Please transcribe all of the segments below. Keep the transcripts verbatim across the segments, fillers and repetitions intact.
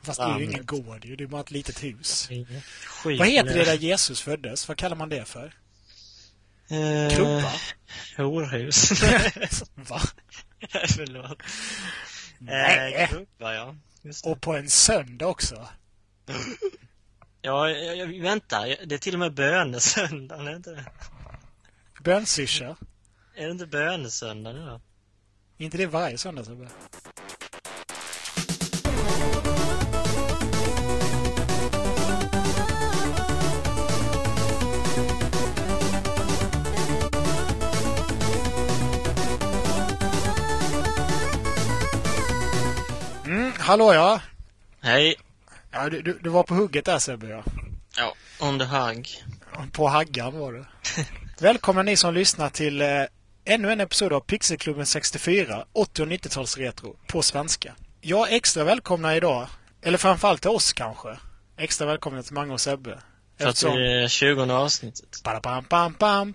Fast det är ju ingen gård, det är bara ett litet hus. Skit. Vad heter det där Jesus föddes? Vad kallar man det för? Eh, Krubba? Horhus. Va? Förlåt. Nej. Eh, krubba, ja. Just det. Och på en söndag också. Ja, jag, jag, vänta. Det är till och med bönesöndagen, är det inte det? Bönsyrsa? Är det inte bönesöndag nu då? Inte det varje söndag, så bara. Mm, hallå ja. Hej. Ja, du, du, du var på hugget där, Sebbe, ja. Ja, on the hug. På haggan var det. Välkomna ni som lyssnar till eh, ännu en episod av Pixelklubben sextiofyra, åttio- och nittio-tals retro på svenska. Jag är extra välkomna idag, eller framförallt till oss kanske. Extra välkomna till Mange och Sebbe. För att det är tjugonde avsnittet. Pam, pam, pam,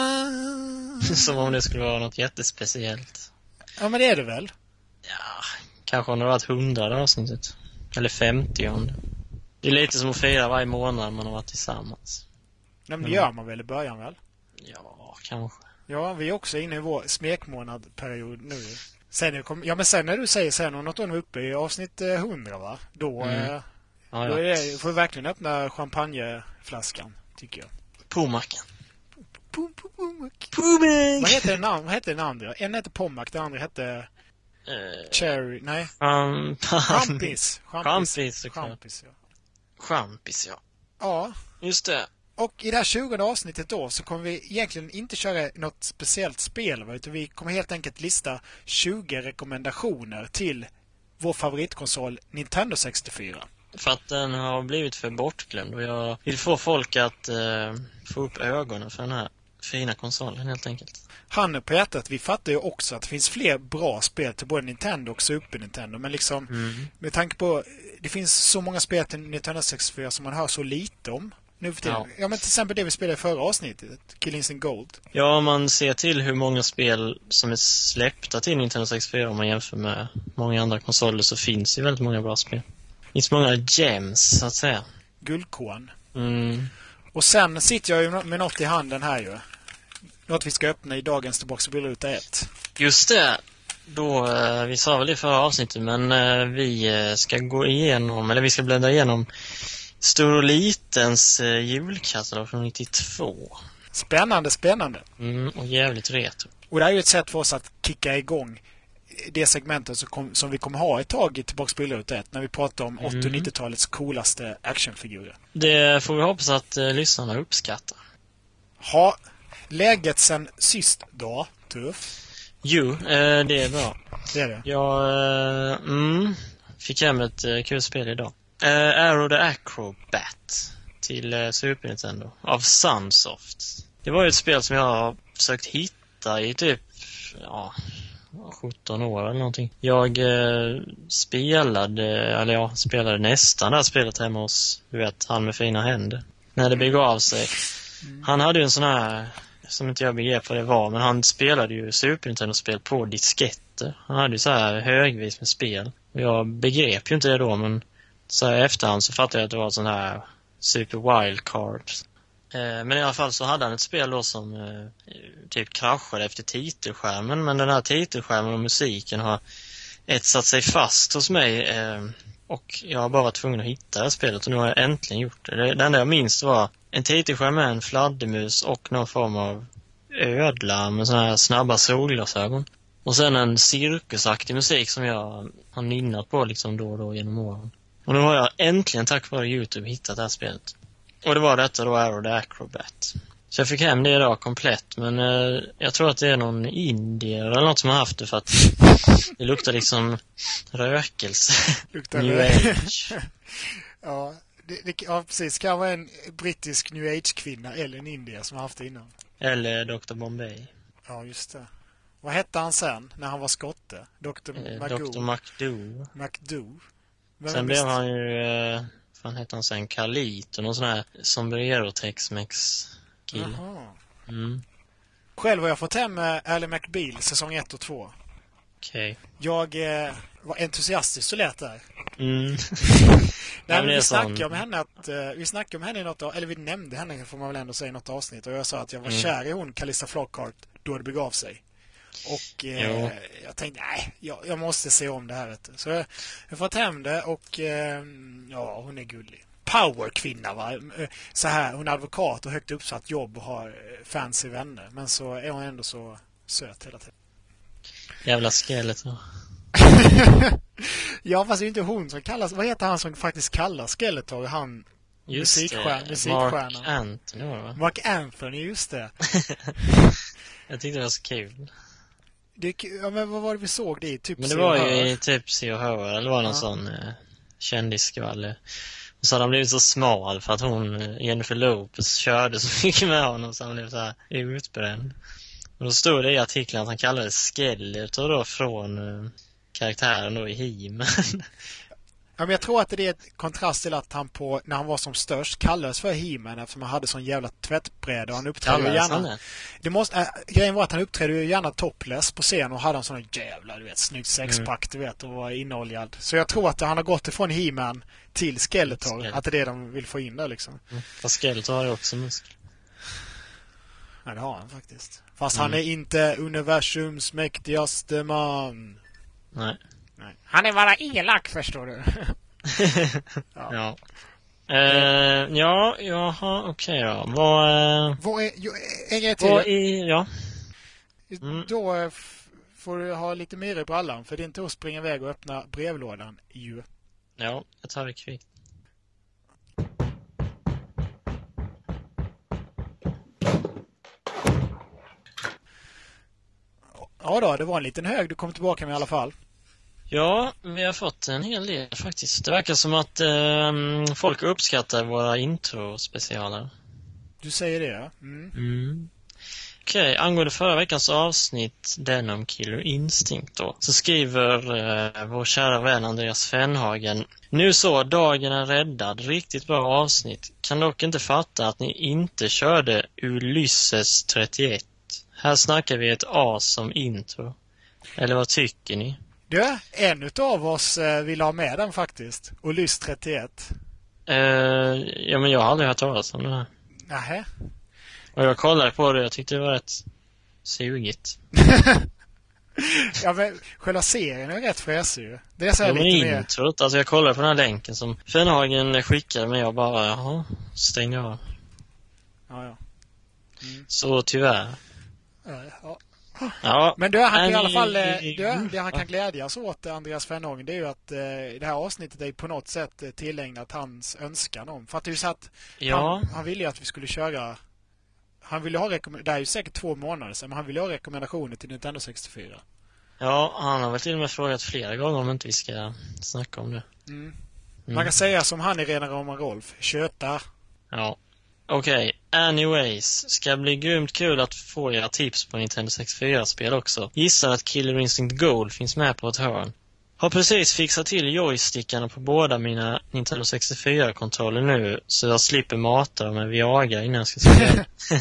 pam. Som om det skulle vara något jättespeciellt. Ja, men det är det väl? Ja, kanske har det varit hundrade avsnittet. Eller femtionde. Det är lite som att fira varje månad man har varit tillsammans. Ja, men det gör man väl i början väl? Ja, kanske. Ja, vi är också inne i vår smekmånadperiod nu. Sen, kom, ja, men sen när du säger sen och något är uppe i avsnitt hundra, va? Då, Mm. eh, Ja, ja. då är det, får vi verkligen öppna champagneflaskan, tycker jag. Pommacken. Pum, pum, pum. Pommack! Vad heter den, an- vad heter den andra? En heter Pommack, den andra hette Eh, Cherry. Nej, Champagne. Champis. Champis, såklart. Champis, ja. Champis, ja. Ja, Just det. och i det här tjugonde avsnittet då så kommer vi egentligen inte köra något speciellt spel, va? Utan vi kommer helt enkelt lista tjugo rekommendationer till vår favoritkonsol Nintendo sextiofyra. För att den har blivit för bortglömd och jag vill få folk att eh, få upp ögonen för den här fina konsolen helt enkelt. Handen på hjärtat, vi fattar ju också att det finns fler bra spel till både Nintendo och Super Nintendo. Men liksom, Mm. med tanke på, det finns så många spel till Nintendo sextiofyra som man hör så lite om nu för tiden. Ja. Ja, men till exempel det vi spelade i förra avsnittet, Killing in Gold. Ja, om man ser till hur många spel som är släppta till Nintendo sextiofyra om man jämför med många andra konsoler så finns det väldigt många bra spel. Det finns många gems, så att säga. Guldkorn. Mm. Och sen sitter jag ju med något i handen här ju. Något vi ska öppna i dagens Tillbaka-ruta ett. Just det. Då, eh, vi sa väl det i förra avsnittet, men eh, vi eh, ska gå igenom, eller vi ska bläddra igenom Stor och Litens eh, julkatalog från nittiotvå. Spännande, spännande. Mm, och jävligt retro. Och det här är ju ett sätt för oss att kicka igång det segmentet som, kom, som vi kommer ha ett tag i Tillbaka-ruta ett när vi pratar om åttio- och Mm. nittio-talets coolaste actionfigurer. Det får vi hoppas att eh, lyssnarna uppskattar. Ha läget sen sist då, Tuff? Jo, eh, det är bra. Det är det. Jag eh, mm, fick hem ett eh, kul spel idag. Eh, Aero the Acrobat till eh, Super Nintendo av Sunsoft. Det var ju ett spel som jag har försökt hitta i typ ja, sjutton år eller någonting. Jag eh, spelade, eller jag spelade nästan det här spelet hemma hos, du vet, han med fina händer. När det begav sig. Han hade ju en sån här, som inte jag begrep vad det var, men han spelade ju Super Nintendo-spel på disketter. Han hade ju så här högvis med spel. Och jag begrep ju inte det då, men så här i efterhand så fattade jag att det var sån här Super Wildcard. Eh, men i alla fall så hade han ett spel då som eh, typ kraschade efter titelskärmen. Men den här titelskärmen och musiken har etsat sig fast hos mig. Eh, och jag har bara varit tvungen att hitta det här spelet och nu har jag äntligen gjort det. Det, det enda jag minns var en titelskärm med en fladdermus och någon form av ödla med såna här snabba solglasögon. Och sen en cirkusaktig musik som jag har nynnat på liksom då och då genom åren. Och nu har jag äntligen tack vare YouTube hittat det här spelet. Och det var detta då, Aero the Acrobat. Så jag fick hem det idag komplett, men eh, jag tror att det är någon indier eller något som har haft det för att det luktar liksom rökelse. Luktar New det. Age. Ja, det, det, ja, precis. Kan vara en brittisk New Age-kvinna eller en indier som har haft det innan. Eller doktor Bombay. Ja, just det. Vad hette han sen när han var skotte? doktor Eh, Magoo. doktor McDo. McDo. Vem Sen är blev mest- han ju, eh, fan hette han sen, Kalit och någon sån här sombrero Tex-Mex kille. Jaha. Mm. Själv har jag fått hem eh, Ally McBeal säsong ett och två. Okej. Okay. Jag eh, var entusiastisk så lät där. Mm. Nej, men vi snackade om henne att uh, vi snackade om henne i något, eller vi nämnde henne får man väl ändå säga i något avsnitt, och jag sa att jag var mm. kär i hon Calista Flockhart då det begav sig. Och eh, jag tänkte nej, jag, jag måste se om det här vet du. Så jag har fått hem det och eh, ja, hon är gullig. Powerkvinna va. Så här, hon är advokat och högt uppsatt jobb och har fancy vänner, men så är hon ändå så söt hela tiden. Jävla Skeletor. Ja, fast det är inte hon som kallas. Vad heter han som faktiskt kallas Skeletor? Han just musikstjärn, det, musikstjärnan. Mark Anthony va? Mark Anthony, just det. Jag tyckte det var så kul. Det, ja, men vad var det vi såg det i? Typ men det var ju i typ C och H eller var någon ja. sån eh, kändisskvaller. Och så hade han blivit så smal för att hon, Jennifer Lopez, körde så mycket med honom så han blev så här utbränd. Och då stod det i artikeln att han kallades Skeletor då från uh, karaktären då i He-Man. Ja, men jag tror att det är ett kontrast till att han på, när han var som störst kallades för He-Man eftersom han hade sån jävla tvättbräda och han uppträdde ju gärna. Det måste, äh, grejen var att han uppträdde ju gärna topless på scen och hade en sån jävla, du vet, snyggt sexpack, mm. du vet, och var inoljad. Så jag tror att han har gått ifrån He-Man till Skeletor, Skeletor, att det är det de vill få in där liksom. Mm. Fast Skeletor har ju också muskler. Ja, det har han faktiskt. Fast mm. han är inte universums mäktigaste man. Nej. Nej. Han är bara elak, förstår du. ja. Ja. Uh, ja, jaha, okej okay då. Vad uh, Vad är jo, en grej till. Vad är, ja. Mm. Då f- får du ha lite mer i brallan, för det är inte att springa iväg och öppna brevlådan ju. Ja, jag tar det kvickt. Ja då, det var en liten hög du kom tillbaka med i alla fall. Ja, vi har fått en hel del faktiskt. Det verkar som att eh, folk uppskattar våra intro-specialer. Du säger det, ja. Mm. Mm. Okej, okay, angående förra veckans avsnitt, den om Killer Instinct då, så skriver eh, vår kära vän Andreas Fenhagen: nu så, dagen är räddad, riktigt bra avsnitt. Kan dock inte fatta att ni inte körde Ulysses trettioett. Här snackar vi ett as som intro. Eller vad tycker ni? Du, en utav oss eh, vill ha med den faktiskt. Ulysses trettioett. Eh, ja, men jag har aldrig hört talas om det här. Nähä. Och jag kollade på det, jag tyckte det var rätt sugigt. Ja, men själva serien är rätt fräsig ju. Det är så här ja, lite mer... introt, alltså jag kollade på den här länken som Fenhagen skickade mig och bara, jaha, stäng av. Ja, ja. Mm. Så tyvärr. Ja, ja. Ja, men du, han kan i alla fall du, det han kan glädjas åt, Andreas Fenhagen, det är ju att eh, det här avsnittet är på något sätt tillägnat hans önskan om. För att det är ju så att ja. han, han ville ju att vi skulle köra, han ville ha rekomm- det är ju säkert två månader sedan, men han ville ha rekommendationer till Nintendo sextiofyra. Ja, han har väl till och med frågat flera gånger om inte vi ska snacka om det. Mm. Mm. Man kan säga som han i Rena Roma Rolf, köta. Ja. Okej, okay. Anyways, ska bli grymt kul att få era tips på Nintendo sextiofyra-spel också. Gissar att Killer Instinct Gold finns med på ett hörn. Har precis fixat till joystickarna på båda mina Nintendo sextiofyra-kontroller nu, så jag slipper mata dem med Viagra innan jag ska spela.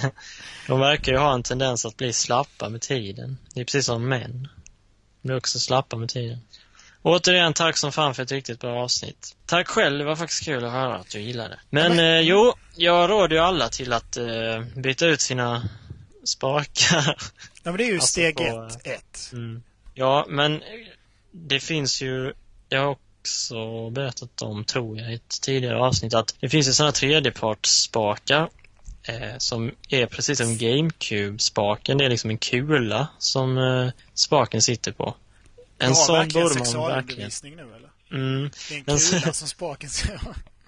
De verkar ju ha en tendens att bli slappa med tiden. Det är precis som män. De blir också slappa med tiden. Återigen, tack som fan för ett riktigt bra avsnitt. Tack själv, det var faktiskt kul att höra att du gillade. Men, ja, men... Eh, jo, jag råder ju alla till att eh, byta ut sina spakar. Ja, men det är ju alltså steg på, ett. ett. Mm. Ja, men det finns ju, jag har också berättat om, tror jag, i ett tidigare avsnitt, att det finns ju sådana tredjepartsspakar eh, som är precis som GameCube-spaken. Det är liksom en kula som eh, spaken sitter på. En ja, sån verkligen borde man sexualundervisning verkligen. nu, eller? Mm. Det är en kula som spaken ser.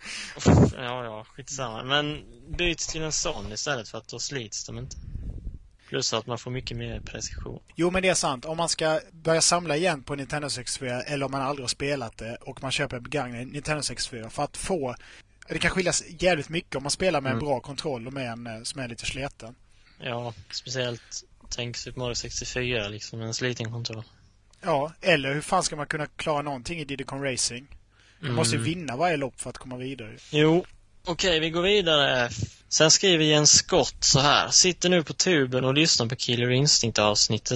Ja, ja, skitsamma. Men byt till en sån istället, för att då slits de inte. Plus att man får mycket mer precision. Jo, men det är sant. Om man ska börja samla igen på Nintendo sextiofyra, eller om man aldrig har spelat det och man köper en begagnad Nintendo sextiofyra, för att få... Det kan skiljas jävligt mycket om man spelar med mm. en bra kontroll och med en som är lite sleten. Ja, speciellt tänk Super Mario sextiofyra, liksom en sliten kontroll. Ja, eller hur fan ska man kunna klara någonting i Diddy Kong Racing? Man mm. måste ju vinna varje lopp för att komma vidare. Jo, okej, okay, vi går vidare. Sen skriver Jens Scott så här: sitter nu på tuben och lyssnar på Killer Instinct-avsnittet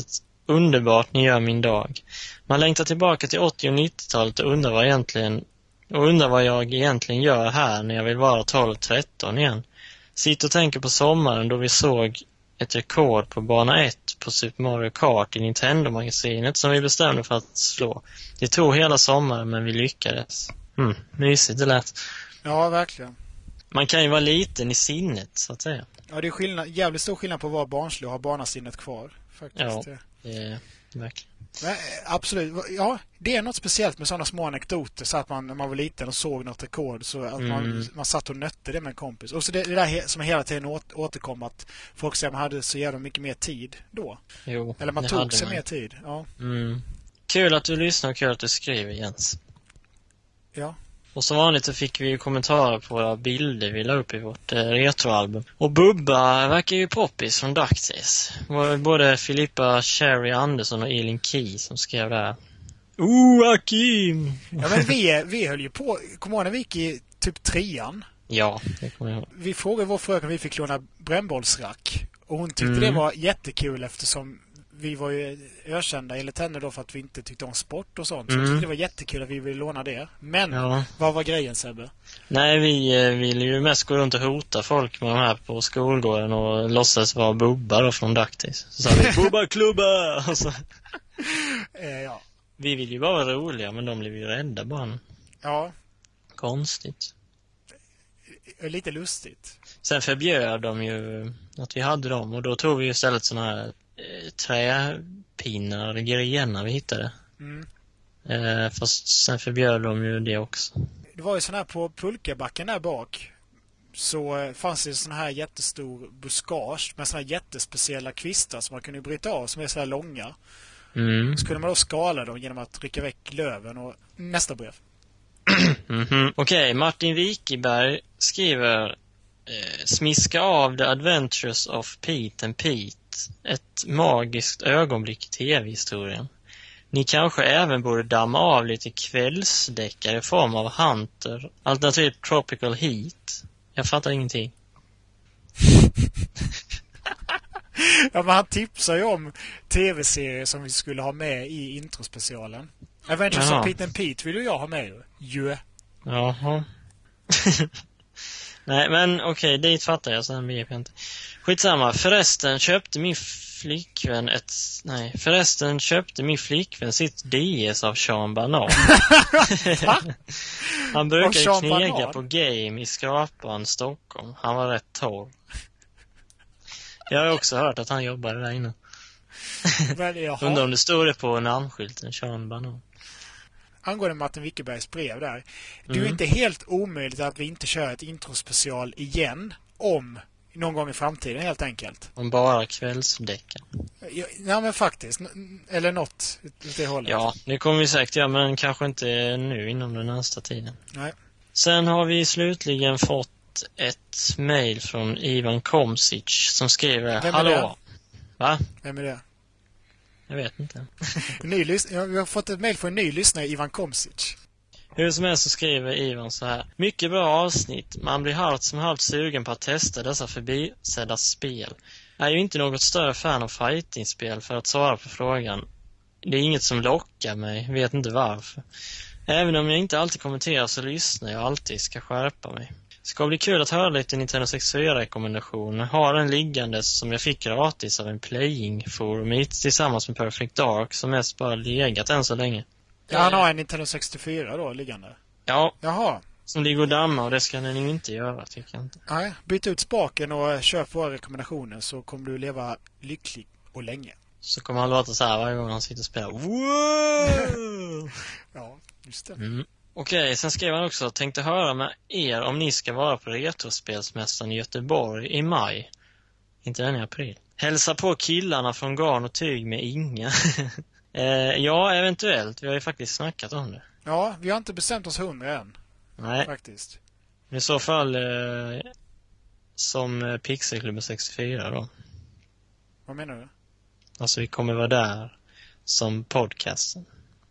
Underbart, ni gör min dag. Man längtar tillbaka till åttio- och nittiotalet och undrar vad egentligen och undrar vad jag egentligen gör här när jag vill vara tolv tretton igen. Sitter och tänker på sommaren då vi såg ett rekord på bana ett på Super Mario Kart i Nintendo-magasinet som vi bestämde för att slå. Det tog hela sommaren men vi lyckades. Mm, mysigt det lät. Ja, verkligen. Man kan ju vara liten i sinnet, så att säga. Ja, det är skillnad, jävligt stor skillnad på att vara barnslig och ha barnasinnet kvar. Faktiskt. Ja, det är verkligen. Men, absolut. Ja, det är något speciellt med sådana små anekdoter. Så att man, när man var liten och såg något rekord så att mm. man, man satt och nötte det med en kompis. Och så det, det där som hela tiden åter, återkom att folk säger att man hade så jävla mycket mer tid då. Jo, eller man tog sig man. mer tid. Ja. Mm. Kul att du lyssnar och kul att du skriver, Jens. Ja. Och som vanligt så fick vi ju kommentarer på våra bilder vi la upp i vårt eh, retroalbum. Och Bubba verkar ju poppis från DuckTales. Det var både Filippa Cherry Andersson och Elin Key som skrev där. Oh, Akim! Ja, men vi, vi höll ju på, kommer ihåg när vi gick i typ trean? Ja, det kommer jag ihåg. Vi frågade vår fröken om vi fick låna brännbollsrack. Och hon tyckte mm. det var jättekul eftersom vi var ju ökända enligt henne då för att vi inte tyckte om sport och sånt. Så mm. det var jättekul att vi ville låna det. Men ja. vad var grejen, Sebbe? Nej, vi eh, ville ju mest gå runt och hota folk med de här på skolgården och låtsas vara Bubba då från DuckTales. Så sa vi, Bubba klubba! Och så. eh, ja. Vi ville ju bara vara roliga, men de blev ju rädda bara. Ja. Konstigt. Lite lustigt. Sen förbjöd de ju att vi hade dem och då tog vi istället såna här eh, träpinnar, grenar vi hittade. Mm. Eh, fast sen förbjöd de ju det också. Det var ju sån här på pulkabacken där bak. Så eh, fanns det sån här jättestor buskage med såna här jättespeciella kvistar som man kunde bryta av som är så här långa. Mm. Så kunde man då skala dem genom att rycka väck löven och nästa brev. mm-hmm. Okej, okay, Martin Wikiberg skriver eh, smiska av The Adventures of Pete and Pete. Ett magiskt ögonblick i tv-historien. Ni kanske även borde damma av lite kvällsdäckare i form av Hunter, alternativt Tropical Heat. Jag fattar ingenting. Ja, men han tipsar ju om tv-serier som vi skulle ha med i introspecialen. Adventures Jaha. of Pete and Pete vill ju jag ha med ju. Jaha. Nej, men okej, okay, dit fattar jag, sen begriper jag inte. Skitsamma, förresten köpte min flickvän ett... Nej, förresten köpte min flickvän sitt D S av Sean Banan. Han brukar knega Banan på game i Skrapan, Stockholm. Han var rätt torr. Jag har också hört att han jobbade där inne. Undrar om det står det på namnskylten, Sean Banan. Angående Martin Wickebergs brev där. Mm. Det är ju inte helt omöjligt att vi inte kör ett introspecial igen om någon gång i framtiden helt enkelt. Om bara kvällsdäcken. Ja, ja men faktiskt. Eller något åt det hållet. Ja, det kommer vi säkert göra, men kanske inte nu inom den nästa tiden. Nej. Sen har vi slutligen fått ett mejl från Ivan Komsic som skriver: Vem är hallå. Det? Va? Vem är det? Jag vet inte. ny lys- ja, vi har fått ett mejl från en ny lyssnare, Ivan Komsic. Hur som helst så skriver Ivan så här: mycket bra avsnitt. Man blir halvt som halvt sugen på att testa dessa förbisedda spel. Jag är ju inte något större fan av fighting-spel för att svara på frågan. Det är inget som lockar mig, vet inte varför. Även om jag inte alltid kommenterar så lyssnar jag alltid, ska skärpa mig. Ska bli kul att höra lite Nintendo sextiofyra-rekommendationer. Har en liggande som jag fick gratis av en playing-forum tillsammans med Perfect Dark som mest bara legat än så länge. Ja, han har en Nintendo sextiofyra då liggande. Ja. Jaha. Som ligger och dammar och det ska den ju inte göra, tycker jag inte. Nej, byt ut spaken och köp våra rekommendationer så kommer du leva lycklig och länge. Så kommer han låta så här varje gång han sitter och spelar. Wow! Ja, just det. Mm. Okej, okay, sen skrev han också: tänkte höra med er om ni ska vara på Retrospelsmässan i Göteborg i maj. Inte den i april. Hälsa på killarna från Garn och Tyg med Inga. eh, ja, eventuellt. Vi har ju faktiskt snackat om det. Ja, vi har inte bestämt oss hundra än. Nej. Faktiskt. I så fall eh, som Pixelklubben sextiofyra då. Vad menar du? Alltså vi kommer vara där som podcasten.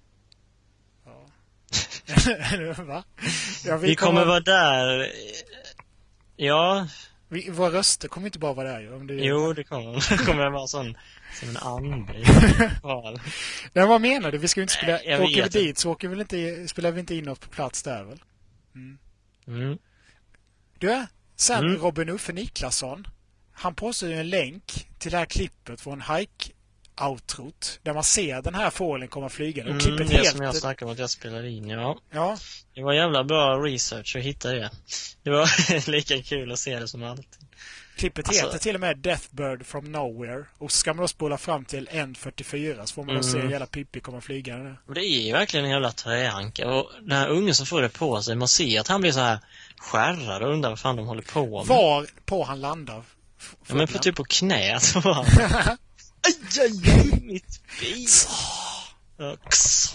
Va? Ja, vi, vi kommer, kommer vara där. Ja. Vi, våra röster kommer inte bara vara där. Om det jo, det kommer. Det kommer vara sån Som en ande. Nej, vad menar du? Vi ska ju inte spela... Nej, jag åker vi vet dit så åker vi inte, spelar vi inte in något på plats där väl? Mm. Mm. Du, sen Mm. Robin Uffe Niklasson. Han påstår ju en länk till det här klippet från Hike-outrot. Där man ser den här fågeln komma flygande. Och Mm, klippet det helt... som jag snackade om att jag spelade in, ja. Ja. Det var jävla bra research att hitta det. Det var lika kul att se det som alltid. Klippet Alltså- heter till och med Deathbird from Nowhere. Och ska man då spola fram till N fyrtiofyra så får man då se Mm. hela Pippi komma flygande. Och det är ju verkligen en jävla träanka. Och den här ungen som får det på sig, man ser att han blir så här skärrad och undrar vad fan de håller på med. Var på han landar? F- Ja, men på typ på knät så var han. Aj, aj, aj, mitt ben. Ja, ksa.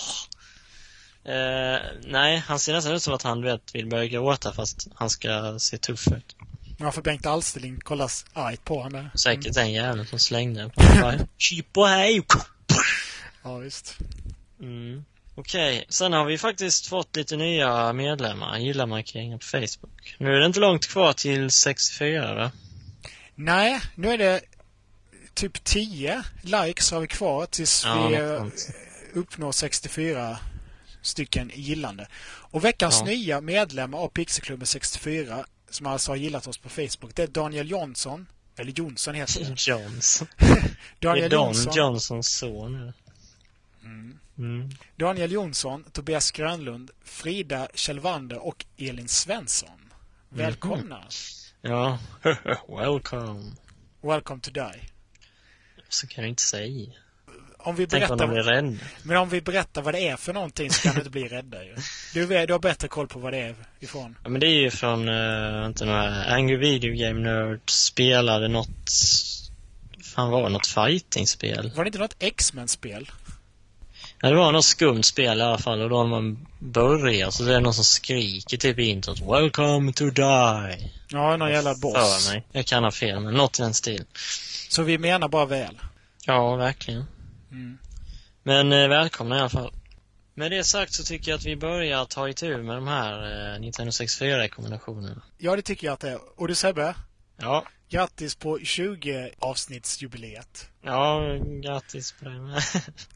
Eh, nej, han ser nästan ut som att han vet vill börja gråta fast han ska se tuff ut. Ja, för Bengt Alsterling kollas argt på honom. Säkert den jäveln som slängde på honom. Chip och hej! Ja, visst. Mm. Okej, okay. Sen har vi faktiskt fått lite nya medlemmar, gilla-markeringar på Facebook. Nu är det inte långt kvar till sextiofyra, va? Nej, nu är det typ tio likes har vi kvar tills Ja, vi något eh, sånt. uppnår sextiofyra stycken gillande. Och veckans Ja. nya medlemmar av Pixelklubben sextiofyra som alltså har gillat oss på Facebook, det är Daniel Jonsson. Eller Jonsson heter det. Jones. Det Daniel är Don Jonsson. Johnsons son. Mm. Mm. Daniel Jonsson, Tobias Grönlund, Frida Kjellvander och Elin Svensson. Välkomna. Ja, welcome. Welcome to die. Så kan jag inte säga. Om vi Tänk om de blir berättar, rädda. men om vi berättar vad det är för någonting så kan du inte bli rädda ju. Du, vet- du har bättre koll på vad det är ifrån. Ja, men det är ju från, uh, inte några Angry Video Game Nerd spelade något, fan var det, något fighting-spel. Var det inte något X-Men-spel? Ja, det var något skumt spel i alla fall och då när man börjar så är det någon som skriker typ i introt. Welcome to die. Ja, någon jävla boss. För mig. Jag kan ha fel, men något i den stil. Så vi menar bara väl. Ja, verkligen. Mm. Men eh, välkomna i alla fall. Med det sagt så tycker jag att vi börjar ta itu med de här eh, Nintendo sextiofyra-rekommendationerna. Ja, det tycker jag att det är. Och du Sebbe, Ja, grattis på tjugo avsnittsjubileet. ja, grattis på det med.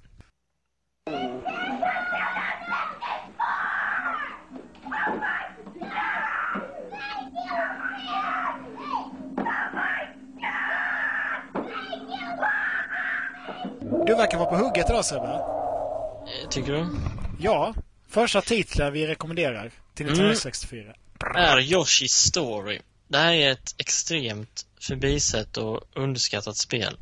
Du verkar vara på hugget idag Sebbe. Eh, Tycker du? Ja, första titlar vi rekommenderar till Nintendo Mm. sextiofyra. Är Yoshi's Story. Det här är ett extremt förbisett och underskattat spel.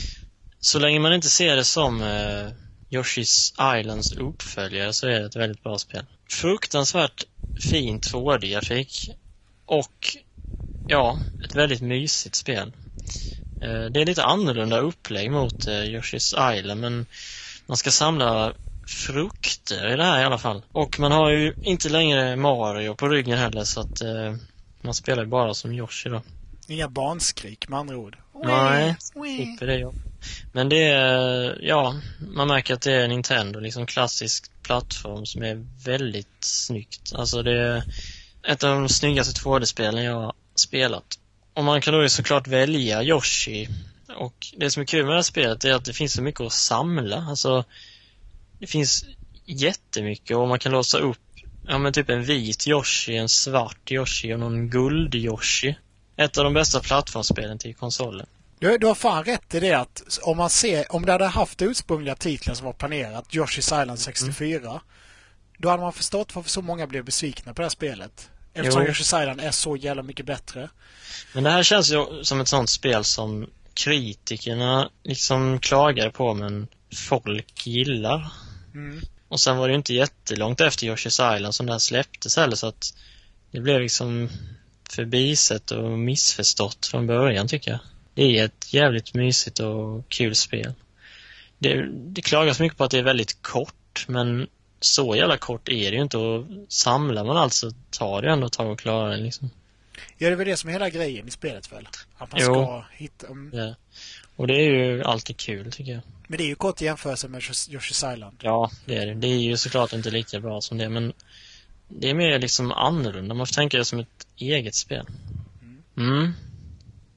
Så länge man inte ser det som eh, Yoshi's Islands uppföljare så är det ett väldigt bra spel. Fruktansvärt fin två D-grafik och ja, ett väldigt mysigt spel. Eh, det är lite annorlunda upplägg mot eh, Yoshi's Island, men man ska samla frukter i det här i alla fall. Och man har ju inte längre Mario på ryggen heller så att eh, man spelar ju bara som Yoshi då. Inga barnskrik med andra ord. Nej, slipper det, ja. Men det är, ja, man märker att det är Nintendo, liksom klassisk plattform som är väldigt snyggt. Alltså det är ett av de snyggaste två D-spelen jag har spelat. Och man kan då ju såklart välja Yoshi. Och det som är kul med det här spelet är att det finns så mycket att samla. Alltså, det finns jättemycket och man kan låsa upp, ja men typ en vit Yoshi, en svart Yoshi och någon guld Yoshi. Ett av de bästa plattformsspelen till konsolen. Du, du har fan rätt i det att om man ser, om det hade haft ursprungliga titlar som var planerat, Yoshi's Island sextiofyra, mm. då hade man förstått varför så många blev besvikna på det här spelet. Eftersom jo. Yoshi's Island är så jävla mycket bättre. Men det här känns ju som ett sånt spel som kritikerna liksom klagar på, men folk gillar. Mm. Och sen var det ju inte jättelångt efter Yoshi's Island som det här släpptes heller, så att det blev liksom förbisett och missförstått från början tycker jag. Det är ett jävligt mysigt och kul spel. Det, det klagas mycket på att det är väldigt kort, men så jävla kort är det ju inte, och samlar man alltså tar det ändå ett tag att klara det liksom. Ja, det är väl det som är hela grejen i spelet väl? Att man jo. ska hitta... Um... Ja. Och det är ju alltid kul tycker jag. Men det är ju kort i jämförelse med Yoshi's Island. Ja, det är det. Det är ju såklart inte lika bra som det, men det är mer liksom annorlunda. Man får tänka det som ett eget spel. Mm.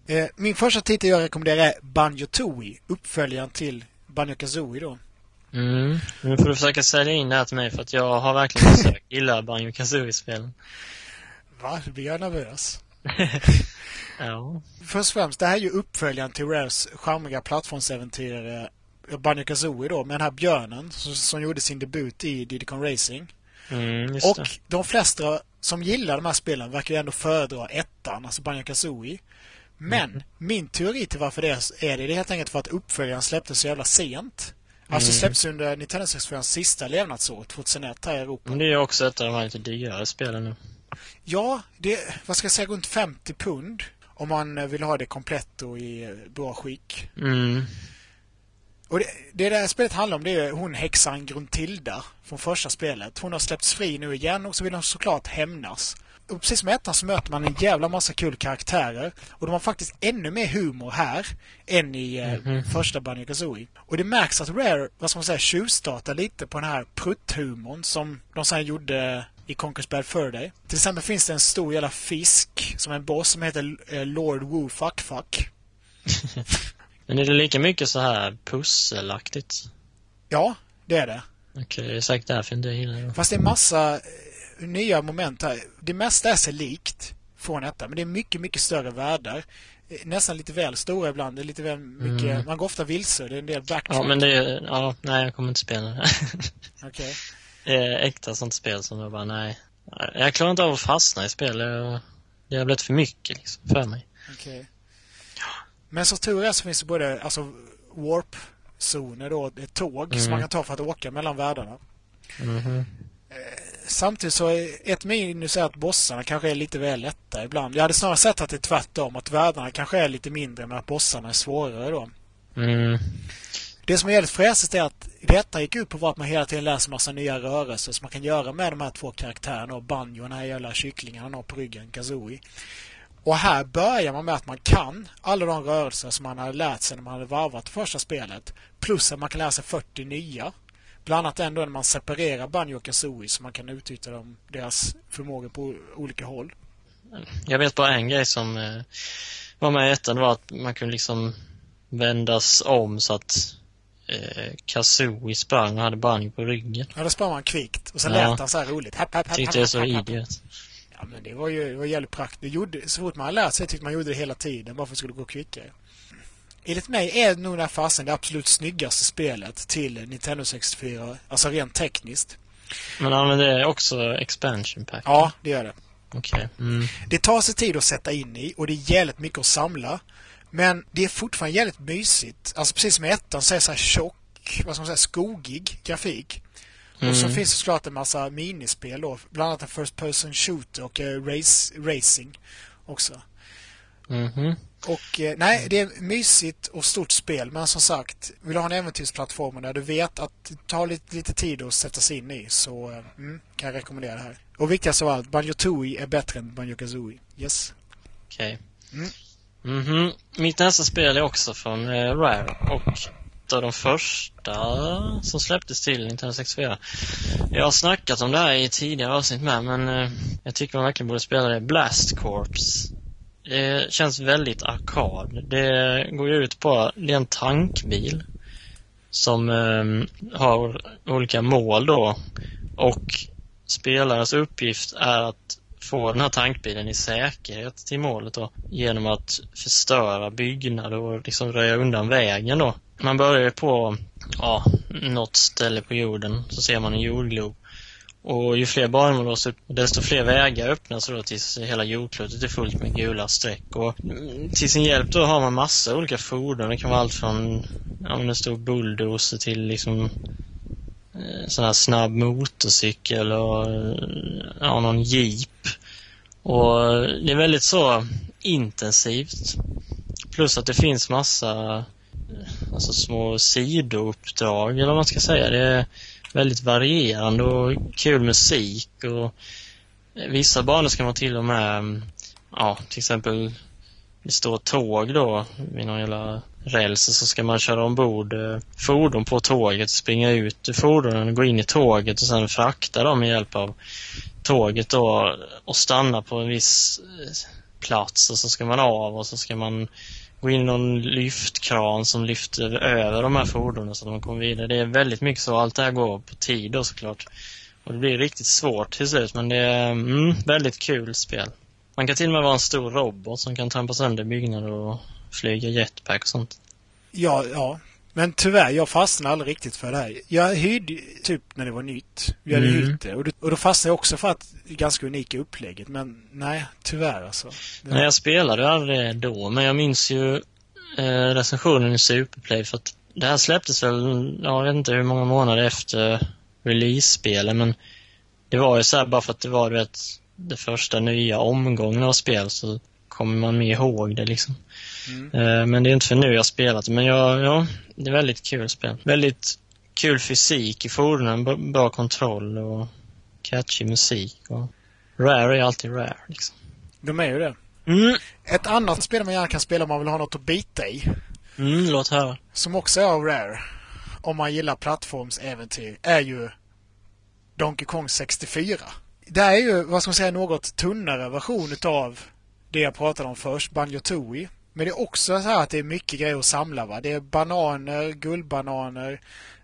Eh, min första titel jag rekommenderar är Banjo-Tooie, uppföljaren till Banjo-Kazooie då. Mm. Nu får du försöka sälja in det här till mig, för att jag har verkligen försökt gilla Banjo-Kazooie-spelen. Va? Du blir jag nervös. Ja. Först och främst, det här är ju uppföljaren till Rares charmiga plattformsäventyr eh, Banjo-Kazooie då, med den här björnen som, som gjorde sin debut i Diddy Kong Racing. Mm, just och det. de flesta som gillar de här spelen verkar ju ändå föredra ettan, alltså Banjo-Kazooie. Men mm. min teori till varför det är, är det, det är helt enkelt för att uppföljaren släpptes så jävla sent. Alltså Mm. släpptes under Nintendo sextiofyrans sista levnadsår, tjugohundraett här i Europa. Men det är ju också ett av de här lite dyrare spelen nu. Ja, det vad ska jag säga, runt femtio pund om man vill ha det komplett och i bra skick. Mm. Och det, det där spelet handlar om, det är hon häxan Gruntilda från första spelet. Hon har släppts fri nu igen och så vill hon såklart hämnas. Och precis som ettan så möter man en jävla massa kul karaktärer. Och de har faktiskt ännu mer humor här än i eh, Mm-hmm. första Banjo-Kazooie. Och det märks att Rare, vad ska man säga, tjuvstartar lite på den här prutthumorn som de sen gjorde i Conker's Bad Fur Day. Till exempel finns det en stor jävla fisk som är en boss som heter eh, Lord Woo Fuck Fuck. Men är det lika mycket så här pusselaktigt? Ja, det är det. Okej, okay, det är säkert därför inte gillar det. Fast det är massa eh, nya moment här. Det mesta är sig likt från detta, men det är mycket, mycket större världar. Eh, Nästan lite väl stora ibland. Det är lite väl mycket, Mm. man går ofta vilse. Det är en del backtrack. Ja, men det är... Ja, nej, jag kommer inte spela det. Okej. Det är äkta sånt spel som jag bara, nej. Jag klarar inte av att fastna i spel. Jag- Det har blivit för mycket liksom, för mig. Okej. Men så tur är så finns det både alltså warp-zoner då, ett tåg som Mm. man kan ta för att åka mellan världarna. Mhm. Samtidigt så är ett minus är att bossarna kanske är lite väl lätta ibland. Jag hade snarare sett att det är tvärtom, att världarna kanske är lite mindre men att bossarna är svårare då. Mm. Det som är väldigt fräsigt är att detta gick ut på var att man hela tiden lär sig massa nya rörelser som man kan göra med de här två karaktärerna och Banjo, den här jävla kycklingen han har på ryggen, Kazooie. Och här börjar man med att man kan alla de rörelser som man hade lärt sig när man hade varvat första spelet, plus att man kan lära sig fyrtio nya. Bland annat ändå när man separerar Banjo och Kazooie så man kan utnyttja dem, deras förmågor på olika håll. Jag vet bara en grej som eh, var med i ettan, det var att man kunde liksom vändas om så att eh, Kazooie sprang och hade Banjo på ryggen. Ja, då sparar man kvickt och sen Ja. lät han så här roligt. Happ, happ, happ, Tyckte det är så happ, happ. idiot. Ja, men det var ju det var jävligt praktiskt. Det gjorde, så fort man hade lärt sig tyckte man gjorde det hela tiden bara för att det skulle gå kvickare. Enligt mig är nog den här fasen det absolut snyggaste spelet till Nintendo sextiofyra, alltså rent tekniskt. Men använder det också expansion pack? Ja, det gör det. Okej. Mm. Det tar sig tid att sätta in i och det är jävligt mycket att samla. Men det är fortfarande jävligt mysigt. Alltså precis som i ettan så är det så här tjock, vad ska man säga, skogig grafik. Mm. Och så finns det såklart en massa minispel då, bland annat en first person shooter och eh, race, racing också. Mhm. Och eh, nej, det är mysigt och stort spel, men som sagt, vill du ha en äventyrsplattform där du vet att det tar lite, lite tid att sätta sig in i, så eh, mm, kan jag rekommendera det här. Och viktigast av allt, Banjo-Tooie är bättre än Banjo-Kazooie. Yes. Okej. Mm. Mhm. Mitt nästa spel är också från eh, Rare och ett av de första som släpptes till Nintendo sextiofyra. Jag har snackat om det här i tidigare avsnitt med, men eh, jag tycker man verkligen borde spela det. Blast Corps. Det känns väldigt arkad. Det går ju ut på det är en tankbil som eh, har olika mål då, och spelarens uppgift är att få den här tankbilen i säkerhet till målet då, genom att förstöra byggnader och liksom röja undan vägen då. Man börjar ju på ja, något ställe på jorden, så ser man en jordglob. Och ju fler banor man låser upp, desto fler vägar öppnas då tills hela jordklotet är fullt med gula streck. Och till sin hjälp då har man massa olika fordon. Det kan vara allt från ja, en stor bulldozer till liksom sån här snabb motorcykel och ja, någon jeep. Och det är väldigt så intensivt. Plus att det finns massa alltså små sidouppdrag eller vad man ska säga. Det är väldigt varierande och kul musik, och vissa banor ska man till och med ja, till exempel det står tåg då vid någon jävla räls, så ska man köra ombord fordon på tåget, springa ut ur fordonen och gå in i tåget och sen frakta dem med hjälp av tåget då och stanna på en viss plats och så ska man av och så ska man gå in i någon lyftkran som lyfter över de här fordonen så att man kommer vidare. Det är väldigt mycket så, allt det här går på tid då såklart. Och det blir riktigt svårt till slut, men det är mm, väldigt kul spel. Man kan till och med vara en stor robot som kan trampa sönder byggnader och flyga jetpack och sånt. Ja, ja. Men tyvärr, jag fastnade aldrig riktigt för det här. Jag hyrde typ när det var nytt. Vi hade Mm. hyrt det. Och, det. och då fastnade jag också för att det är ganska unika upplägget. Men nej, tyvärr alltså. Det... Nej, jag spelade aldrig det då, men jag minns ju eh, recensionen i Superplay för att det här släpptes väl, jag vet inte hur många månader efter release-spelet, men det var ju så här bara för att det var vet, det första nya omgången av spel så kommer man mer ihåg det liksom. Mm. Eh, men det är inte för nu jag spelat, men jag, ja, det är väldigt kul spel. Väldigt kul fysik i fordonen, b- bra kontroll och catchy musik. Och Rare är alltid Rare liksom. De är ju det. Mm. Ett annat spel man gärna kan spela om man vill ha något att bita i. Mm, låt höra. Som också är av Rare. Om man gillar plattformsäventyr. Är ju Donkey Kong sextiofyra. Det är ju, vad ska man säga, något tunnare version av det jag pratade om först. Banjo-Tooie. Men det är också så här att det är mycket grejer att samla, va? Det är bananer, guldbananer,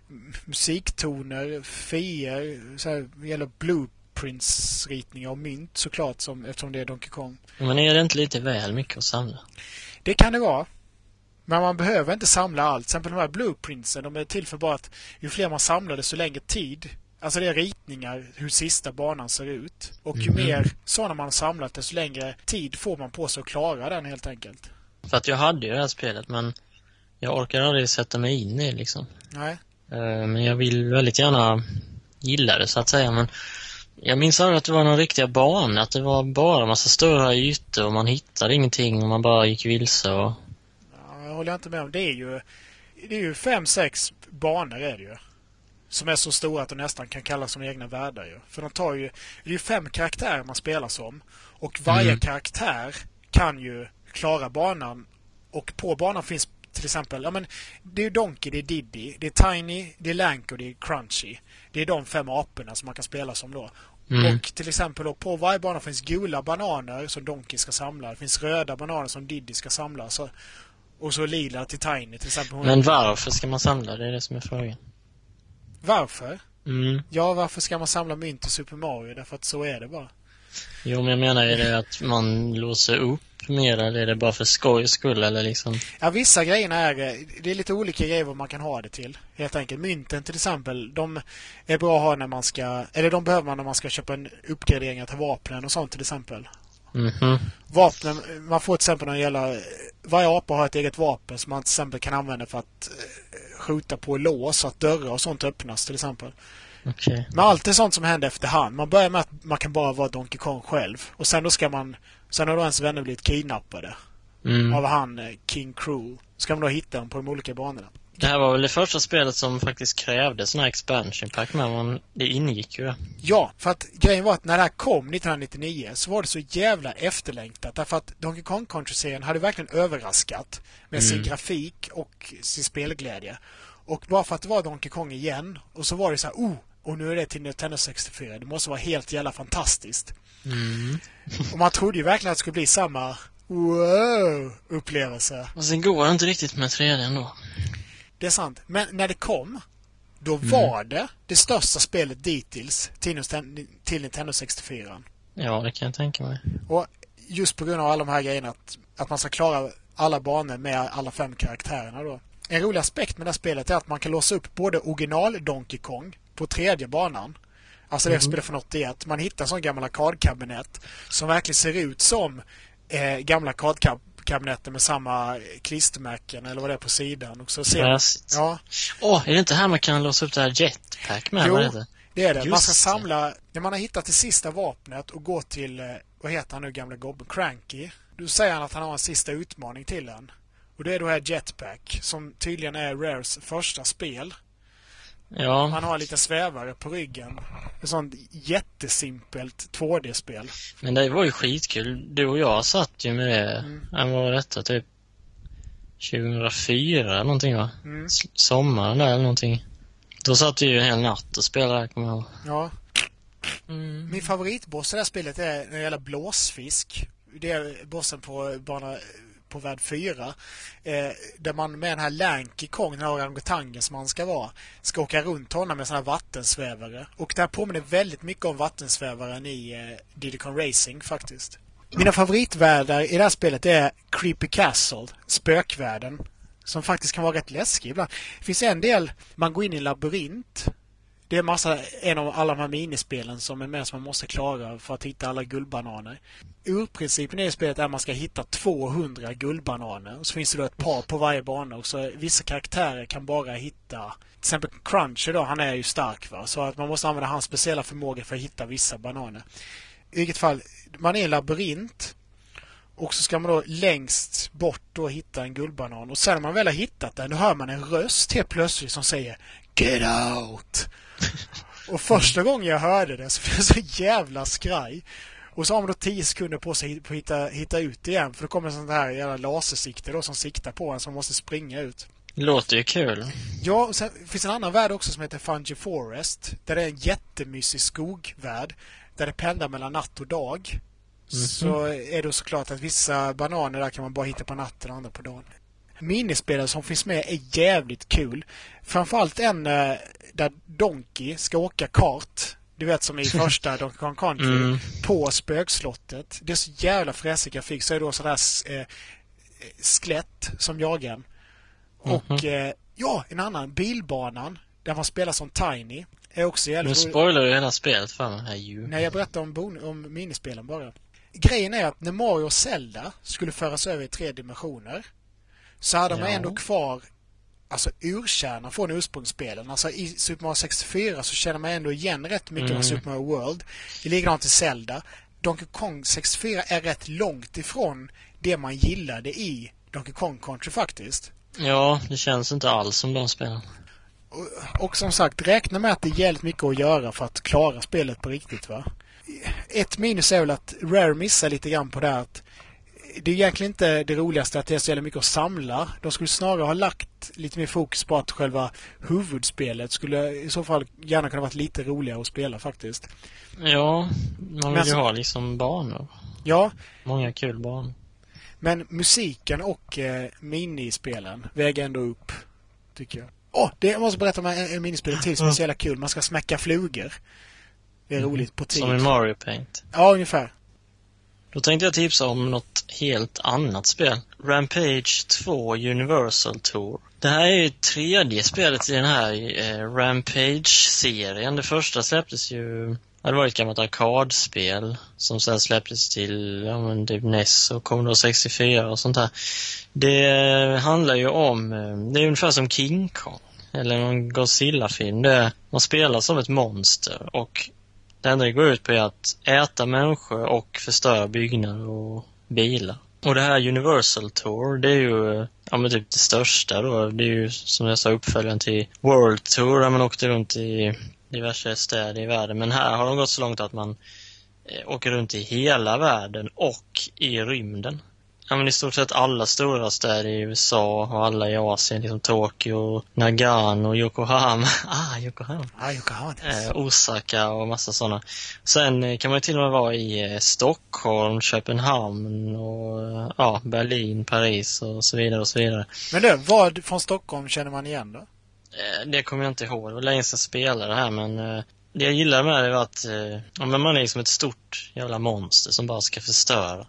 musiktoner, fier, så här, det gäller blueprints-ritningar och mynt såklart, som, eftersom det är Donkey Kong. Men är det inte lite väl mycket att samla? Det kan det vara. Men man behöver inte samla allt. Till exempel de här blueprintsen, de är till för bara att ju fler man samlar, desto längre tid. Alltså det är ritningar hur sista banan ser ut. Och ju Mhm. mer sådana man har samlat, desto längre tid får man på sig att klara den helt enkelt. För att jag hade ju det här spelet, men jag orkar aldrig sätta mig in i det liksom. Nej. Eh, Men jag vill väldigt gärna gilla det så att säga, men jag minns aldrig att det var någon riktiga bana, att det var bara en massa stora ytor och man hittade ingenting och man bara gick vilse och... Ja, jag håller inte med om. Det är ju, det är ju fem, sex banor är det ju. Som är så stora att de nästan kan kallas som egna världar ju. För de tar ju, det är ju fem karaktärer man spelar som. Och varje Mm. karaktär kan ju klara banan. Och på banan finns till exempel, ja men det är ju Donkey, det är Diddy, det är Tiny, det är Lank och det är Crunchy. Det är de fem aporna som man kan spela som då. Mm. Och till exempel då, på varje bana finns gula bananer som Donkey ska samla. Det finns röda bananer som Diddy ska samla. Så, och så lila till Tiny till exempel. Men varför ska man samla? Det är det som är frågan. Varför? Mm. Ja, varför ska man samla mynt i Super Mario? Därför att så är det bara. Jo, men jag menar, är det att man låser upp mer eller är det bara för skojs skull eller liksom? Ja, vissa grejerna är, det är lite olika grejer vad man kan ha det till. Helt enkelt. Mynten till exempel, de är bra att ha när man ska, eller de behöver man när man ska köpa en uppgradering till vapnen och sånt till exempel. Mhm. Vapnen, man får till exempel när det gäller, varje apa har ett eget vapen som man till exempel kan använda för att eh, skjuta på lås så att dörrar och sånt öppnas till exempel. Okej. Okay. Men allt är sånt som händer efterhand. Man börjar med att man kan bara vara Donkey Kong själv. Och sen då ska man, sen har då ens vänner blivit kidnappade Mm. av han eh, King Cruel. Ska man då hitta dem på de olika banorna. Det här var väl det första spelet som faktiskt krävde sån här expansion pack, men det ingick ju det. Ja, för att grejen var att när det här kom nittonhundranittionio så var det så jävla efterlängtat. Därför att Donkey Kong Country-serien hade verkligen överraskat med sin Mm. grafik och sin spelglädje. Och bara för att det var Donkey Kong igen, och så var det så här, oh, och nu är det till Nintendo sextiofyra. Det måste vara helt jävla fantastiskt. Mm. Och man trodde ju verkligen att det skulle bli samma wow-upplevelse. Och sen går det inte riktigt med tre D ändå. Det är sant. Men när det kom, då var det det största spelet dittills till, till Nintendo sextiofyra. Ja, det kan jag tänka mig. Och just på grund av alla de här grejerna att, att man ska klara alla banor med alla fem karaktärerna då. En rolig aspekt med det här spelet är att man kan låsa upp både original Donkey Kong på tredje banan. Alltså det Mm. spelet från åttioett. Man hittar en sån gammal arkadkabinett som verkligen ser ut som eh, gamla arkadkabinetter med samma klistermärken eller vad det är på sidan. Och så ser man, Fräsigt. ja, Åh, är det inte här man kan låsa upp det här jetpack med? Jo. Vad heter det? det är det. Just Man ska det. samla, när man har hittat det sista vapnet och går till, eh, vad heter han nu, gamla gobben? Cranky. Då säger han att han har en sista utmaning till en. Och det är då här Jetpack, som tydligen är Rares första spel. Ja, Han har en liten svävare på ryggen. Ett sånt jättesimpelt två D-spel. men det var ju skitkul. Du och jag satt ju med det. Mm. Han var detta typ tjugohundrafyra eller någonting, va? Mm. S- Sommaren där eller någonting. Då satt vi ju en hel natt och spelade, kommer jag ihåg. Ja. Mm. Min favoritboss i det här spelet är när det gäller blåsfisk. det är bossen på bana på värld fyra. Eh, där man med den här Lanky Kong, den här orangutangen som man ska vara, ska åka runt honom med såna här vattensvävare. Och det här påminner väldigt mycket om vattensvävaren i eh, Diddy Kong Racing faktiskt. Mina favoritvärldar i det här spelet är Creepy Castle, spökvärlden, som faktiskt kan vara rätt läskig ibland. Det finns en del, man går in i en labyrint. Det är massa, en av alla de här minispelen som är med som man måste klara för att hitta alla guldbananer. Urprincipen i spelet är att man ska hitta tvåhundra guldbananer. Och så finns det då ett par på varje bana. Och så vissa karaktärer kan bara hitta... Till exempel Crunchy då, han är ju stark va. Så att man måste använda hans speciella förmåga för att hitta vissa bananer. I vilket fall, man är i en labyrint. Och så ska man då längst bort då hitta en guldbanan. Och sen när man väl har hittat den, då hör man en röst helt plötsligt som säger Get out! Och första gången jag hörde det så blev jag så jävla skraj. Och så har man då tio sekunder på sig att hitta, hitta ut igen. För då kommer en sån här jävla lasersikte då som siktar på en som måste springa ut. Låter ju kul. Ja, och sen finns en annan värld också som heter Fungi Forest. Där det är en jättemysig skogvärld. Där det pendlar mellan natt och dag. Mm-hmm. Så är det såklart att vissa bananer där kan man bara hitta på natten och andra på dagen. Minispelen som finns med är jävligt kul. Framförallt en där Donkey ska åka kart. Du vet som i första Donkey Kong Country mm. på spökslottet. Det är så jävla fräsig grafik. Så är det då sådär eh, skelett som jagar en. Och mm-hmm. eh, ja, en annan, bilbanan där man spelar som Tiny är också jävligt. Nu spoilar du hela spelet för mig här ju. Nej, jag berättar om, bon- om minispelen bara. Grejen är att när Mario och Zelda skulle föras över i tre dimensioner så hade ja. man ändå kvar alltså urkärnan från ursprungsspelen. Alltså i Super Mario sextiofyra så känner man ändå igen rätt mycket mm. av Super Mario World. Det ligger likadant till Zelda. Donkey Kong sextiofyra är rätt långt ifrån det man gillade i Donkey Kong Country faktiskt. Ja, det känns inte alls som de spelen. Och, och som sagt, räkna med att det är jävligt mycket att göra för att klara spelet på riktigt va. Ett minus är väl att Rare missar lite grann på det här att det är egentligen inte det roligaste att det är så jävla mycket att samla. De skulle snarare ha lagt lite mer fokus på att själva huvudspelet skulle i så fall gärna kunna varit lite roligare att spela faktiskt. Ja, man vill ju så, ha liksom banor. Ja. Många kul banor. Men musiken och eh, minispelen väger ändå upp, tycker jag. Åh, oh, det jag måste berätta om en, en minispel till som är så jävla kul. Man ska smäcka flugor. Det är mm. roligt på tid. Som i Mario Paint. Ja, ungefär. Då tänkte jag tipsa om något helt annat spel. Rampage två Universal Tour. Det här är ju tredje spelet i den här eh, Rampage-serien. Det första släpptes ju... Det var ett gammalt arkadspel som sen släpptes till ja, men typ N E S och Commodore sextiofyra och sånt här. Det handlar ju om... Det är ungefär som King Kong eller någon Godzilla-film. Det, man spelar som ett monster och det enda det går ut på är att äta människor och förstöra byggnader och bilar. Och det här Universal Tour, det är ju ja, men typ det största då. Det är ju som jag sa uppföljaren till World Tour där man åkte runt i diverse städer i världen. Men här har de gått så långt att man eh, åker runt i hela världen och i rymden. Ja, men i stort sett alla stora städer i U S A och alla i Asien, liksom Tokyo, Nagano, Yokohama, ah, Yokohama, ah, Yokohama. Eh, Osaka och massa sådana. Sen eh, kan man ju till och med vara i eh, Stockholm, Köpenhamn och eh, ja, Berlin, Paris och så vidare och så vidare. Men du, vad från Stockholm känner man igen då? Eh, det kommer jag inte ihåg, det var länge sedan jag spelade det här, men eh, det jag gillar med det var att eh, ja, men man är liksom ett stort jävla monster som bara ska förstöra.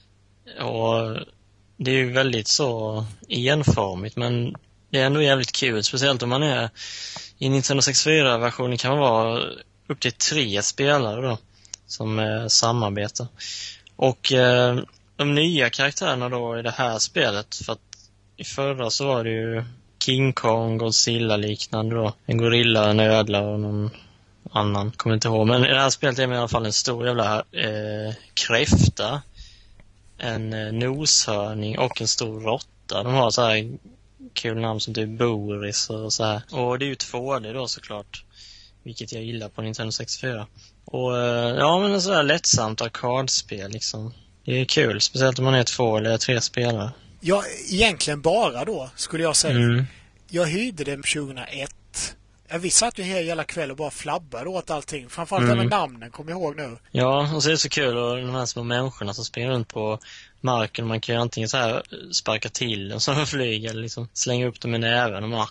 Och det är ju väldigt så enformigt, men det är ändå jävligt kul. Speciellt om man är i Nintendo sextiofyra-versionen kan man vara upp till tre spelare då som eh, samarbetar. Och eh, de nya karaktärerna då i det här spelet, för att i förra så var det ju King Kong, Godzilla liknande då. En gorilla, en ödla och någon annan, kommer inte ihåg. Men i det här spelet är det i alla fall en stor jävla eh, kräfta, en eh, noshörning och en stor råtta. De har så här kul namn som typ Boris och så här. Och det är ju två D då såklart, vilket jag gillar på Nintendo sextiofyra. Och eh, ja, men en så här lättsamt arkadspel liksom. Det är kul, speciellt om man är två eller tre spelare. Ja, egentligen bara då, skulle jag säga. Mm. Jag hyrde det tjugohundraett Ja, vi satt ju här hela kväll och bara flabbade åt allting. Framförallt Mm. även namnen, kommer jag ihåg nu. Ja, och så är det så kul och de här små människorna som springer runt på marken. Man kan ju antingen så här sparka till dem som de flyger eller liksom slänga upp dem i näven och man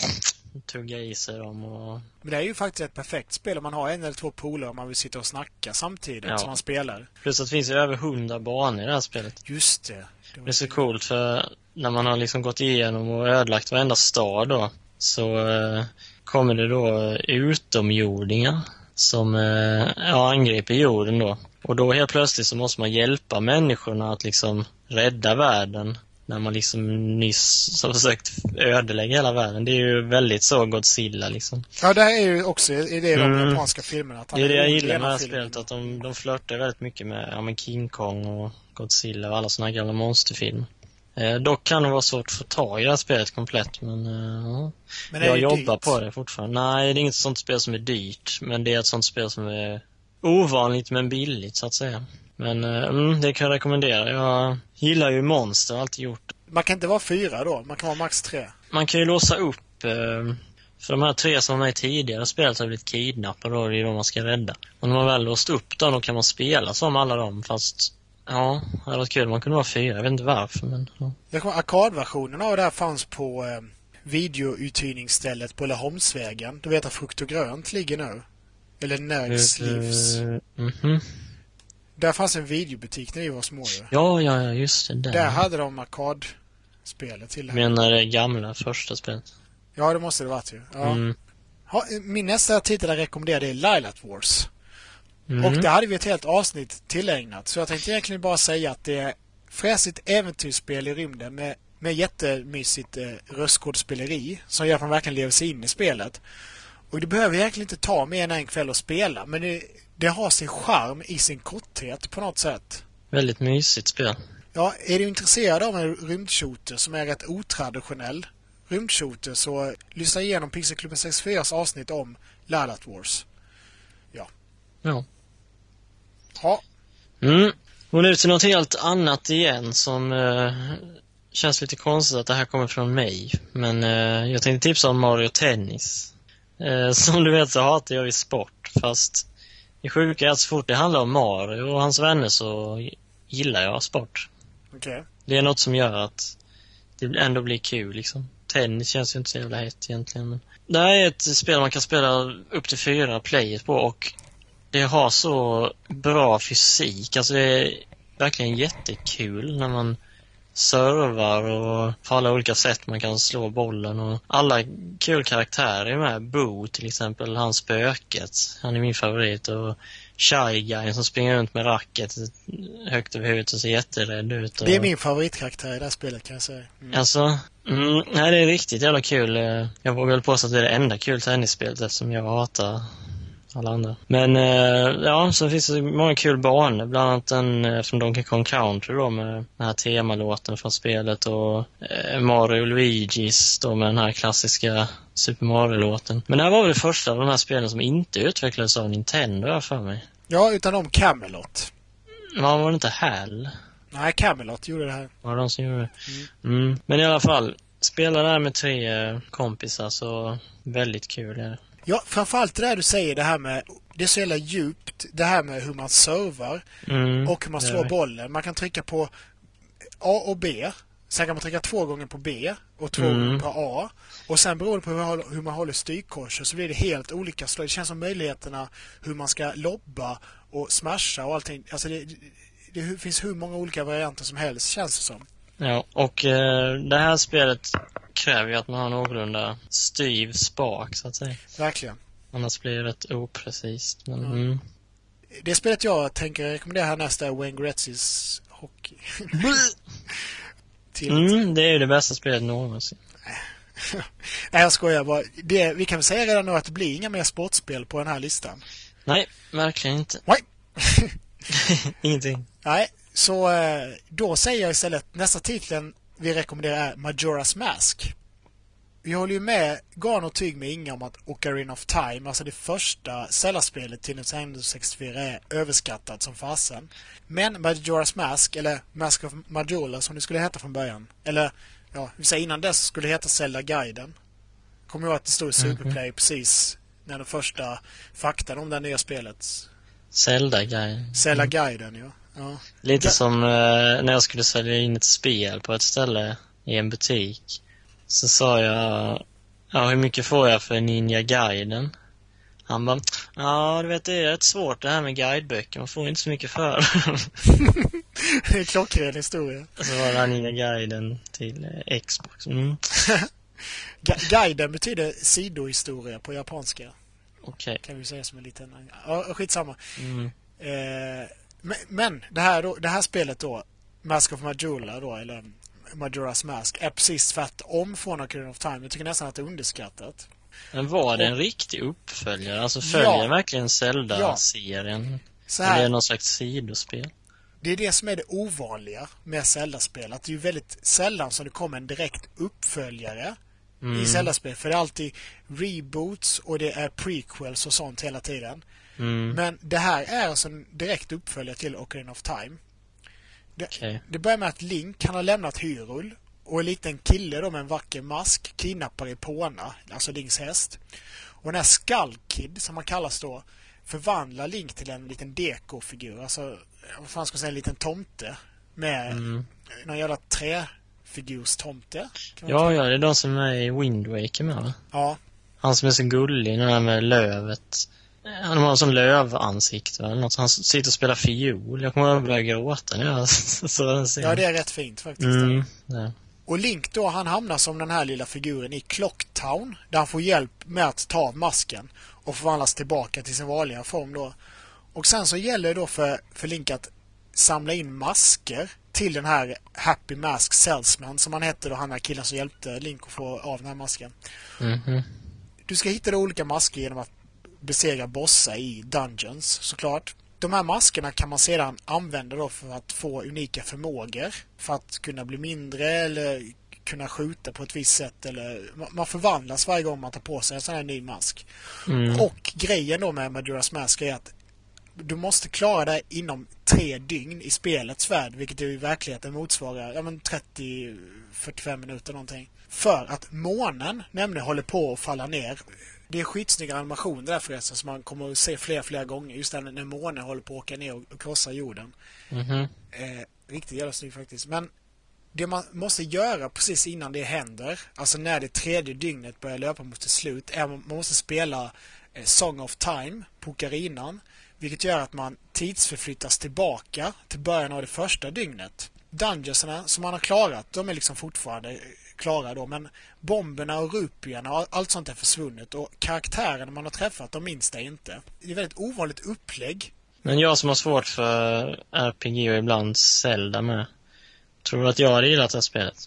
tugga i sig dem. Och... Men det är ju faktiskt ett perfekt spel om man har en eller två polare och man vill sitta och snacka samtidigt Ja. som man spelar. Plus att det finns ju över hundra banor i det här spelet. Just det. Det, Det är så coolt för när man har liksom gått igenom och ödelagt varenda stad då, så eh, kommer det då utomjordingar som eh, ja, angriper jorden då. Och då helt plötsligt så måste man hjälpa människorna att liksom rädda världen när man liksom nyss har försökt ödelägga hela världen. Det är ju väldigt så Godzilla liksom. Ja, det här är ju också i det de Mm. japanska filmerna. Att han Det är det jag ond i gillar med ena det här filmen. spelet, att de, de flörtar väldigt mycket med, ja, med King Kong och Godzilla och alla såna här gamla monsterfilmer. Eh, dock kan det vara svårt att få tag i det här spelet komplett, men, eh, ja. Men det är jag ju jobbar dyrt. på det fortfarande. Nej, det är inget sånt spel som är dyrt, men det är ett sånt spel som är ovanligt men billigt så att säga. Men eh, mm, det kan jag rekommendera. Jag gillar ju monster, har alltid gjort. Man kan inte vara fyra då, man kan vara max tre. Man kan ju låsa upp, eh, för de här tre som var med tidigare spelet har blivit kidnappade och det är de man ska rädda. Och när man väl låst upp dem, då kan man spela som alla dem, fast ja, det hade varit kul. Man kunde vara fyra, jag vet inte varför, men ja. Jag kommer, arkadversionen av det här fanns på eh, videouthyrningsstället på Laholmsvägen. Du vet att Frukt och Grönt ligger nu. Eller Nerds Livs. Eh, mhm. Där fanns en videobutik när vi var små ju. Ja, ja, ja, just det. Där. Där hade de arkadspelet till det här. Menar det gamla första spelet. Ja, det måste det varit ju. Ja. Mm. Ha, min nästa titel jag rekommenderar är Lilac Wars. Mm. Och det hade vi ett helt avsnitt tillägnat. Så jag tänkte egentligen bara säga att det är fräsigt äventyrsspel i rymden med, med jättemysigt eh, röstskådespeleri som gör att man verkligen lever sig in i spelet. Och det behöver egentligen inte ta mer än en kväll att spela, men det, det har sin charm i sin korthet på något sätt. Väldigt mysigt spel. Ja, är du intresserad av en rymdshooter som är rätt otraditionell rymdshooter, så lyssna igenom Pixelklubben sextiofyras avsnitt om Lilac Wars. Ja. Ja. Ja. Mm. Och nu till något helt annat igen som eh, känns lite konstigt att det här kommer från mig. Men eh, jag tänkte tipsa om Mario Tennis. Eh, som du vet så hatar jag i sport. Fast det sjuka är att så fort det handlar om Mario och hans vänner så gillar jag sport. Okej. Okay. Det är något som gör att det ändå blir kul liksom. Tennis känns ju inte så jävla hett egentligen. Men det här är ett spel man kan spela upp till fyra players på och det har så bra fysik. Alltså det är verkligen jättekul när man servar och på alla olika sätt man kan slå bollen. Och alla kul karaktärer är med. Bo till exempel, han spöket. Han är min favorit. Och Shy Guy som springer runt med racket högt över huvudet och ser jätterädd ut. Och... Det är min favoritkaraktär i det här spelet, kan jag säga. Mm. Alltså, mm, nej, det är riktigt jävla kul. Jag vågar väl påstå att det är det enda kul tennisspelet eftersom jag hatar alla andra. Men eh, ja, så finns det många kul banor. Bland annat den eh, från Donkey Kong Country då med den här temalåten från spelet. Och eh, Mario och Luigi's då med den här klassiska Super Mario-låten. Men det här var väl det första av de här spelen som inte utvecklades av Nintendo, jag för mig. Ja, utan om Camelot. Ja, var det inte Hal? Nej, Camelot gjorde det här. Var det de som gjorde det? Mm. Mm. Men i alla fall, spela där med tre eh, kompisar, så väldigt kul är det. Ja, framförallt det där du säger, det här med, det är så jävla djupt, det här med hur man servar Mm, och hur man slår bollen. Man kan trycka på A och B, sen kan man trycka två gånger på B och två Mm. gånger på A. Och sen beror det på hur, hur man håller styrkorset så blir det helt olika slag. Det känns som möjligheterna hur man ska lobba och smasha och allting. Alltså det, det, det finns hur många olika varianter som helst, känns det som. Ja, och eh, det här spelet kräver ju att man har någorlunda styv spak, så att säga. Verkligen. Annars blir det rätt oprecist. Men, Mm. mm. Det spelet jag tänker rekommendera här nästa är Wayne Gretzky's hockey. Till Mm, det är ju det bästa spelet någonsin. Nej, jag skojar bara. Det, vi kan väl säga redan nu att det blir inga mer sportspel på den här listan. Nej, verkligen inte. Nej. Ingenting. Nej, så eh, då säger jag istället nästa titeln vi rekommenderar är Majora's Mask. Vi håller ju med Garn och Tyg med Inga om att Ocarina of Time, alltså det första Zelda-spelet till Nintendo sextiofyra, är överskattat som fasen. Men Majora's Mask, eller Mask of Majora som det skulle heta från början, eller ja, vi säger innan dess skulle det heta Zelda-guiden. kommer ihåg att det stod i Superplay mm-hmm. precis när den första faktan om det nya spelet. Zelda-guiden. Zelda-guiden, ja. ja. Lite Ga- som eh, när jag skulle sälja in ett spel på ett ställe i en butik. Så sa jag, ja, hur mycket får jag för Ninja-guiden? Han bara, ja, du vet, det är rätt svårt det här med guideböcker. Man får inte så mycket för. Det är klockren historia. Så var det Ninja-guiden till eh, Xbox. Mm. Gu- guiden betyder sidohistoria på japanska. Okej. Okay. Kan vi säga som en liten... Ja, skitsamma. Mm. Eh, men, men det här, då, det här spelet då, Mask of Majora då, eller Majora's Mask, är precis tvärtom från Ocarina of Time. Jag tycker nästan att det är underskattat. Men var det en och, riktig uppföljare? Alltså följer ja, verkligen Zelda-serien? Ja. Eller är det någon slags sidospel? Det är det som är det ovanliga med Zelda-spel. Att det är väldigt sällan som det kommer en direkt uppföljare mm. i Zelda-spel. För det är alltid reboots och det är prequels och sånt hela tiden. Mm. Men det här är alltså en direkt uppföljare till Ocarina of Time. Det, okay. det börjar med att Link, han har lämnat Hyrule och en liten kille då med en vacker mask kidnappar Epona, alltså Links häst. Och den här Skull Kid, som man kallas då, förvandlar Link till en liten dekofigur. Alltså, vad fan ska jag säga, en liten tomte med mm. någon jävla träfigurstomte. Ja, ja, det är de som är i Wind Waker med, va? Ja. Han som är så gullig, den där med lövet. Han har en sån lövansikte eller något. Han sitter och spelar fiol. Jag kommer att börja gråta när jag så den scenen. Ja, det är rätt fint faktiskt. Mm, ja. Och Link då, han hamnar som den här lilla figuren i Clocktown, där han får hjälp med att ta av masken och förvandlas tillbaka till sin vanliga form då. Och sen så gäller det då för, för Link att samla in masker till den här Happy Mask Salesman som han hette då, han här killen som hjälpte Link att få av den här masken. Mm-hmm. Du ska hitta då olika masker genom att besegra bossar i dungeons, såklart. De här maskerna kan man sedan använda då för att få unika förmågor. För att kunna bli mindre eller kunna skjuta på ett visst sätt. Eller man förvandlas varje gång man tar på sig en sån här ny mask. Mm. Och grejen då med Majora's Mask är att du måste klara det inom tre dygn i spelets värld. Vilket i verkligheten motsvarar ja, men trettio till fyrtiofem minuter någonting. För att månen nämligen håller på att falla ner. Det är skitsnygga animationer där förresten som man kommer att se flera, flera gånger. Just när, när månen håller på att åka ner och krossa jorden. Mm-hmm. Eh, riktigt jävla snyggt faktiskt. Men det man måste göra precis innan det händer, alltså när det tredje dygnet börjar löpa mot slut, är att man måste spela eh, Song of Time på okarinan. Vilket gör att man tidsförflyttas tillbaka till början av det första dygnet. Dungeonsarna som man har klarat, de är liksom fortfarande klara då, men bomberna och rupierna och allt sånt är försvunnet och karaktärerna man har träffat, de minns det inte. Det är väldigt ovanligt upplägg. Men jag som har svårt för R P G och ibland Zelda med, tror du att jag hade gillat det här spelet?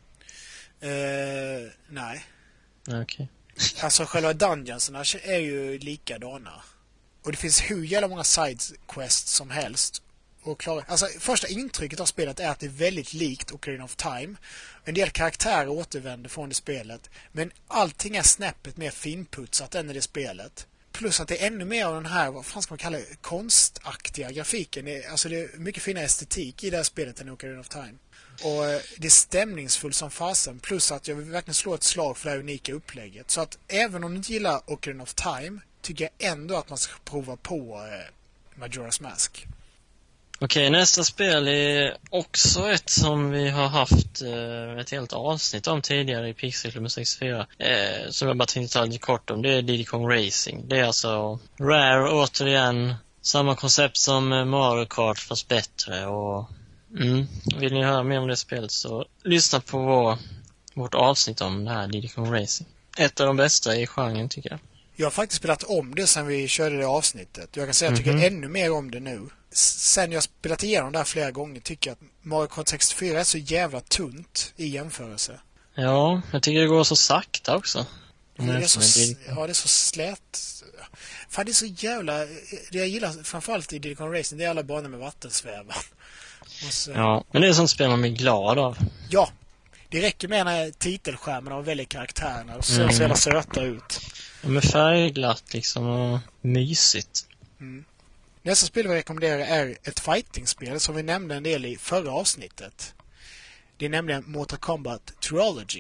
Eh, nej. Okej. Okay. Alltså själva dungeonsarna är ju likadana. Och det finns hur jävla många sidequests som helst. Och klara. Alltså, första intrycket av spelet är att det är väldigt likt Ocarina of Time. En del karaktärer återvänder från det spelet. Men allting är snäppet mer finputsat än i det spelet. Plus att det är ännu mer av den här, vad fan ska man kalla det, konstaktiga grafiken. Det är, alltså det är mycket finare estetik i det här spelet än i Ocarina of Time. Och det är stämningsfullt som fasen. Plus att jag vill verkligen slå ett slag för det här unika upplägget. Så att även om du inte gillar Ocarina of Time tycker jag ändå att man ska prova på eh, Majora's Mask. Okej, nästa spel är också ett som vi har haft eh, ett helt avsnitt om tidigare i Pixelklubben sextiofyra. Eh, som jag bara tänkte ta lite kort om. Det är Diddy Kong Racing. Det är alltså Rare, återigen. Samma koncept som Mario Kart fast bättre. Och, mm, vill ni höra mer om det spelet så lyssna på vår, vårt avsnitt om det här Diddy Kong Racing. Ett av de bästa i genren tycker jag. Jag har faktiskt spelat om det sen vi körde det avsnittet. Jag kan säga att jag tycker mm-hmm. ännu mer om det nu. Sen jag spelat igenom det här flera gånger tycker jag att Mario Kart sextiofyra är så jävla tunt i jämförelse. Ja, jag tycker det går så sakta också. Det är så, ja, det är så slät. Fan, det är så jävla... Det jag gillar framförallt i Diddy Kong Racing, det är alla banor med vattensvävar. Så... Ja, men det är sånt spel man blir glad av. Ja, det räcker med när titelskärmarna och väljer karaktärerna och ser mm. så jävla söta ut. De är färgglatt liksom och mysigt. Mm. Nästa spel vi rekommenderar är ett fightingspel som vi nämnde en del i förra avsnittet. Det är nämligen Mortal Kombat Trilogy.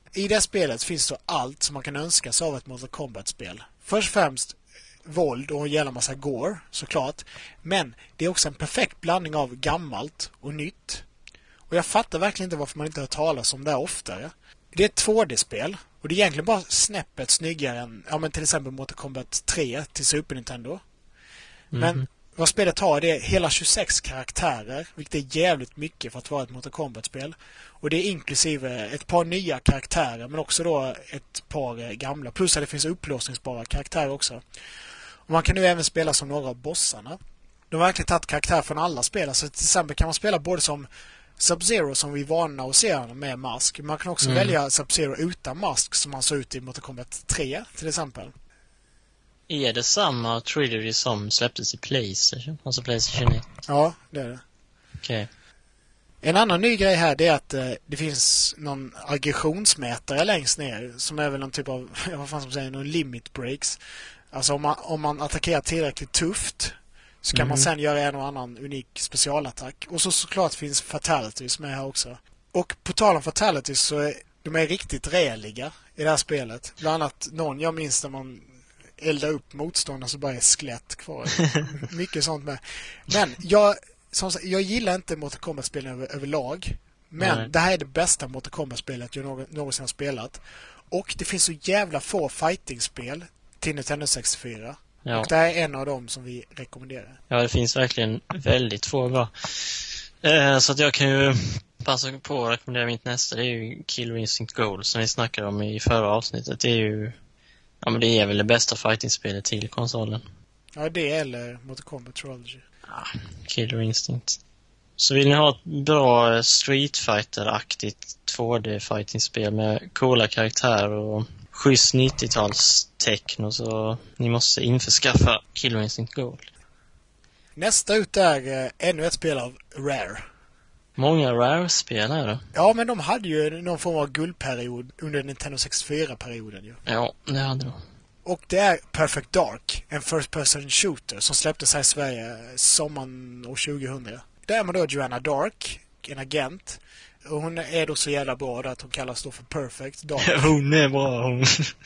I det spelet finns så allt som man kan önska sig av ett Mortal Kombat-spel. Först och främst våld och en jävla massa gore, såklart. Men det är också en perfekt blandning av gammalt och nytt. Och jag fattar verkligen inte varför man inte hör talas om det här oftare. Det är ett två D-spel och det är egentligen bara snäppet snyggare än ja, men till exempel Mortal Kombat tre till Super Nintendo. Men mm. vad spelet har det är hela tjugosex karaktärer, vilket är jävligt mycket för att vara ett Mortal Kombat-spel. Och det är inklusive ett par nya karaktärer men också då ett par gamla. Plus att det finns upplåsningsbara karaktärer också. Och man kan nu även spela som några av bossarna. De har verkligen tagit karaktär från alla spel. Så till exempel kan man spela både som Sub-Zero som vi är vana att se med mask. Man kan också mm. välja Sub-Zero utan mask som man såg ut i Mortal Kombat tre till exempel. Är det samma trilogy som släpptes i PlayStation? Alltså PlayStation ett? Ja, det är det. Okej. Okay. En annan ny grej här det är att eh, det finns någon aggressionsmätare längst ner som är väl någon typ av, vad fan ska man säga, någon limit breaks. Alltså om man, om man attackerar tillräckligt tufft så kan mm. man sen göra en och annan unik specialattack. Och så såklart finns fatalities med här också. Och på tal om fatalities så är de är riktigt räliga i det här spelet. Bland annat någon jag minns när man eldar upp motståndare så bara är skelett kvar. Mycket sånt med. Men jag, som sagt, jag gillar inte Mortal Kombat-spelen över, överlag. Men mm. det här är det bästa Mortal Kombat-spelet jag någon, någonsin har spelat. Och det finns så jävla få fighting-spel till Nintendo sextiofyra. Ja. Och det här är en av dem som vi rekommenderar. Ja, det finns verkligen väldigt få bra. Eh, så att jag kan ju passa på att rekommendera mitt nästa. Det är ju Killer Instinct Gold som vi snackade om i förra avsnittet. Det är ju, ja men det är väl det bästa fighting-spelet till konsolen. Ja, det eller Mortal Kombat Trilogy. Ja, Killer Instinct. Så vill ni ha ett bra Street Fighter-aktigt två D-fighting-spel med coola karaktärer och schysst nittio-tals techno, så ni måste införskaffa Killer Instinct Gold. Nästa ut är eh, ännu ett spel av Rare. Många Rare-spel här då. Ja, men de hade ju någon form av guldperiod under Nintendo sextiofyra-perioden ju. Ja, det hade de. Och det är Perfect Dark, en first-person shooter som släpptes här i Sverige sommaren år tjugohundra. Där är man då Joanna Dark, en agent. Och hon är då så jävla bra att hon kallas då för Perfect Dark. Hon är bra, hon.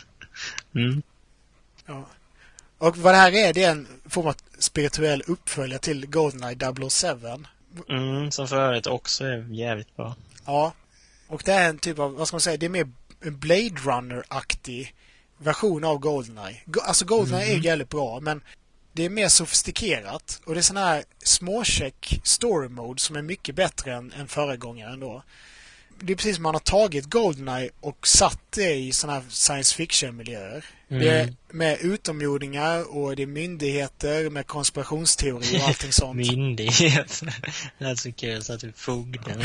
Mm. Ja. Och vad det här är, det är en form av spirituell uppföljare till GoldenEye double oh seven. Mm, som för övrigt också är jävligt bra. Ja. Och det är en typ av, vad ska man säga, det är mer en Blade Runner-aktig version av GoldenEye. Alltså GoldenEye mm. är jävligt bra, men det är mer sofistikerat. Och det är sån här småcheck story mode som är mycket bättre än, än föregångaren då. Det är precis som man har tagit GoldenEye och satt det i såna här science fiction-miljöer. Mm. Det är med utomjordingar och det är myndigheter med konspirationsteori och allting sånt. Myndigheter? Det är så kul så att du fogden.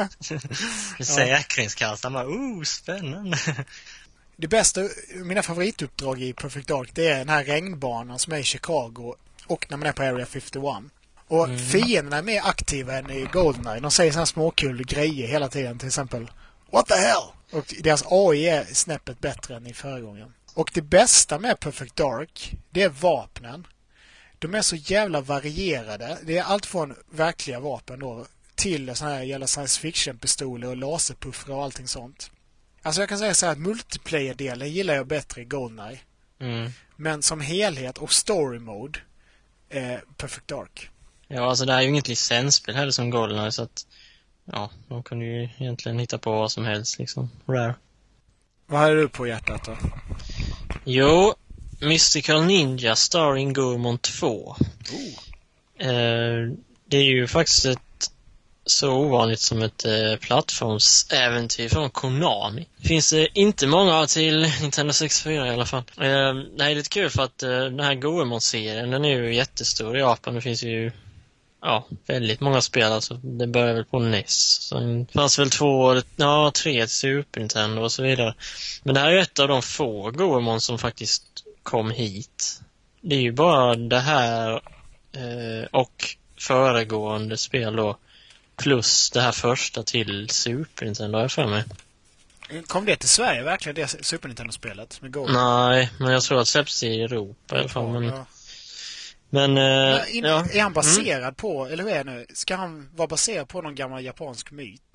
Säkringskassan bara, oh, spännande. Det bästa, mina favorituppdrag i Perfect Dark, det är den här regnbanan som är i Chicago och när man är på Area femtioett. Och mm. fienderna är mer aktiva än i GoldenEye. De säger såna här småkul grejer hela tiden, till exempel What the hell? Och deras A I är snäppet bättre än i föregången. Och det bästa med Perfect Dark, det är vapnen. De är så jävla varierade. Det är allt från verkliga vapen då till såna här jävla science fiction-pistoler och laserpuffrar och allting sånt. Alltså jag kan säga så här att multiplayer-delen gillar jag bättre i GoldenEye. Mm. Men som helhet och story mode är Perfect Dark. Ja, alltså det är ju inget licensspel heller som GoldenEye, så att ja, de kan ju egentligen hitta på vad som helst liksom. Rare. Vad har du på hjärtat då? Jo, Mystical Ninja Starring Goemon två. Oh. Eh, det är ju faktiskt ett så ovanligt som ett eh, plattformsäventyr från Konami. Det finns eh, inte många till Nintendo sextiofyra i alla fall. Eh, det är lite kul för att eh, den här Goemon-serien, den är ju jättestor i Japan. Det finns ju ja, väldigt många spel. Alltså, det börjar väl på N E S. Så det fanns väl två, ja, tre till Super Nintendo och så vidare. Men det här är ju ett av de få Goemon som faktiskt kom hit. Det är ju bara det här eh, och föregående spel då. Plus det här första till Super Nintendo, jag för mig. Kom det till Sverige verkligen, det Super Nintendo-spelet med Gold? Nej, men jag tror att det släpps i Europa i alla fall. Men, ja. men, äh, in, ja. Är han baserad mm. på, eller hur är det nu? Ska han vara baserad på någon gammal japansk myt?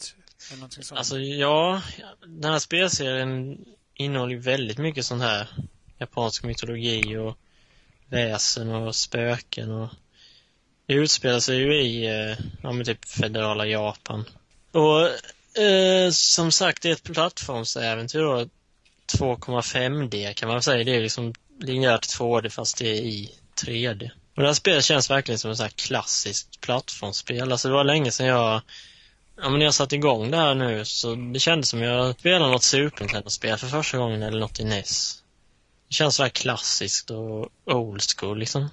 Eller någonting sånt. Alltså ja, den här spelserien innehåller ju väldigt mycket sån här japansk mytologi och väsen och spöken och det utspelar sig ju i eh, ja, men typ federala Japan. Och eh, som sagt, det är ett plattformsäventyr då, två komma fem D kan man säga. Det är liksom linjärt två D fast det är i tre D. Och det här spelet känns verkligen som ett så här klassiskt plattformsspel. Alltså det var länge sedan jag ja, men när jag satt igång det här nu så det kändes som jag spelade något Super Nintendo-spel för första gången eller något i N E S. Det känns så här klassiskt och old school liksom.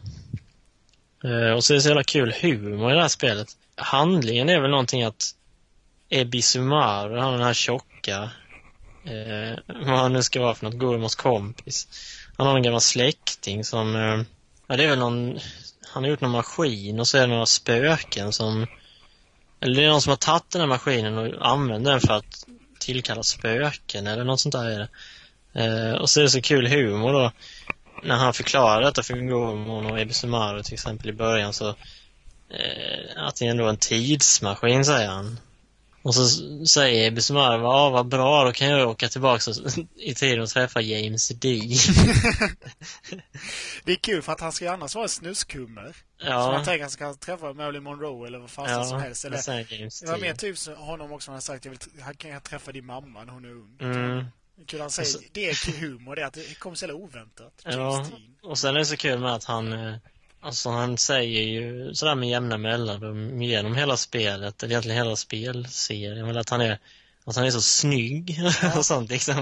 Uh, och så är det så jävla kul humor i det här spelet. Handlingen är väl någonting att Ebi Sumaru, han den här tjocka uh, vad han nu ska vara för något, Goromos kompis. Han har en gammal släkting som uh, ja, det är väl någon, han har gjort någon maskin och så är det några spöken som, eller det är någon som har tagit den här maskinen och använt den för att tillkalla spöken eller något sånt där är det. Uh, och så är det så kul humor då. När han förklarar detta för Goromon och Ebi Sumaru till exempel i början så eh, att det är ändå en tidsmaskin, säger han. Och så säger Ebi Sumaru, ja vad bra, då kan jag åka tillbaka i tiden och träffa James D. Det är kul för att han ska ju annars vara en snuskummer. Ja. Så man tänker att han ska träffa Marilyn Monroe eller vad fan Ja, som helst. Eller, det James det var D. mer typ så honom också, han har sagt jag vill, han kan jag träffa din mamma när hon är ung. Mm. Kul han säger, så, det är kul humor, det är att det kommer så jävla oväntat. Ja, och sen är det så kul med att han eh, alltså han säger ju sådär med jämna mellanrum genom hela spelet, eller egentligen hela spelserien, men att han är att han är så snygg ja. och sånt liksom.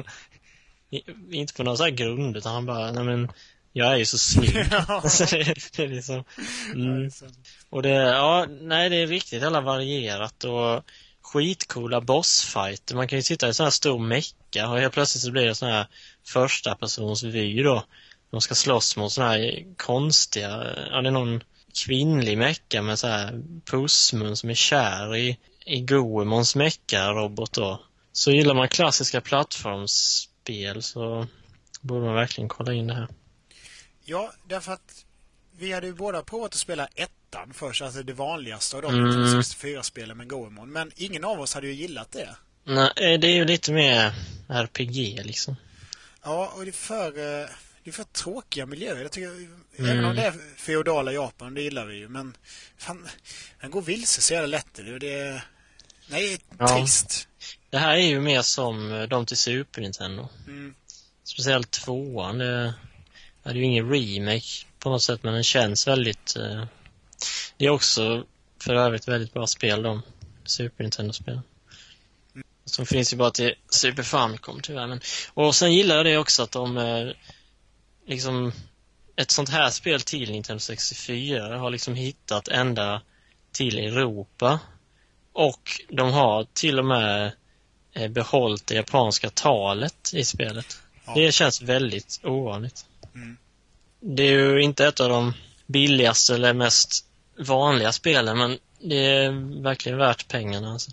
Inte på någon sån här grund, utan han bara, nej men jag är ju så snygg. Ja. Så det, det är liksom mm. Och det, ja, nej det är riktigt alla varierat och skitcoola bossfighter. Man kan ju sitta i en sån här stor mecka och helt plötsligt så blir det sån här första persons vy då. De ska slåss mot sån här konstiga, ja det är någon kvinnlig mecka med så här pussmun som är kär i, i Goemons mecka-robot då. Så gillar man klassiska plattformsspel så borde man verkligen kolla in det här. Ja, därför att vi hade ju båda provat att spela ettan först, alltså det vanligaste av de mm. sextiofyra-spelen med Goemon. Men ingen av oss hade ju gillat det. Nej, det är ju lite mer R P G liksom. Ja, och det är för, det är för tråkiga miljöer. Jag tycker, mm. även om det är feodala Japan, det gillar vi ju. Men fan, den går vilse så jävla lätt. Det, det är, nej, ja. trist. Det här är ju mer som de till Super Nintendo. Mm. Speciellt tvåan. Det är ju ingen remake på något sätt, men den känns väldigt... Eh, det är också för övrigt väldigt bra spel, de Super Nintendo-spel. Mm. Som finns ju bara till Super Famicom tyvärr. Men, och sen gillar jag det också att de... Eh, liksom... Ett sånt här spel till Nintendo sextiofyra har liksom hittat ända till Europa. Och de har till och med eh, behållit det japanska talet i spelet. Ja. Det känns väldigt ovanligt. Mm. Det är ju inte ett av de billigaste eller mest vanliga spelen, men det är verkligen värt pengarna. Alltså.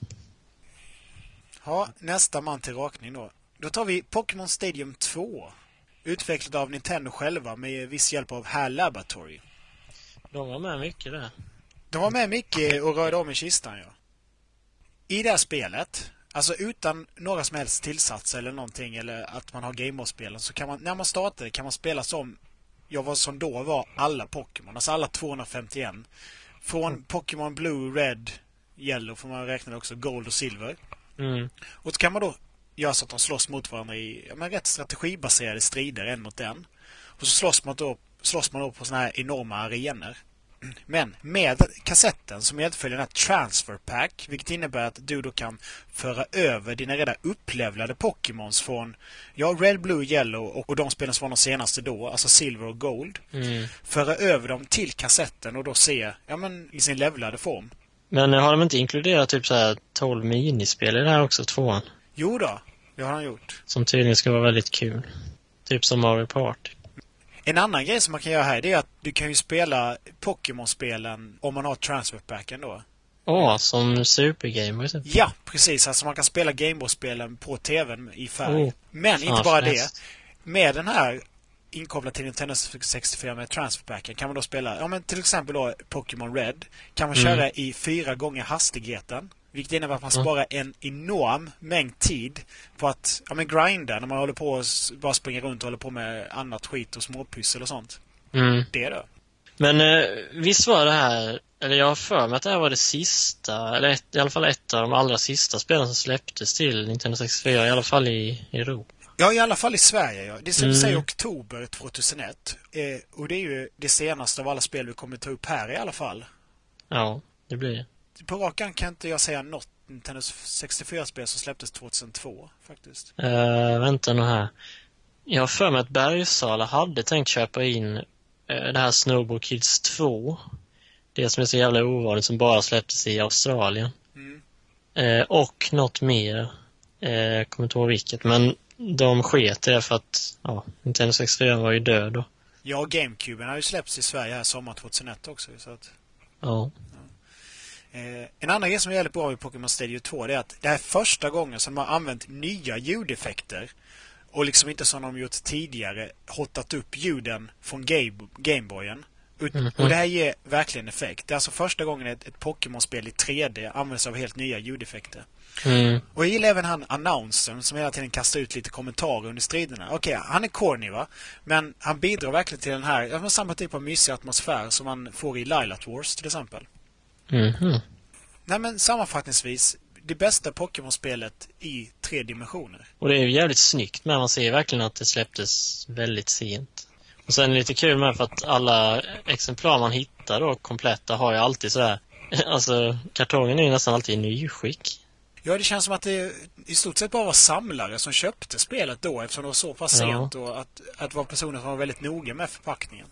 Ja, nästa man till rakning då. Då tar vi Pokémon Stadium två. Utvecklat av Nintendo själva med viss hjälp av H A L Laboratory. De var med mycket där. De var med mycket och rörde om i kistan, ja. I det här spelet, alltså utan några som helst tillsatser eller någonting, eller att man har Gameboy-spelen, så kan man, när man startar kan man spela som jag var som då var alla Pokémon, alltså alla tvåhundrafemtioen. Från mm. Pokémon Blue, Red, Yellow får man räkna också, Gold och Silver. Mm. Och så kan man då göra så att de slåss mot varandra i ja, men rätt strategibaserade strider en mot en. Och så slåss man då, slåss man då på såna här enorma arenor. Men med kassetten som medföljer den här Transfer Pack, vilket innebär att du då kan föra över dina redan upplevlade Pokémons från ja, Red, Blue, Yellow och, och de spelen som var de senaste då, alltså Silver och Gold. Mm. Föra över dem till kassetten och då se ja, men, i sin levlade form. Men har de inte inkluderat typ så här tolv minispel i det här också, tvåan? Jo då, det har han gjort. Som tydligen ska vara väldigt kul. Typ som Mario Party. En annan grej som man kan göra här, det är att du kan ju spela Pokémon-spelen om man har transferpacken då. Ja, oh, som Super Game Boy. Typ. Ja, precis. Alltså man kan spela Gameboy-spelen på tvn i färg. Oh. Men inte ah, bara det. Med den här inkopplad till Nintendo sextiofyra med transferpacken kan man då spela, ja men till exempel då Pokémon Red kan man mm. köra i fyra gånger hastigheten. Vilket innebär att man sparar en enorm mängd tid på att ja, men grinda när man håller på och bara springer runt och håller på med annat skit och småpussel och sånt. Mm. Det då. Men eh, visst var det här, eller jag har för mig att det här var det sista, eller ett, i alla fall ett av de allra sista spelen som släpptes till Nintendo sextiofyra, i alla fall i Europa. Ja, i alla fall i Sverige. Ja. Det släpptes Mm. i oktober tjugohundraett. Eh, och det är ju det senaste av alla spel vi kommer ta upp här i alla fall. Ja, det blir det. På rakan kan inte jag säga något Nintendo sextiofyra-spel som släpptes tjugohundratvå, faktiskt. Uh, vänta nu här. Jag har för mig att Bergsala hade tänkt köpa in uh, det här Snowball Kids två. Det som är så jävla ovanligt som bara släpptes i Australien. Mm. Uh, och något mer. Uh, kommer inte ihåg vilket. Men de sket det för att ja, Nintendo sextiofyra var ju död då. Ja, GameCube har ju släppts i Sverige här sommar tjugohundraett också. Så att... Ja. Eh, en annan grej som är väldigt bra i Pokémon Stadium två är att det här är första gången som man har använt nya ljudeffekter och liksom inte som de gjort tidigare hotat upp ljuden från Game- Gameboyen. Ut- Mm-hmm. Och det här ger verkligen effekt. Det är alltså första gången ett, ett Pokémon-spel i tre D används av helt nya ljudeffekter. Mm. Och jag gillar även han announcern som hela tiden kastar ut lite kommentarer under striderna. Okej, okay, han är corny va? Men han bidrar verkligen till den här ja, samma typ av mysig atmosfär som man får i Lilat Wars till exempel. Mm-hmm. Nej men sammanfattningsvis, det bästa Pokémon-spelet i tre dimensioner. Och det är ju jävligt snyggt, men man ser verkligen att det släpptes väldigt sent. Och sen är det lite kul med för att alla exemplar man hittar då kompletta har ju alltid sådär, alltså kartongen är ju nästan alltid i nyskick. Ja, det känns som att det i stort sett bara var samlare som köpte spelet då eftersom det var så pass Ja. sent och att, att det var personer som var väldigt noga med förpackningen.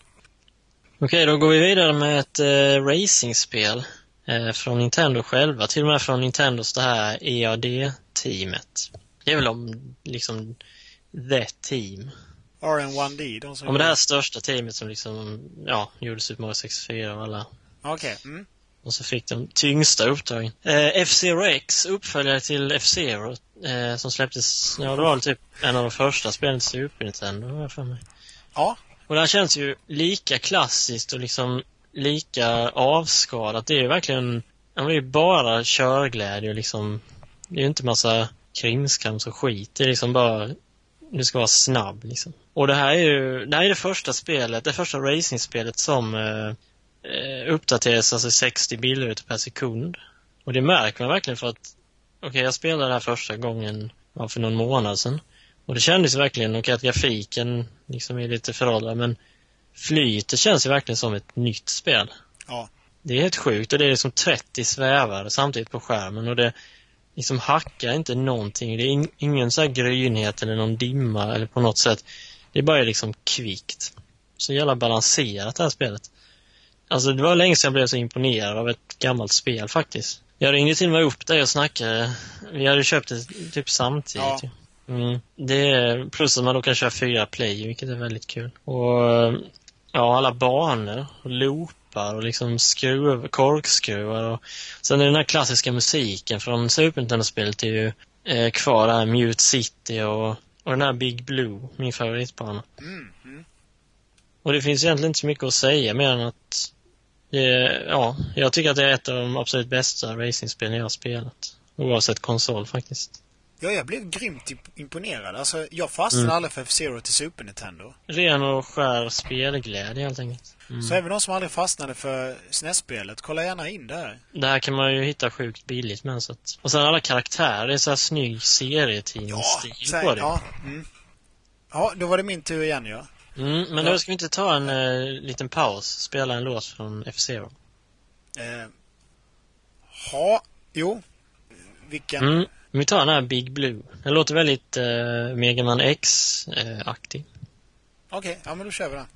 Okej, då går vi vidare med ett eh, racingspel eh, från Nintendo själva, till och med från Nintendos det här E A D-teamet. Det är väl om liksom the team. R N one D, de som... Om det här största teamet som liksom, ja, gjorde Super Mario sextiofyra och alla. Okej, okay. mm. Och så fick de tyngsta uppdragen. Eh, F-Zero X, uppföljare till F-Zero, eh, som släpptes, ja det var typ en av de första spelen till Super Nintendo, var för mig. Ja. Och det här känns ju lika klassiskt och liksom lika avskadat. Det är ju verkligen, ja, det är ju bara körglädje och liksom, det är ju inte massa krimskrams och skit. Det är liksom bara, du ska vara snabb liksom. Och det här är ju, det här är det första spelet, det första racingspelet som eh, uppdateras alltså sextio bilder per sekund. Och det märker man verkligen för att okej, okay, jag spelade det här första gången ja, för någon månad sedan. Och det kändes verkligen, okej okay, att grafiken liksom är lite föråldrad, men flytet känns ju verkligen som ett nytt spel. Ja. Det är helt sjukt och det är liksom trettio svävar samtidigt på skärmen och det liksom hackar inte någonting. Det är in, ingen så här grynhet eller någon dimma eller på något sätt. Det är bara liksom kvickt. Så jävla balanserat det här spelet. Alltså det var länge sedan jag blev så imponerad av ett gammalt spel faktiskt. Jag ringde till och med upp där och snackade. Vi hade köpt det typ samtidigt. Ja. Mm. Det är, plus att man då kan köra fyra play, vilket är väldigt kul. Och ja, alla banor och loopar och liksom skruv, korkskruvar. Och sen är den här klassiska musiken från Super Nintendo-spelet är ju eh, kvar där, Mute City och, och den här Big Blue, min favoritbana. Mm, mm. Och det finns egentligen inte så mycket att säga mer än att det, ja, jag tycker att det är ett av de absolut bästa racingspelen jag har spelat. Oavsett konsol faktiskt. Ja, jag blev grymt imponerad. Alltså, jag fastnade Mm. aldrig för F-Zero till Super Nintendo. Ren och skär spelglädje helt enkelt. Mm. Så även de som aldrig fastnade för S N E S-spelet, kolla gärna in det här. Det här kan man ju hitta sjukt billigt med så att... Och sen alla karaktärer, det är så här snygg serietidningsstil så här, på det. ja, mm. Ja, då var det min tur igen, ja. Mm, men Ja. då ska vi inte ta en eh, liten paus, spela en låt från F-Zero. Eh, ha, jo. Vilken? Mm. Vi tar den här Big Blue. Den låter väldigt eh, Mega Man X-aktig. Okej, ja men då kör vi den.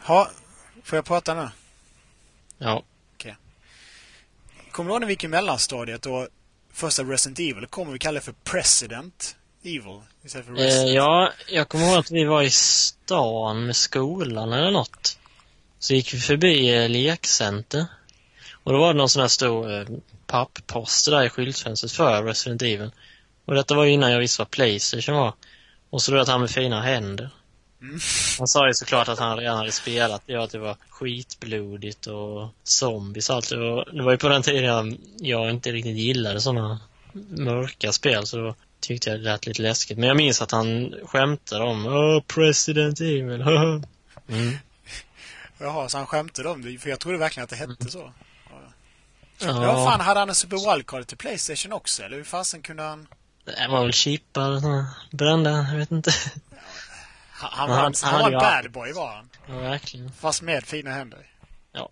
Ha, får jag prata nu? Ja. Okej. Kommer du ihåg när vi gick i mellanstadiet och första Resident Evil kommer vi kalla det för President Evil istället för Resident? Eh, ja, jag kommer ihåg att vi var i stan med skolan eller något. Så gick vi förbi eh, lekcenter. Och då var det någon sån här stor eh, pappposter där i skyltfönstret för Resident Evil. Och detta var ju innan jag visste vad PlayStation var. Och så då att han med fina händer. Mm. Han sa ju såklart att han redan hade spelat det, att det var skitblodigt och zombies och allt. Det var, det var ju på den tiden jag, jag inte riktigt gillade såna mörka spel, så då tyckte jag det lät lite läskigt. Men jag minns att han skämtade om Åh, President Evil. mm. Jaha, så han skämtade om det, för jag trodde verkligen att det hette så. Ja, Ja, fan, hade han en Super Wildcard till PlayStation också? Eller hur fasen kunde han... det var väl chippar och brända, jag vet inte. Han, han, han, var, han, han, han var en hade bad boy, var han. Ja, verkligen. Fast med fina händer. Ja.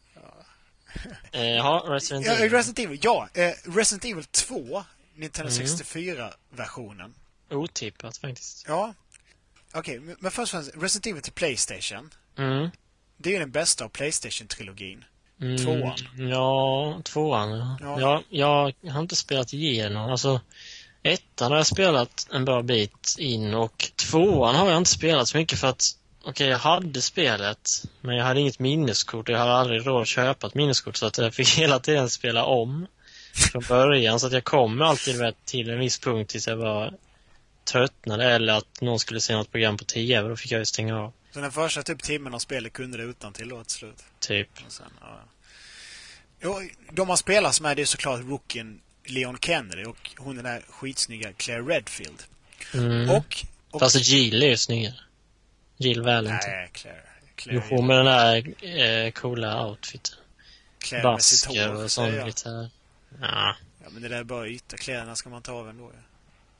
eh, ja, Resident Ja, Evil. Resident Evil, ja. Eh, Resident Evil två, Nintendo sextiofyra-versionen. Otippat faktiskt. Ja. Okej, okay, men först och främst, Resident Evil till PlayStation. Mm. Det är ju den bästa av PlayStation-trilogin. Mm, Tvåan. Ja, tvåan. Ja. Ja. Jag, jag har inte spelat igenom. Alltså, ettan har jag spelat en bra bit in och tvåan har jag inte spelat så mycket för att okej, okay, jag hade spelet men jag hade inget minneskort. Jag hade aldrig råd att köpa ett minneskort så att jag fick hela tiden spela om från början, så att jag kom alltid vet, till en viss punkt tills jag var tröttnade eller att någon skulle se något program på tv, då fick jag ju stänga av. Så den första typ timmen av spelet kunde det utan till då till slut. Typ. Och sen, ja. Jo, de man spelar som är det är såklart rookien Leon Kennedy och hon den där skitsnygga Claire Redfield. Mm. Och, och... Fast Jill är ju snyggare. Jill Valentine. Nej, Claire. Claire Jo, med den där eh, coola outfiten. Claire Basker och sånt ja. lite här. Ja. Ja, men det där är bara yta. Kläderna ska man ta av ändå. Ja.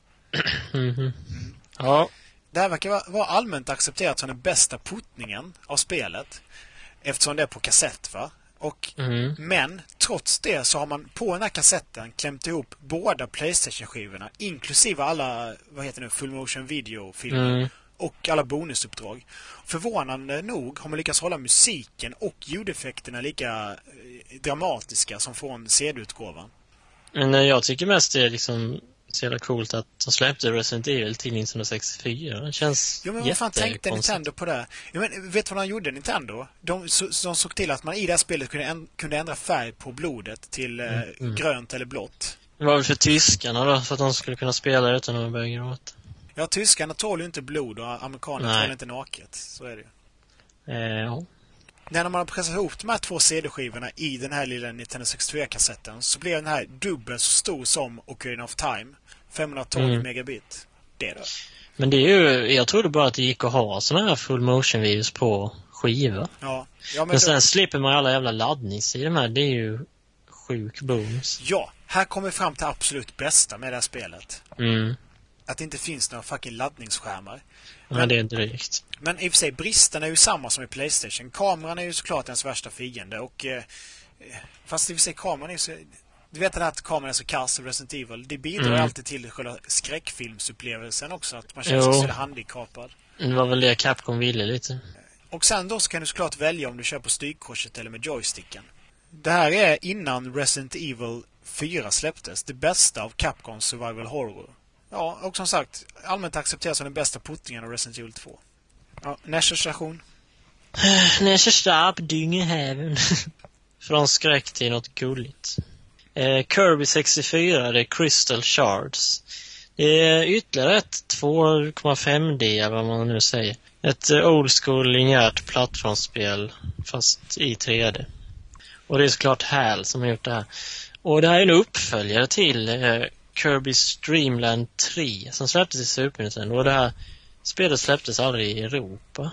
Mm-hmm. Mm. Ja. Det här verkar vara allmänt accepterat som den bästa puttningen av spelet. Eftersom det är på kassett, va? Och, Mm. Men trots det så har man på den här kassetten klämt ihop båda PlayStation-skivorna inklusive alla, vad heter det, full motion video-filmer Mm. och alla bonusuppdrag. Förvånande nog har man lyckats hålla musiken och ljudeffekterna lika eh, dramatiska som från C D-utgåvan. Men eh, jag tycker mest det är liksom så jävla coolt att de släppte Resident Evil till Nintendo sextiofyra. Det känns Jo, men vad fan tänkte jättekonstigt. Nintendo på det? Jo, men vet du vad de gjorde, Nintendo? De, så, de såg till att man i det här spelet kunde, en, kunde ändra färg på blodet till eh, Mm, mm. grönt eller blått. Det var väl för tyskarna då, för att de skulle kunna spela utan att börja gråta. Ja, tyskarna tål ju inte blod och amerikanerna Nej. tål inte naket. Så är det ju. Eh, ja. När man har pressat ihop de här två C D-skivorna i den här lilla Nintendo sextiofyra-kassetten så blev den här dubbelt så stor som Ocarina of Time. femhundratolv Mm. megabit. Det är det. Men det är ju, jag trodde bara att det gick att ha såna här full motion videos på skiva. Ja, ja men, Men sen då, slipper man alla jävla laddningstider med. Det är ju sjuk booms. ja, här kommer vi fram till absolut bästa med det här spelet. Mm. Att det inte finns några fucking laddningsskärmar. Ja, det är drygt. Men i och för sig, bristen är ju samma som i PlayStation. Kameran är ju såklart ens värsta fiende. Och, eh, fast i och för sig, kameran är ju så... Du vet att kameran är så kass i Resident Evil. Det bidrar Mm. alltid till själva skräckfilmsupplevelsen också. Att man känner sig Jo. så handikappad. Det var väl det Capcom ville lite. Och sen då så kan du såklart välja om du kör på styrkorset eller med joysticken. Det här är innan Resident Evil fyra släpptes. Det bästa av Capcom Survival Horror. Ja, och som sagt, allmänt accepteras som den bästa puttningen av Resident Evil två. Ja, nästa station. Nästa stopp, Dyngehäven. Från skräck till något gulligt. Eh, Kirby sextiofyra, det är Crystal Shards. Det är ytterligare ett två komma fem D, vad man nu säger. Ett eh, old school linjärt plattformsspel, fast i tre D. Och det är såklart Hal som har gjort det här. Och det här är en uppföljare till eh, Kirby's Dream Land tre som släpptes i Super Nintendo. Och det här spelet släpptes aldrig i Europa.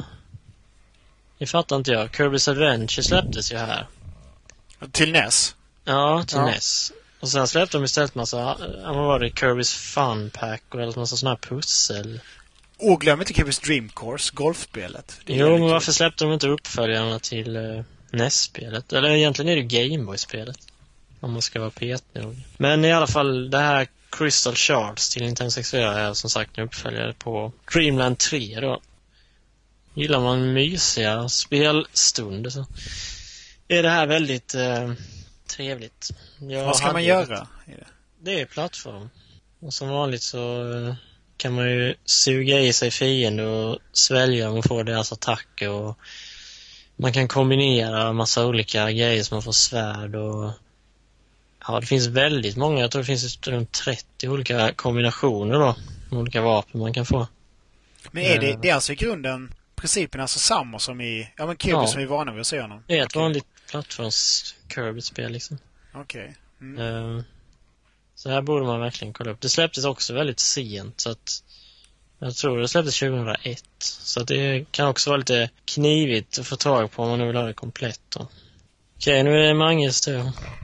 Det fattar inte jag. Kirby's Adventure släpptes ju här. Till N E S. Ja, till Ja. N E S. Och sen släppte de istället massa, vad var det, Kirby's Fun Pack och en massa sådana här pussel. Och glöm inte Kirby's Dream Course, golfspelet. Det är Jo, väldigt men kul. varför släppte de inte uppföljarna till uh, N E S-spelet? Eller egentligen är det Gameboy-spelet. Om man ska vara petig nog. Men i alla fall, det här Crystal Shards till Nintendo sextiofyra är som sagt en uppföljare på Dreamland tre då. gillar man mysiga spelstunder så är det här väldigt eh, trevligt. Jag Vad ska man göra? Ett, det är plattform. Och som vanligt så eh, kan man ju suga i sig fiender och svälja och få deras attacker. Och man kan kombinera massa olika grejer som man får svärd och ja, det finns väldigt många. Jag tror det finns runt trettio olika kombinationer då. Olika vapen man kan få. Men är det, det är alltså i grunden principen alltså samma som i ja men Kirby ja. Som vi är vana vid att se honom? Det är ett okay. vanligt plattforms Kirby-spel liksom. Okej. Okay. Mm. Uh, så här borde man verkligen kolla upp. Det släpptes också väldigt sent så att jag tror det släpptes tjugohundraett. Så att det kan också vara lite knivigt att få tag på om man nu vill ha det komplett då. Okej, okay, nu är det Manges tur.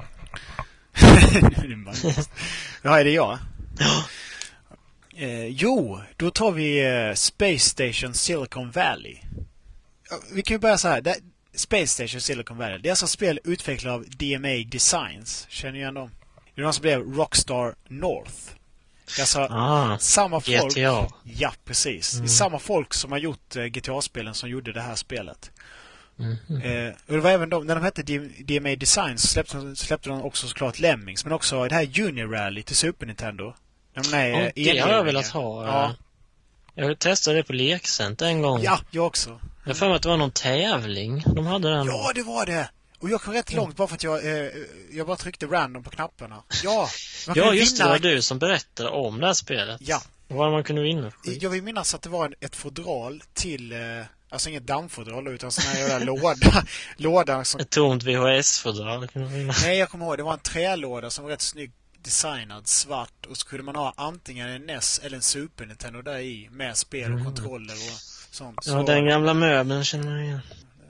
Nu är det Manges. Ja, är det jag? Ja. Eh, jo, då tar vi eh, Space Station Silicon Valley. Vi kan ju börja så här. Det, Space Station Silicon Valley. Det är alltså spel utvecklat av D M A Designs. Känner ni igen dem? Det är de som blev Rockstar North. Det är alltså ah, samma folk. G T A. Ja, precis. Mm. Det är samma folk som har gjort eh, G T A-spelen som gjorde det här spelet. Mm. Eh, och det var även de, när de hette D M A Designs så släppte, släppte de också såklart Lemmings. Men också det här Unirally till Super Nintendo. De är, ja, det har jag velat ha. Ja. Jag testade det på Lekcenter en gång. Ja, jag också. Jag för mig att det var någon tävling. De hade den. Ja, det var det. Och jag kom rätt långt bara för att jag, eh, jag bara tryckte random på knapparna. Ja, ja just vinna... det var du som berättade om det här spelet. Ja. Vad man kunde vinna. Jag vill minnas att det var ett fodral till... Eh, alltså inget dammfodral utan sån här jävla låda. låda som... Ett tomt V H S-fodral. Nej, jag kommer ihåg. Det var en trälåda som var rätt snygg designad, svart. Och så kunde man ha antingen en N E S eller en Super Nintendo där i. Med spel och mm. kontroller och sånt. Så... Ja, den gamla möbeln känner man igen.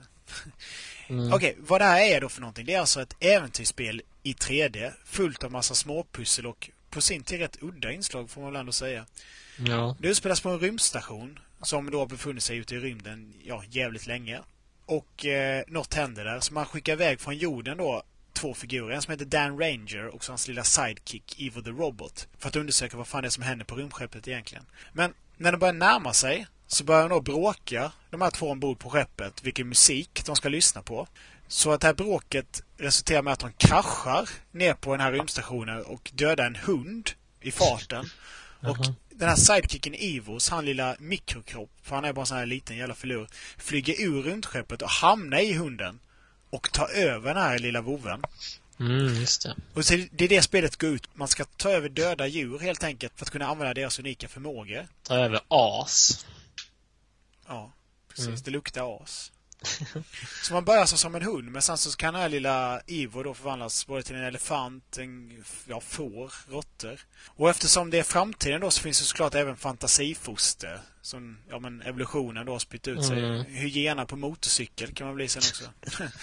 Mm. Okej, okay, vad det här är då för någonting? Det är alltså ett äventyrsspel i tre D. Fullt av massa småpussel och på sin tid rätt udda inslag får man väl ändå säga. Ja. Det utspelas på en rymdstation som då har befunnit sig ute i rymden ja, jävligt länge. Och eh, något händer där. Så man skickar iväg från jorden då två figurer. En som heter Dan Ranger och så hans lilla sidekick Evo the Robot. För att undersöka vad fan det är som händer på rymdskeppet egentligen. Men när de börjar närma sig så börjar de då bråka, de här två ombord på skeppet, vilken musik de ska lyssna på. Så att det här bråket resulterar med att de kraschar ner på den här rymdstationen och dödar en hund i farten. Och uh-huh. den här sidekicken Evos, han lilla mikrokropp, för han är bara en sån här liten jävla filur, flyger ur rymdskeppet och hamnar i hunden och tar över den här lilla voven. Mm, just det. Och så det är det spelet går ut. Man ska ta över döda djur helt enkelt för att kunna använda deras unika förmågor. Ta över as. Ja, precis. Mm. Det luktar as. Så man börjar som en hund, men sen så kan den här lilla Evo då förvandlas både till en elefant, en ja, får, råttor. Och eftersom det är framtiden då så finns det såklart även fantasifoster. Som ja, men evolutionen då har spytt ut sig. Mm. Hyena på motorcykel kan man bli sen också.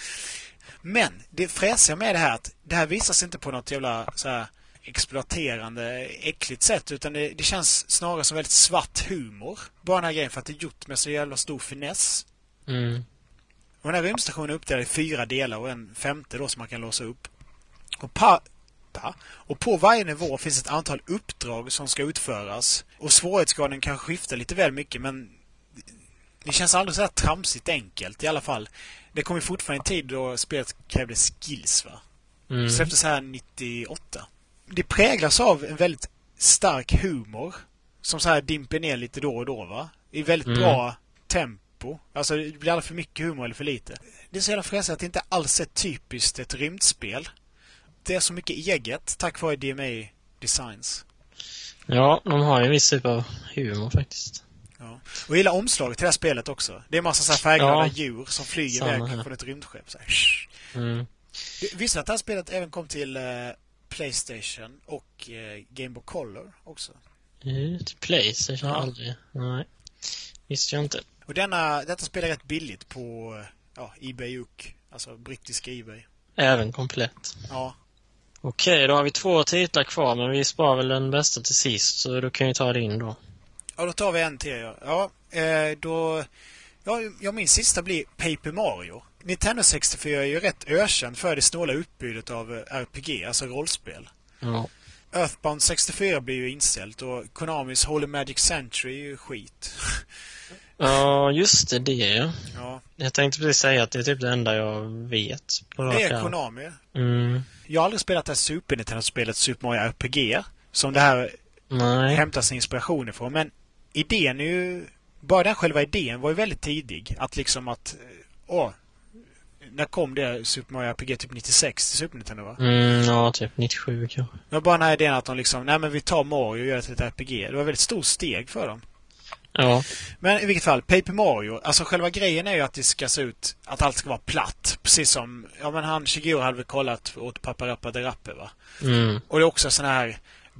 Men det fräsiga med det här att det här visas inte på något jävla så här exploaterande, äckligt sätt, utan det, det känns snarare som väldigt svart humor. Bara den här grejen för att det är gjort med så jävla stor finess. Mm. Och den här rymdstationen är uppdelad i fyra delar och en femte då som man kan låsa upp. Och, pa, pa, och på varje nivå finns ett antal uppdrag som ska utföras. Och svårighetsgraden kan skifta lite väl mycket, men det känns aldrig så här tramsigt enkelt i alla fall. Det kommer fortfarande en tid då spelet krävde skills, va? Mm. Det släpptes här nittioåtta. Det präglas av en väldigt stark humor som så här dimper ner lite då och då, va? I väldigt mm. bra tempo. Alltså det blir aldrig för mycket humor eller för lite. Det är så jävla fräsigt att det inte alls är typiskt ett rymdspel. Det är så mycket eget tack vare D M A Designs. Ja, de har ju en viss typ av humor faktiskt. Ja. Och jag gillar omslaget till det här spelet också. Det är en massa så här färgglada ja. djur som flyger iväg från ett rymdskepp. Så här. Mm. Visste du att det här spelet även kom till eh, PlayStation och eh, Game Boy Color också? Mm, till PlayStation? Ja. Aldrig. Nej, visste jag inte. Och denna, detta spelar rätt billigt på ja, eBay U K, alltså brittiska eBay. Även komplett? Ja. Okej, då har vi två titlar kvar, men vi sparar väl den bästa till sist, så då kan vi ta det in då. Ja, då tar vi en till. Ja, ja eh, då... Ja, ja, min sista blir Paper Mario. Nintendo sextiofyra är ju rätt ökänd för det snåla utbudet av R P G, alltså rollspel. Ja. Earthbound sextiofyra blir ju inställt och Konamis Holy Magic Century är ju skit. Ja, just det, det. Ja. Jag tänkte precis säga att det är typ det enda jag vet. På Det är raka. Konami. Mm. Jag har aldrig spelat det här Super Nintendo-spelet Super Mario R P G, som det här Nej. hämtar sin inspiration ifrån. Men idén är ju... Bara den själva idén var ju väldigt tidig. Att liksom att... Åh, när kom det Super Mario R P G? Typ nittiosex till Super Nintendo, va? Mm, ja, typ nittiosju kanske. Det var bara den här idén att de liksom... Nej, men vi tar Mario och gör det till ett R P G. Det var ett väldigt stort steg för dem. Ja. Men i vilket fall, Paper Mario, alltså själva grejen är ju att det ska se ut, att allt ska vara platt. Precis som, ja men han Shigeru hade väl kollat åt Pappa Rappa de Rappe, va? Mm. Och det är också sån här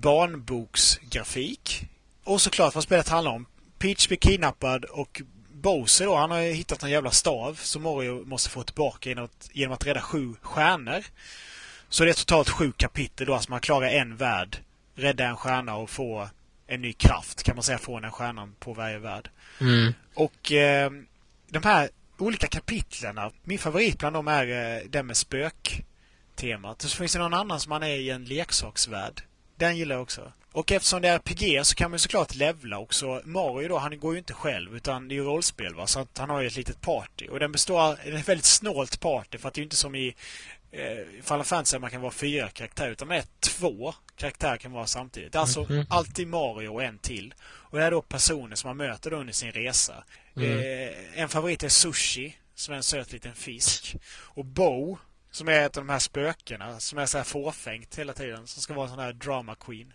barnboksgrafik. Och såklart vad spelet handlar om. Peach blir kidnappad och Bowser då, han har ju hittat en jävla stav som Mario måste få tillbaka genom att, genom att rädda sju stjärnor. Så det är totalt sju kapitel då, alltså man klarar en värld, rädda en stjärna och få en ny kraft, kan man säga, från en stjärnan på varje värld. Mm. Och eh, de här olika kapitlerna, min favorit bland dem är eh, den med spöktemat. Så finns det någon annan som man är i en leksaksvärld. Den gillar jag också. Och eftersom det är R P G så kan man såklart levla också. Mario då, han går ju inte själv utan det är ju rollspel, va? Så att han har ju ett litet party. Och den består av ett väldigt snålt party, för att det är ju inte som i eh, Final Fantasy där man kan vara fyra karaktärer, utan man är två karaktärer kan vara samtidigt. Det är alltså Mm. alltid Mario och en till. Och det är då personer som man möter då under sin resa. Mm. Eh, en favorit är Sushi, som är en söt liten fisk. Och Bo, som är ett av de här spökena, som är så här fåfängt hela tiden, som ska vara en sån här drama queen.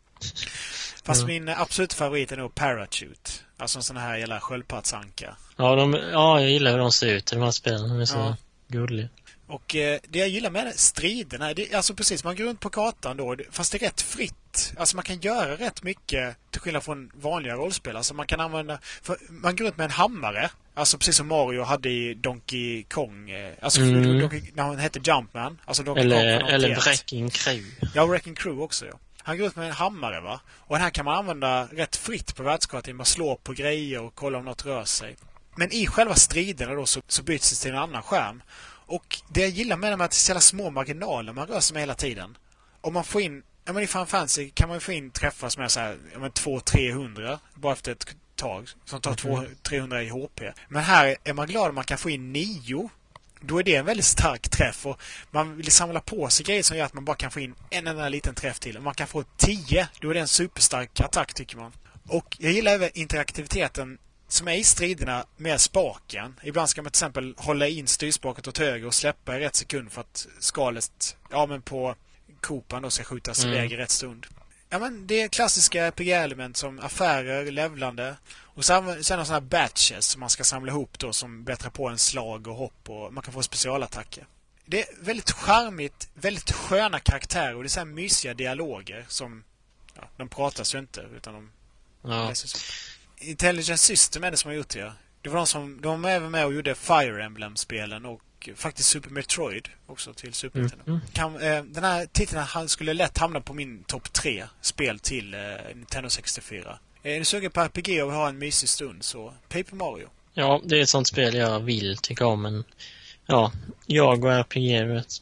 Fast Mm. min absolut favorit är nog Parachute. Alltså en sån här jävla sköldpaddsanka. Ja, de, ja, jag gillar hur de ser ut i de här spelen. De är så Ja. gulliga. Och eh, det jag gillar med striderna, det, alltså precis, man går runt på kartan då, fast det är rätt fritt. Alltså man kan göra rätt mycket till skillnad från vanliga rollspel. Alltså man kan använda, för man går runt med en hammare, alltså precis som Mario hade i Donkey Kong, eh, alltså Mm. Donkey, när han hette Jumpman, alltså Donkey Eller, Kong eller åttioett. Wrecking Crew. Ja, Wrecking Crew också, ja. Han går ut med en hammare, va? Och den här kan man använda rätt fritt på världskartan. Man slår på grejer och kollar om något rör sig. Men i själva striderna då så, så byts det till en annan skärm. Och det jag gillar med dem är att det är så jävla små marginaler man rör sig med hela tiden. Om man får in, ja men i Final Fantasy kan man få in träffar som är så här, ja men två till trehundra bara efter ett tag. Som tar två till trehundra i H P. Men här är man glad om man kan få in nio. Då är det en väldigt stark träff och man vill samla på sig grejer som gör att man bara kan få in en enda liten träff till. Om man kan få tio, då är det en superstark attack, tycker man. Och jag gillar även interaktiviteten som är i striderna med spaken. Ibland ska man till exempel hålla in styrspaket åt höger och släppa i rätt sekund för att skalet, ja men på kopan då ska skjutas Mm. iväg i rätt stund. Ja men det är klassiska R P G-element som affärer, levlande. Och sen, sen har sådana här batches som man ska samla ihop då, som bättrar på en slag och hopp och man kan få specialattacker. Det är väldigt charmigt, väldigt sköna karaktärer och det är så här mysiga dialoger som, ja, de pratas ju inte utan de Ja. läses upp. Intelligent System är det som har gjort det. Det var de som, de var även med och gjorde Fire Emblem-spelen och faktiskt Super Metroid också till Super Mm. Nintendo. Kan, eh, den här titeln han skulle lätt hamna på min topp tre spel till eh, Nintendo sextiofyra. Är du sugen på R P G och vill ha en mysig stund, så Paper Mario. Ja, det är ett sånt spel jag vill tycka om, men ja, jag och R P G, vet.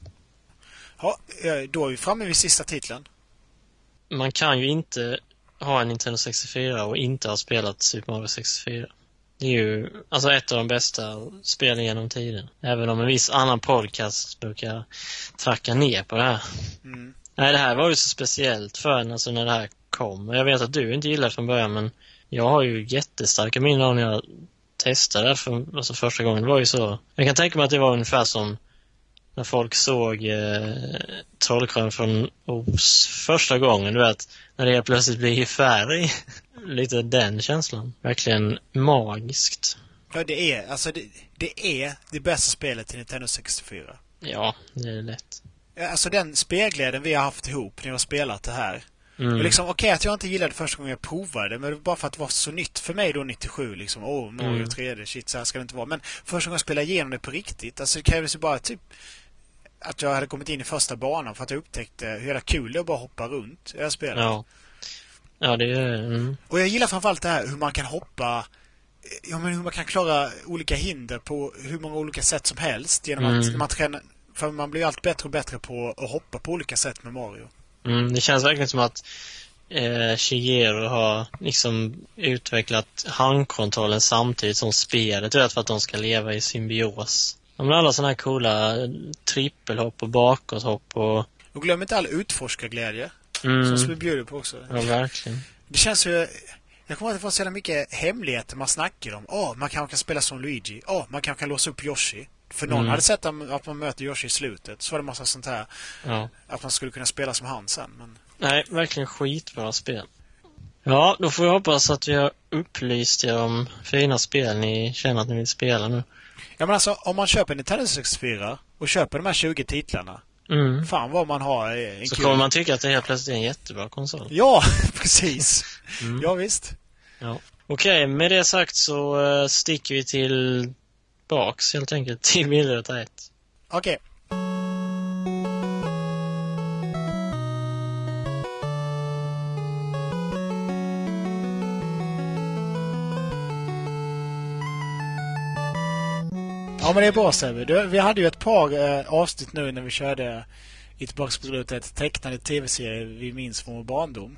Ja, eh, då är vi framme vid sista titeln. Man kan ju inte ha en Nintendo sextiofyra och inte ha spelat Super Mario sextiofyra. Det är ju alltså ett av de bästa spelen genom tiden. Även om en viss annan podcast brukar tracka ner på det här. Mm. Nej, det här var ju så speciellt för en, alltså när det här kom. Jag vet att du inte gillade det från början, men jag har ju jättestarka minnen av när jag testade det för, alltså första gången. Det var ju så. Jag kan tänka mig att det var ungefär som när folk såg eh, Trollkarlen från Oz första gången, du vet, när det helt plötsligt blir i färg. Lite den känslan. Verkligen magiskt. Ja, det är, alltså det, det är det bästa spelet till Nintendo sextiofyra. Ja, det är lätt. Alltså den spelglädjen vi har haft ihop när vi har spelat det här. Mm. Och liksom, okej okay, att jag inte gillade det första gången jag provade det, men det var bara för att det var så nytt för mig då nittiosju liksom. Åh, oh, Mario Mm. tre D, shit, så här ska det inte vara. Men första gången jag spelade igenom det på riktigt, alltså det krävdes ju bara typ att jag hade kommit in i första banan för att jag upptäckte hur jävla kul det är att bara hoppa runt i det här spelet. Ja. Ja, det är... Mm. Och jag gillar framförallt det här hur man kan hoppa, ja men hur man kan klara olika hinder på hur många olika sätt som helst genom Mm. att när man tränar, för man blir ju allt bättre och bättre på att hoppa på olika sätt med Mario. Mm, det känns verkligen som att eh, Shigeru har liksom utvecklat handkontrollen samtidigt som spelet, du vet, för att de ska leva i symbios. De har alla såna här coola trippelhopp och bakåthopp och... Och glöm inte all utforskarglädje Mm. som vi bjuder på också. Ja, verkligen. Det känns ju... Jag kommer att få så mycket hemligheter man snackar om. Åh, oh, man kanske kan spela som Luigi. Åh, oh, man kanske kan låsa upp Yoshi. För någon Mm. hade sett att man möter Yoshi i slutet. Så var det massa sånt här. Ja. Att man skulle kunna spela som han sen. Men... Nej, verkligen skitbra spel. Ja, då får jag hoppas att vi har upplyst er om fina spel ni känner att ni vill spela nu. Ja, men alltså, om man köper Nintendo sextiofyra och köper de här tjugo titlarna. Mm. Fan vad man har en Så kul... kommer man tycka att det helt plötsligt är en jättebra konsol. Ja, precis. Mm. Ja, visst. Ja. Okej, med det sagt så uh, sticker vi till baks helt enkelt till Bilruta ett. Okej. Ja, men det är bra, Sebbe. Du, vi hade ju ett par eh, avsnitt nu när vi körde i Tillbaks på Bilruta tecknade tv-serier vi minns från vår barndom.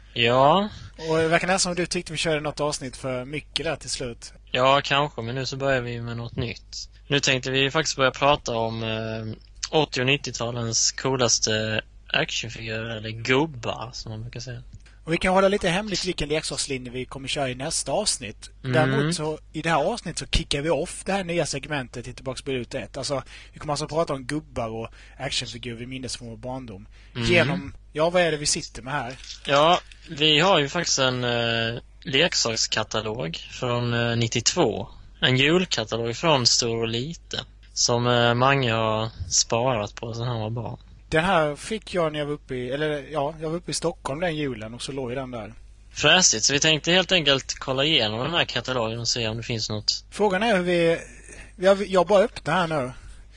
Ja. Och det verkar nästan som du tyckte vi körde något avsnitt för mycket där till slut. Ja, kanske, men nu så börjar vi med något nytt. Nu tänkte vi faktiskt börja prata om eh, åttio- och nittiotalens coolaste actionfigurer, eller gubbar som man brukar säga. Och vi kan hålla lite hemligt vilken leksakslinje vi kommer köra i nästa avsnitt. Mm. Däremot så i det här avsnittet så kickar vi off det här nya segmentet i Tillbaks på Bilruta ett. Alltså, vi kommer alltså prata om gubbar och actionfigurer vi minns från vår barndom. Mm. Genom, ja, vad är det vi sitter med här? Ja, vi har ju faktiskt en eh, leksakskatalog från eh, nittiotvå. En julkatalog från stor och liten. Som eh, många har sparat på sedan han var barn. Den här fick jag när jag var uppe i, eller ja, jag var uppe i Stockholm den julen och så låg den där. Fräsigt, så vi tänkte helt enkelt kolla igenom den här katalogen och se om det finns något. Frågan är hur vi, vi har, jag bara öppnar här nu.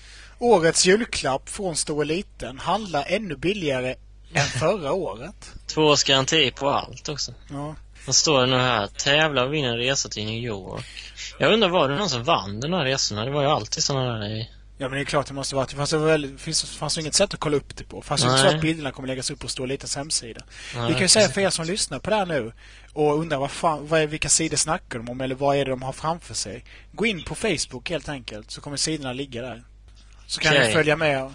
Årets julklapp från stor och liten handlar ännu billigare än förra året. Två års garanti på allt också. Ja. Vad står det nu här? Tävla och vinna en resa till New York. Jag undrar, var det någon som vann den här resorna? Det var ju alltid sådana där i... Ja, men det är klart det måste vara. Det fanns, väl, finns, fanns inget sätt att kolla upp det på. Det fanns ju inte så att bilderna kommer läggas upp på Stor och Litens hemsida. Nej, Vi kan ju säga för er som lyssnar på det här nu och undrar vad fan, vad är, vilka sidor snackar de om eller vad är det de har framför sig. Gå in på Facebook helt enkelt så kommer sidorna ligga där. Så kan Okej. ni följa med. Och...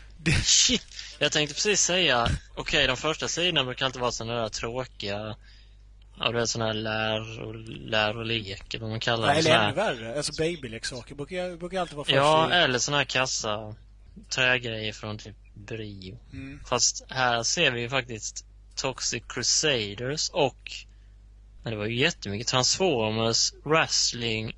Shit! Jag tänkte precis säga, okej, okay, de första sidorna brukar alltid vara sådana där tråkiga... Ja, det är sådana här lär och, lär och lek, eller vad man kallar Ja, det. eller Såna ännu här... värre. Alltså babyleksaker brukar, brukar alltid vara först. Ja, i... eller sådana här kassa trägrejer från typ Brio. Mm. Fast här ser vi ju faktiskt Toxic Crusaders och... Men det var ju jättemycket Transformers, Wrestling,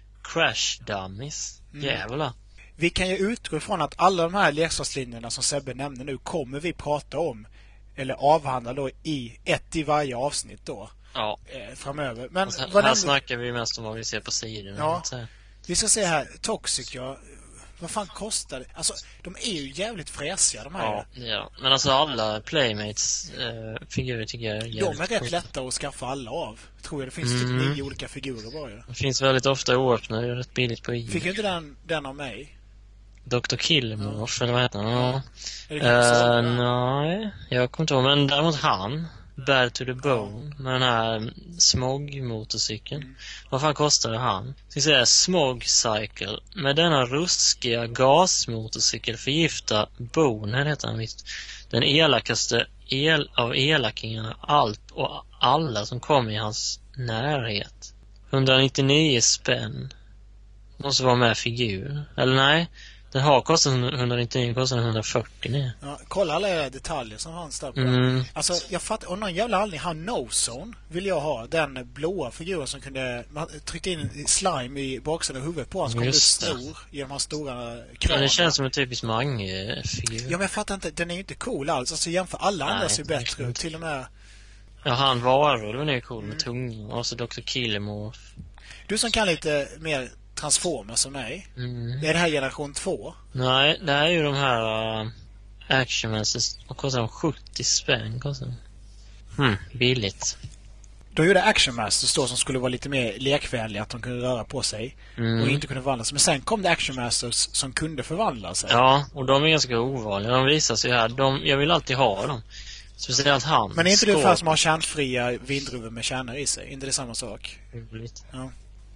Crash Dummies. Mm. Jävlar. Vi kan ju utgå ifrån att alla de här leksakslinjerna som Sebbe nämnde nu kommer vi prata om eller avhandla då i ett i varje avsnitt då. Ja. Eh, framöver. Men Sen, vad här nämnde... snackar vi mest om vad vi ser på sidorna. Ja. Så. Vi ska se här, Toxic, ja. Vad fan kostar det? Alltså, de är ju jävligt fräsiga de här. Ja, ja. Men alltså alla Playmates äh, figurer tycker jag är jävligt De är rätt coola. lätta att skaffa alla av. Tror jag det finns Mm. typ nio olika figurer bara. Ja. Det finns väldigt ofta oöppnade, det är rätt billigt på eBay. Fick ju inte den, den av mig? doktor Kilmorf, eller vad heter han? Ja. Är det kanske Uh, så? nej, jag kommer inte ihåg. Men däremot han, Bad to the Bone, med den här smog-motorcykeln. Mm. Vad fan kostade han? Ska vi säga Smog Cycle. Med denna ruskiga gasmotorcykel förgifta Bonehead, heter han visst. Den elakaste el av elakingarna, allt och alla som kom i hans närhet. etthundranittionio spänn. Måste vara med figur. Eller nej, den har kostat etthundranittionio, kostar etthundrafyrtio nu. Ja, kolla alla detaljer som fanns där på. Mm. Alltså, jag fattar, och någon jävla anledning, han No-Zone vill jag ha. Den blåa figuren som kunde, man tryckte in slime i baksidan av huvudet på honom, så kom det Just det. stor i de här stora Men kranen. det känns som en typisk Mange-figur. Ja, men jag fattar inte, den är ju inte cool alls. Alltså jämför alla Nej, andra ser bättre verkligen ut. Till och med, Ja, han var den är cool med Mm. tungan. Och så doktor Kilmorf. du som kan lite mer Transformers som mig. Mm. Är det här generation två? Nej, det här är ju de här uh, Action Masters. Vad kostar de? sjuttio spänn kostar de. Hmm, billigt. De gjorde Action Masters då som skulle vara lite mer lekvänliga, att de kunde röra på sig Mm. och inte kunde förvandla sig. Men sen kom det Action Masters som kunde förvandla sig. Ja, och de är ganska ovanliga. De visar sig här. De, jag vill alltid ha dem. Speciellt han. Men är inte det Skål. för som har kärnfria vindruvor med kärnor i sig? Inte det samma sak? Roligt. Ja.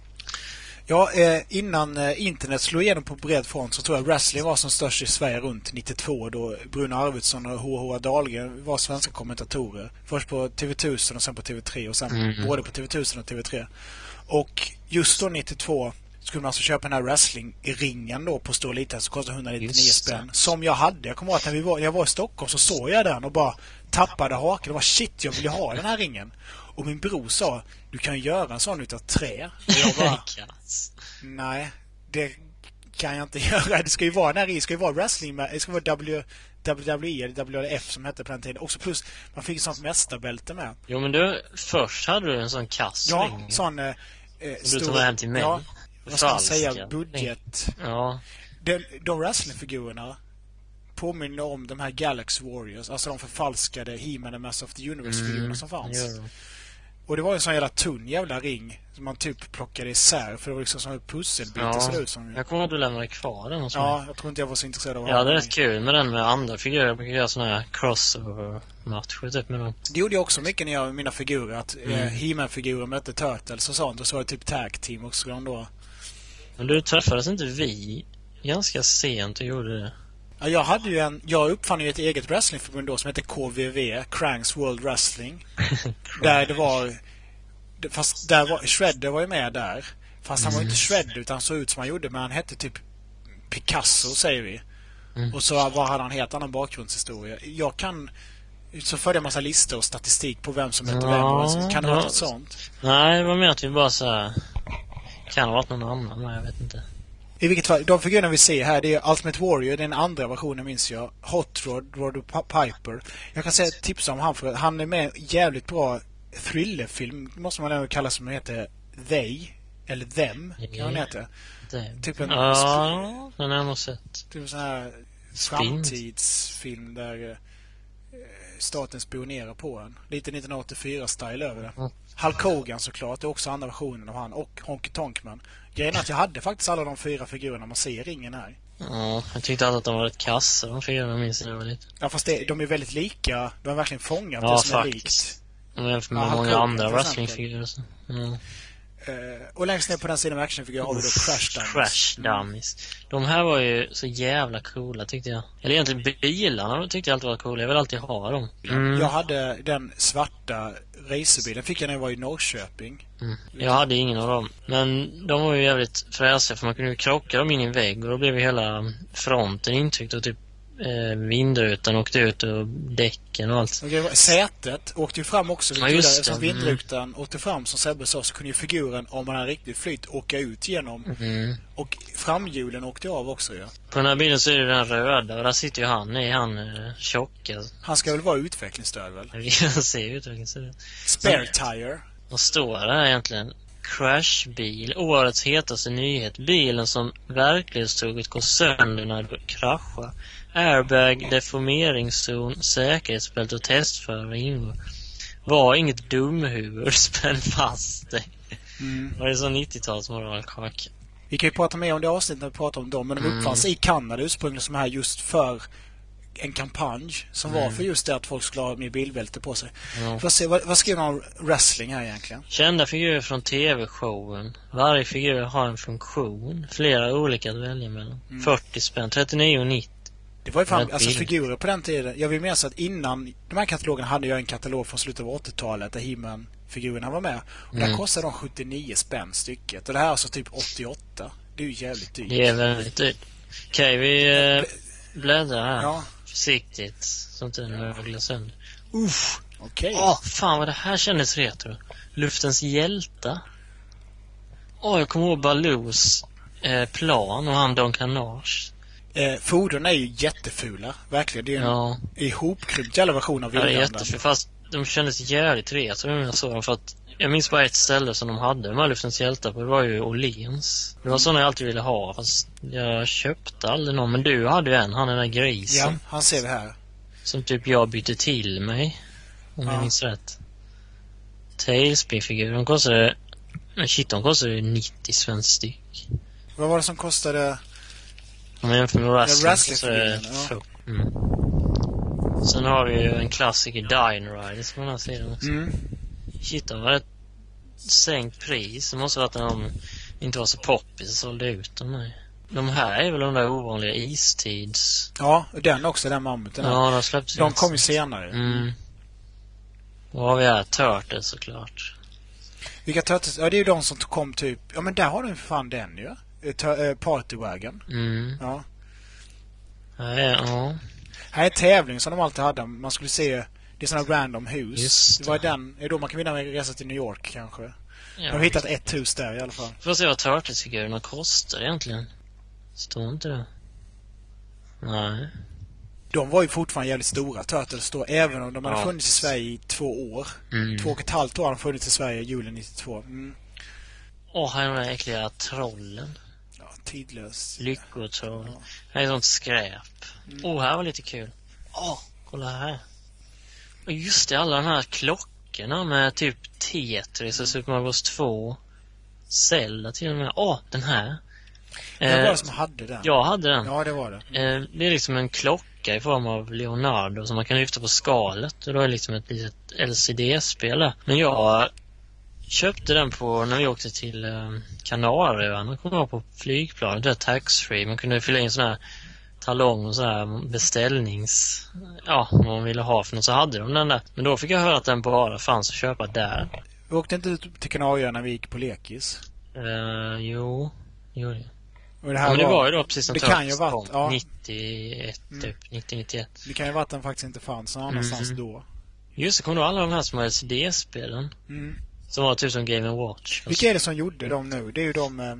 Ja, eh, innan eh, internet slog igenom på bred front så tror jag wrestling var som störst i Sverige runt nittiotvå då Bruno Arvidsson och H H Dahlgren var svenska kommentatorer. Först på T V tusen och sen på T V tre och sen Mm. både på T V tusen och T V tre. Och just då nittiotvå skulle man alltså köpa den här wrestling-ringen då på Stor Elitlopp som kostade etthundranittionio Just det. spänn. Som jag hade. Jag kommer ihåg att när vi var, jag var i Stockholm så såg jag den och bara tappade haken och var shit, jag vill ju ha den här ringen. Och min bror sa, du kan göra en sån utav trä. Och jag bara, Kass. nej, det kan jag inte göra. Det ska ju vara när det ska ju vara wrestling med, det ska vara W W E eller W W F som hette på den tiden. Också plus man fick ett sånt mästarbälte med. Jo, men du, först hade du en sån kass Ja, ring. sån eh, du tog med hem till mig. Ja, vad ska man Falska. säga, budget. Ja. De, de wrestlingfigurerna påminner om de här Galaxy Warriors, alltså de förfalskade He-Man and Master of the Universe-figurerna Mm, som fanns. gör de. Och det var en sån jävla tunn jävla ring som man typ plockade isär för det var liksom som en pusselbit Ja. det ser ut som. Jag kommer ihåg att du lämnade kvar den hos mig. Ja, jag tror inte jag var så intresserad av att Ja, ha det är den. rätt kul med den med andra figurer. Jag brukar göra såna här crossover-matcher typ med dem. Det gjorde jag också mycket när jag med mina figurer att Mm. eh, He-Man-figurer mötte Turtles och sånt och så var det typ tag team också de då. Men du, träffades inte vi ganska sent och gjorde det? Ja, jag hade ju en jag uppfann ju ett eget wrestlingförbund då som hette K V V, Cranks World Wrestling. Där det var fast där var Shredder var ju med där. Fast han var ju inte Shredder utan såg ut som han gjorde, men han hette typ Picasso säger vi. Mm. Och så var han en helt annan bakgrundshistoria. Jag kan så förde jag massa listor och statistik på vem som hette Ja, vem. Kan det vara ja. något sånt? Nej, det var mer att vi bara så här... Kan ha varit någon annan, men jag vet inte. I vilket fall, de figurerna vi ser här, det är Ultimate Warrior, den andra versionen minns jag. Hot Rod, Rod och Piper. Jag kan säga tipsa om han för han är med i en jävligt bra thrillerfilm, måste man ändå kalla som heter They, eller Them, kan han heta. Det. Typ en, Ja, den har jag nog sett. typ en sån här Spin. framtidsfilm där eh, staten spionerar på en. Lite nittonhundraåttiofyra-style över det. Mm. Hulk Hogan såklart, det är också andra versionen av han. Och Honky Tonkman. Grejen är att jag hade faktiskt alla de fyra figurerna man ser i ringen här. Ja, jag tyckte alltid att de var rätt kassa, de figurerna minns jag var lite. Ja, fast det, de är väldigt lika. De har verkligen fångat Ja, det som faktiskt. är likt. Om jag jämför med Ja, Hulk många Hogan, andra till wrestlingfigurer så. Ja. Eh, och längst ner på den sidan med actionfigurer har vi då Crash Dummies. Crash Dummies. De här var ju så jävla coola tyckte jag. Eller egentligen bilarna tyckte jag alltid var coola. Jag vill alltid ha dem. Mm. Jag hade den svarta racerbilen. Fick jag när jag var i Norrköping. Mm. Jag hade ingen av dem. Men de var ju jävligt fräsiga för man kunde ju krocka dem in i en vägg och då blev ju hela fronten intryckt och typ eh, vindrutan åkte ut och däcken och allt. Okay, sätet åkte ju fram också. Ja, just det. Som vindrutan åkte fram som Sebbe sa så kunde ju figuren, om man har riktigt flytt, åka ut genom. Mm. Och framhjulen åkte av också, ja. På den här bilden så är det den röda och där sitter ju han i han eh, tjocka. Han ska väl vara utvecklingsstörd väl? Jag ser ju ut så. Spare tire. Vad står det här egentligen? Crashbil, årets hetaste nyhet. Bilen som verklighetstroget går sönder när du kraschar. Airbag, deformeringszon, säkerhetsbälte och testförare ingår. Var inget dumhuvud, spänn fast dig. Mm. Var det så nittiotalsmoral kaka? Vi kan ju prata mer om det avsnittet när vi pratar om dem. Men de Mm. uppfanns i Kanada ursprungligen som här just för en kampanj som Mm. var för just det att folk skulle ha med bilbälte på sig. Ja. Får se, vad, vad skriver man om wrestling här egentligen? Kända figurer från tv-showen. Varje figur har en funktion. Flera olika att välja mellan. Mm. fyrtio spänn, trettionio och nittio. Det var ju fan, Rätt alltså billigt. figurer på den tiden. Jag vill minnas att innan de här katalogerna hade jag en katalog från slutet av åttiotalet där He-Man-figurerna var med. Och Mm. där kostade de sjuttionio spänn stycket. Och det här är alltså typ åttioåtta. Det är ju jävligt dyrt. Det är väldigt dyrt. Okej, vi eh, bläddrar här. Ja, Försiktigt, så inte den möglar sönder. Uff! okej. Åh, fan vad det här kändes retro. Luftens hjälta. Åh, jag kommer ihåg Baloos eh, plan och han Don Carnage. Eh, fordon är ju jättefula. Verkligen. Det är ju en Ja, ihopkrympt jävla version av ja det är Vildanden. jättefint. Fast de kändes jävligt retro när jag såg dem. För att jag minns bara ett ställe som de hade de här Luftens hjältar på. Det var ju Åhléns. Det var sådana jag alltid ville ha. Fast jag köpte aldrig någon. Men du hade ju en, han den där grisen. Ja, han ser vi här. Som typ jag bytte till mig. Om Ja. jag minns rätt. Tailspin-figur. De kostade... Men shit, de kostade nittio svensk styck. Vad var det som kostade? Om jag jämför med wrestling, Ja, wrestling så är det figuren, ja. få. Mm. Sen har vi ju en klassiker, Dino Riders på den här sidan också. Mm. Shit, de har ett sänkt pris. Det måste vara att de inte var så poppis och sålde ut dem. Nej. De här är väl de där ovanliga istids... Ja, och den också, den mammuten. Ja, de släpptes. De kom ju senare. Mm. Då har vi här Turtles såklart. Vilka Turtles? Ja, det är ju de som kom typ... Ja, men där har de för fan den ju. Ja. Partywagon. Mm. Ja. Ja, ja. Här är en tävling som de alltid hade. Man skulle se... Det är sådana random hus. Just det. det var den... Är då man kan vinna med resa till New York kanske. Ja, de har hittat ett hus där i alla fall. Får se vad Turtles-figurerna kostar egentligen. Står inte det? Nej. De var ju fortfarande jävligt stora, Turtles då, även om de hade Ja. funnits i Sverige i två år. Mm. Två och ett halvt år har de funnits i Sverige, julen nittiotvå. Mm. Åh, här är de där äckliga trollen. Ja, tidlös. Lyckotroll. Ja. Här är sånt skräp. Åh, Mm. oh, här var lite kul. Åh, kolla här. Och just det, alla de här klockorna med typ Tetris och Super Mario Bros två. Zelda till och med. Åh, den här. Det var Eh, det som hade den. jag hade den. Ja, det var det. Eh, det är liksom en klocka i form av Leonardo som man kan lyfta på skalet. Och då är det liksom ett litet L C D-spel där. Men jag köpte den på när vi åkte till eh, Kanarieöarna. Kom jag på flygplanet. Det är tax-free. Man kunde fylla in sån här talong och sån här beställnings... Ja, vad man ville ha för något, så hade de den där. Men då fick jag höra att den bara fanns att köpa där. Vi åkte inte ut till Kanarieöarna när vi gick på lekis. Eh, jo, jo det. Och det, här Ja, men det var, var ju då precis som det kan ju Turtles varit, kom. ja. nittioett, Mm. typ. nittio nittioett. det kan ju vara att den faktiskt inte fanns någon annanstans Mhm. då. Just det, kom då alla de här små L C D-spelen. Mm. Som var typ som Game and Watch. Vilka är det som gjorde dem nu? Det är ju de... Eh,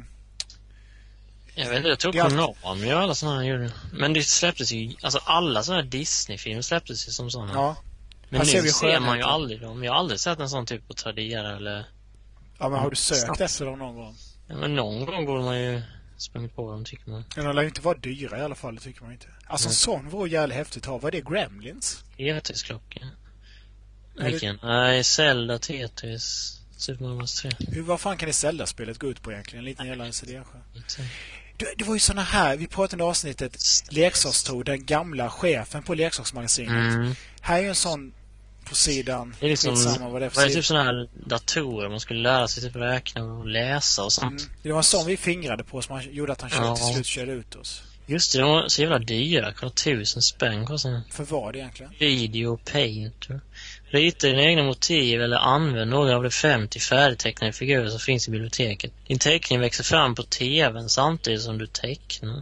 Jag vet inte, jag tror Det är allt- Konami och alla såna här gjorde. Men det släpptes ju, alltså alla såna här Disney-filmer släpptes ju som såna. ja. Men här ser nu vi ser man ju skönheten. aldrig dem. Jag har aldrig sett en sån typ på Tradera eller... ja, men har du sökt Snabbt. efter dem någon gång? Ja, men någon gång borde man ju sprungit på dem, tycker man. Men de lär ju inte vara dyra i alla fall, det tycker man inte. Alltså en Mm. sån vore jävligt häftigt att ha. Vad är det? Gremlins? Tetris-klockan. Är det- Vilken? Nej, Zelda, Tetris, Super Mario Bros tre. Hur, vad fan kan det Zelda-spelet gå ut på egentligen? En liten jävla L C D-skärm. Inte. Det, det var ju såna här, vi pratade i avsnittet Leksakstro, den gamla chefen på leksaksmagasinet. Mm. Här är ju en sån på sidan. Det är liksom, Skitsamma vad det är för var det sida. typ såna här datorer man skulle lära sig typ räkna och läsa och sånt. Mm. Det var en sån vi fingrade på som han gjorde att han körde, Ja. till slut körde ut oss. Just det, de var så jävla dyra. Kolla, tusen spänn kostade. För vad egentligen? Video Painter. Rita dina egna motiv eller använd några av de femtio färdigtecknade figurer som finns i biblioteket. Din teckning växer fram på tvn samtidigt som du tecknar.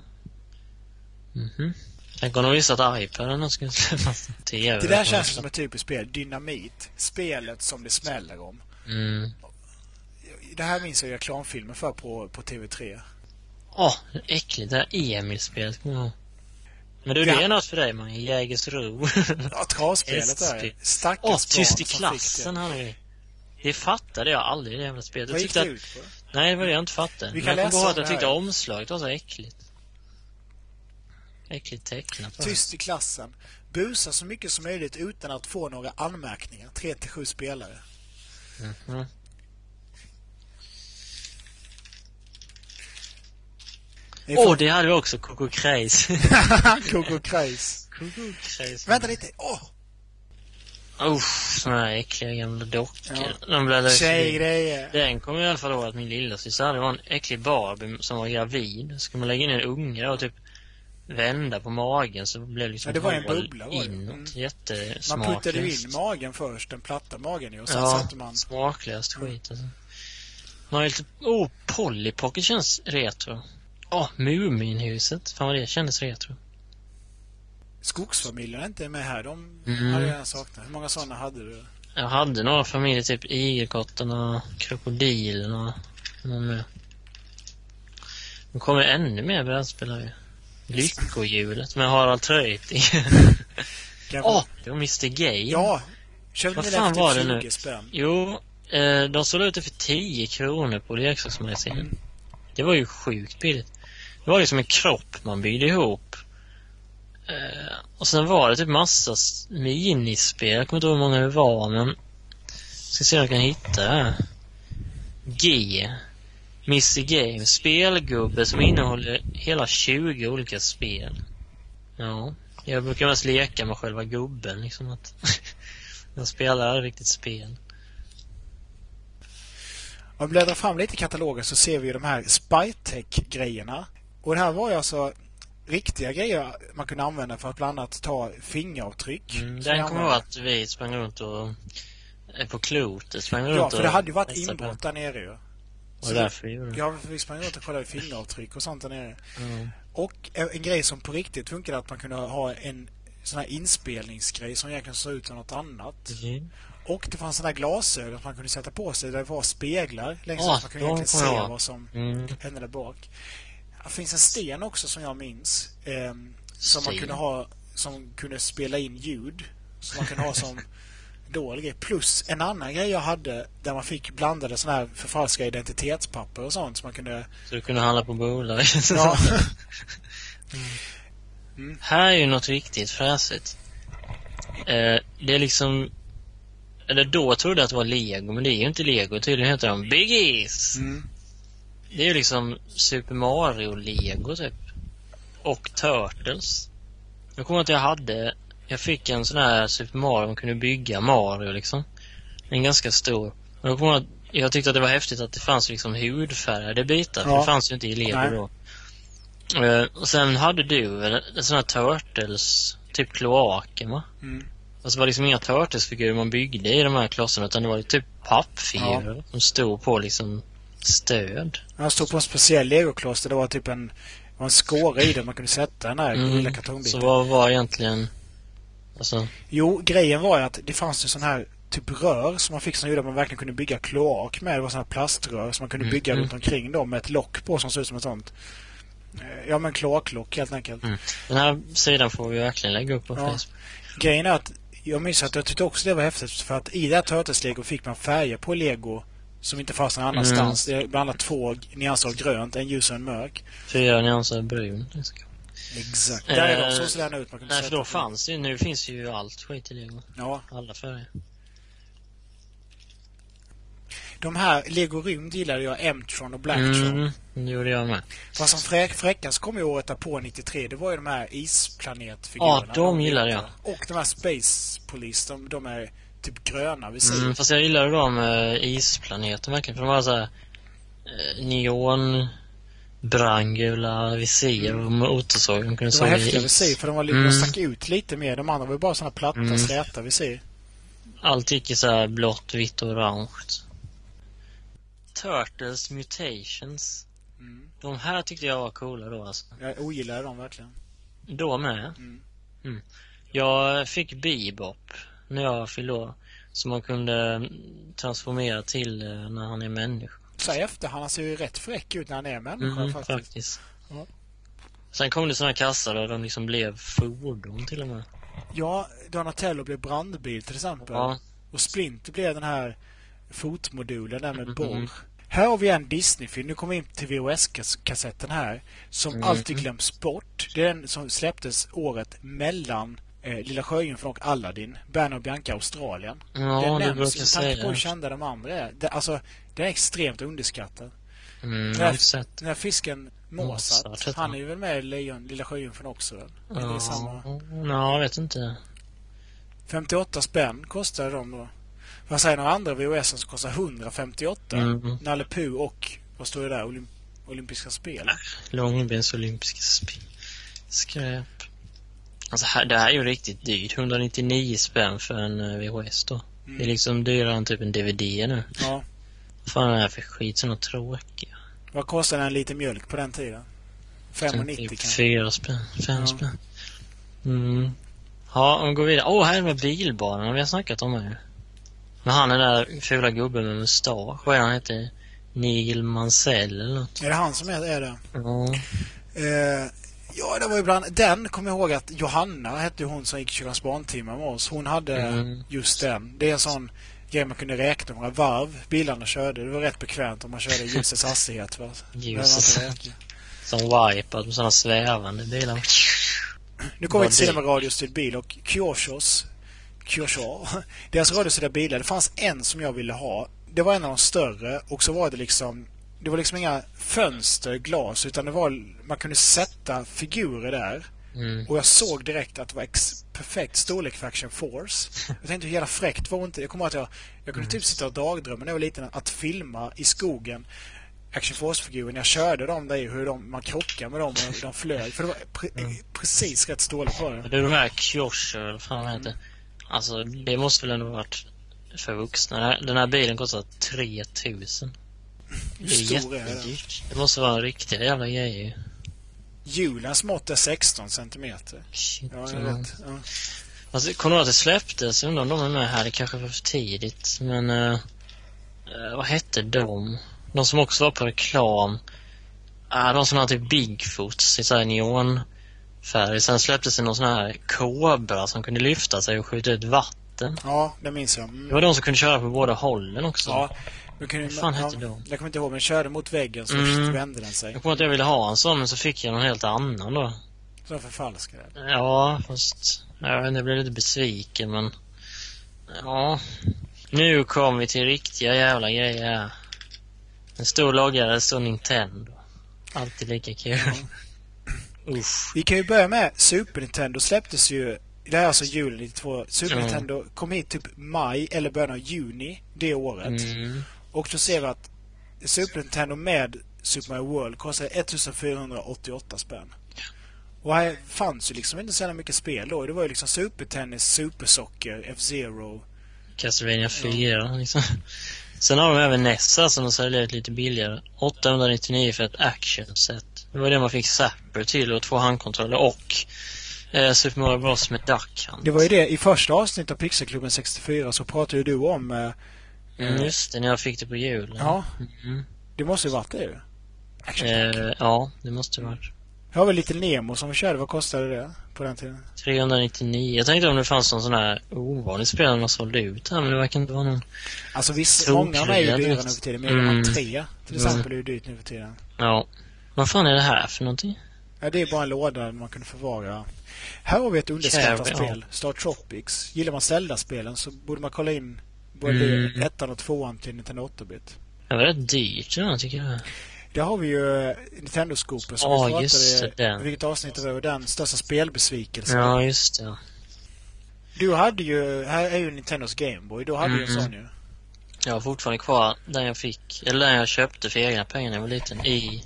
Mhm. Tänk om de visste att iPaden skulle släppas på tv. Det där känns som ett typiskt spel. Dynamit. Spelet som det smäller om. Mm. Det här minns jag reklamfilmer för på, på T V tre. Åh, oh, äckligt. Det här Emil-spelet kommer jag ihåg. Men du, det Ja. är något för dig, man. Jägersro. Ja, travspelet där. Hästspel. Stackars Åh, barn tyst i som klassen fick det. hade vi. Det fattade jag aldrig, det jävla spelet. Vad Jag gick tyckte det att... ut på? Nej, det var det jag inte fattade. Vi Men kan jag kommer läsa ihåg att om jag det tyckte här. omslaget var så äckligt. Äckligt tecknat. va? Tyst i klassen. Busa så mycket som möjligt utan att få några anmärkningar. Tre till sju spelare. Mhm. Ni Åh, får- det hade vi också, Coco Craze. Coco Craze. Coco Craze. Vänta lite. Åh! Usch, såna här äckliga gamla dockor. Ja. De blev Tjejgrejer. Den kom i alla fall ihåg att min lilla syster hade var en äcklig Barbie som var gravid. Så skulle man lägga in en unge och typ vända på magen så blev det liksom Ja, det var en hål bubbla, var det. inåt. Mm. Jättesmaklöst. Man puttade ju in magen först, den platta magen i, och sen Ja, satte man... smaklöst skit alltså. Man har lite... Åh, oh, Polly Pocket känns retro. Åh, oh, Muminhuset. Fan vad det kändes retro. Skogsfamiljen är inte med här, de Mm. hade jag gärna saknat. Hur många sådana hade du? Jag hade några familjer, typ Igelkottarna, Krokodilerna. Någon mer. Nu kommer ännu mer brädspelare. Lyckohjulet med Harald Treutiger. Kan Åh, jag få- det var mister Game. Ja! Köpte Vad ni fan det var efter det nu? tjugo spänn? Jo, eh, de sålde ut det för tio kronor på leksaksmagasinet. Mm. Det var ju sjukt billigt. Det var liksom en kropp man byggde ihop. Eh, och sen var det typ massa s- minispel. Jag kommer inte ihåg hur många det var, men... Ska se om jag kan hitta det här. G. mister Game. Spelgubbe som innehåller hela tjugo olika spel. Ja. Jag brukar mest leka med själva gubben, liksom att jag spelar riktigt spel. Om vi bläddrar fram lite i katalogen så ser vi ju de här Spytek-grejerna. Och det här var ju alltså riktiga grejer man kunde använda för att bland annat ta fingeravtryck. Mm, den kommer ihåg att vi sprang runt och är på klotet. Sprang runt ja, för det hade ju varit och inbrott där nere ju. Och därför gjorde det. Ja, vi sprang runt och kollade fingeravtryck och sånt där nere. Mm. Och en grej som på riktigt funkade att man kunde ha en sån här inspelningsgrej som egentligen såg ut som något annat. Mm. Och det fanns sådana här glasögon som man kunde sätta på sig där det var speglar längs Ja, så att man kunde egentligen se ja. vad som Mm. hände där bak. Det finns en sten också som jag minns eh, som man Sten. kunde ha som kunde spela in ljud som man kunde ha som dålig grej. Plus en annan grej jag hade där man fick blandade såna här förfalskade identitetspapper och sånt som man kunde... Så du kunde handla på bolag. Ja. Mm. Här är ju något riktigt fräsigt. Eh, det är liksom... Eller då trodde jag att det var Lego, men det är ju inte Lego. Tydligen heter de Biggies. Mm. Det är ju liksom Super Mario-Lego typ. Och Turtles. Jag kommer att jag hade... Jag fick en sån här Super Mario man kunde bygga Mario liksom. En ganska stor. Och jag kommer att jag tyckte att det var häftigt att det fanns liksom hudfärgade bitar. Ja. För det fanns ju inte i Lego. Nej. Då. Uh, och sen hade du en sån här Turtles, typ kloaken va? Mm. Alltså det var liksom inga Turtles-figurer man byggde i de här klossarna, utan det var typ pappfigurer ja. Som stod på liksom stöd. Han stod på en speciell Lego-kloss där det var typ en, var en skåra i det man kunde sätta den här mm. lilla kartongbiten. Så vad var egentligen... Alltså... Jo, grejen var ju att det fanns ju sån här typ rör som man fick som gjorde att man verkligen kunde bygga kloak med. Det var såna här plaströr som man kunde bygga mm. runt omkring dem med ett lock på som såg ut som ett sånt. Ja, men kloaklock helt enkelt. Mm. Den här sidan får vi verkligen lägga upp på ja. Facebook. Grejen är att jag minns att jag tyckte också det var häftigt för att i det här Turtles-Lego fick man färger på Lego som inte fanns någon annanstans. Mm. Det är bland annat två nyanser av grönt, en ljus och en mörk. Fyra nyanser av brun. Exakt. Där är de så sådär ut. Man kan nej, för då fanns det ju, nu finns ju allt skit i Lego. Ja. Alla färger. De här Lego Rymd gillade jag, M-tron och Blacktron. Mm, det gjorde jag med. Vad som fräck, fräckast kom i året på nittiotre, det var ju de här isplanetfigurerna. Ja, de gillade jag. Och de här Space Police, de, de är typ gröna vid sidan. Mm, fast jag gillade de äh, isplaneten verkligen, för de var så här äh, neon brandgula visir och motorsåg. De kunde de var häftiga visir, för de var mm. de stack ut lite mer. De andra var bara såna platta, mm. släta visir. Allt gick i så här blått, vitt och orange. Turtles Mutations. Mm. De här tyckte jag var coola då alltså. Jag ogillade dem verkligen. Då med? Mm. Mm. Jag fick Bebop när jag fyllde år, som man kunde transformera till när han är människa. Så efter, han ser ju rätt fräck ut när han är människa mm, faktiskt. faktiskt. Ja. Sen kom det såna kassar där de liksom blev fordon till och med. Ja, Donatello blev brandbil till exempel. Ja. Och Splinter blev den här fotmodulen där med mm, borr. Mm. Här har vi en Disney-film. Nu kommer vi in till V H S-kassetten här. Som mm. alltid glöms bort. Det är den som släpptes året mellan eh, Lilla Sjöjungfrun och Aladdin. Berna och Bianca, Australien. Ja, den det nämns brukar säga. på hur kända de andra är. Det, alltså, den är extremt underskattad. Mm, den, här, den här fisken Mozart, Mozart han är ju väl med i Lejon, Lilla Sjöjungfrun också. Väl? Ja, det är samma... ja, jag vet inte. femtioåtta spänn kostade de då. Vad säger några andra V H S som kostar hundrafemtioåtta? Mm. Nalle Puh och, vad står det där? Olymp olympiska spel? Långbens olympiska spel. Skräp. Alltså här, det här är ju riktigt dyrt. hundranittionio spänn för en V H S då. Mm. Det är liksom dyrare än typ en D V D nu. Ja. Vad fan är det här för skit? Såna tråkiga. Vad kostar en liter mjölk på den tiden? femhundranittio kanske? Fyra spänn. Fem ja. spänn. Mm. Ja, om vi går vidare. Åh, oh, här är med bilbanan. Vi har snackat om det. Men han är där fula gubben med mustasch. Vad är han heter? Nigel Mansell eller något. Är det han som är, är det? Ja. Eh, ja, det var ibland... Den kommer jag ihåg att Johanna hette hon som gick tjugo barntimmar med oss. Hon hade mm. just den. Det är en sån grej man kunde räkna några varv bilarna körde. Det var rätt bekvämt om man körde ljusets hastighet. Ljusets som wipe, sådana svävande bilar. Nu kommer vi till Cinema Radios till bil och Kyoshos Kyosho. Deras radiostyrda bilar. Det fanns en som jag ville ha. Det var en av de större och så var det liksom det var liksom inga fönster, glas, utan det var man kunde sätta figurer där Mm. Och jag såg direkt att det var ex- perfekt storlek för Action Force. Jag tänkte hur jävla fräckt var inte. Jag kommer att jag, jag kunde typ sitta och dagdrömma när jag var liten att filma i skogen Action Force-figuren. Jag körde dem där i hur de, man krockade med dem och de flög. För det var pre- Mm. precis rätt storlek på det. Det är de här Kyosher, eller vad fan heter. Alltså, det måste väl ändå varit för vuxna. Den här, den här bilen kostar tre tusen. Hur Det är stor är den? jättedyrt. Det måste vara en riktig jävla grej. Hjulens mått är sexton centimeter. Shit. Ja, jag vet. Ja. Alltså, kommer du att det släpptes? Jag undrar om de är med här. Det kanske var för tidigt. Men, uh, uh, vad hette de? De som också var på reklam. Uh, de som hade typ Bigfoots i såhär neonfärg. Sen släpptes det någon sån här kobra som kunde lyfta sig och skjuta ut vatten. Ja, det minns jag. Mm. Det var de som kunde köra på båda hållen också. Ja. Men kunde, Vad fan ja, hette de? jag kommer inte ihåg, men körde mot väggen så Mm. vände den sig. Jag kommer att jag ville ha en sån, men så fick jag någon helt annan då. Så förfalskade. Ja, fast jag vet inte, jag blev lite besviken, men ja. Nu kommer vi till riktiga jävla grejer. En stor logga, det står Nintendo. Alltid lika kul. Usch. Vi kan ju börja med Super Nintendo. Släpptes ju, det här är alltså julen nittiotvå. Super Mm. Nintendo kom hit typ maj eller början av juni det året. Mm. Och då ser vi att Super Nintendo med Super Mario World kostade ettusenfyrahundraåttioåtta spänn. Och här fanns ju liksom inte så jävla mycket spel då. Det var ju liksom Super Tennis, Super Soccer, F-Zero. Castlevania fyra liksom. Sen har de även Nessa som de säljer ut lite billigare. åttahundranittionio för ett action-set. Det var det man fick Zapper till och två handkontroller och eh, Super Mario Bros med Duck Hunt. Det var ju det, i första avsnittet av Pixelklubben sextiofyra så pratade ju du om... Eh, Mm, just det, när jag fick det på julen. ja, Mm. det måste ju varit det ju. Action Eh, ja, det måste det varit. Jag har väl lite Nemo som vi körde. Vad kostade det på den tiden? trehundranittionio. Jag tänkte om det fanns någon sån här ovanlig spel man sålde ut här, men det verkar inte vara någon. Alltså visst, Tokig, många av dem är ju jag dyrare vet. nu för tiden. Men Mm. mm. tre till Mm. exempel är ju dyrt nu för tiden. Ja. Vad fan är det här för någonting? Ja, det är bara en låda där man kunde förvara. Här har vi ett underskattat Carry, spel. Star Tropics. Gillar man Zelda-spelen så borde man kolla in både Mm. ettan och tvåan till Nintendo åtta-bit. Det var rätt dyrt, ja, tycker jag. Där har vi ju Nintendo-skopet som Ja, vi just pratade det, den. vilket avsnitt det var. Den största spelbesvikelsen. Ja, just det. Du hade ju, här är ju Nintendos Gameboy. Du hade ju en Mm. sån ju. Jag har fortfarande kvar den jag fick, eller den jag köpte för egna pengar när jag var liten, i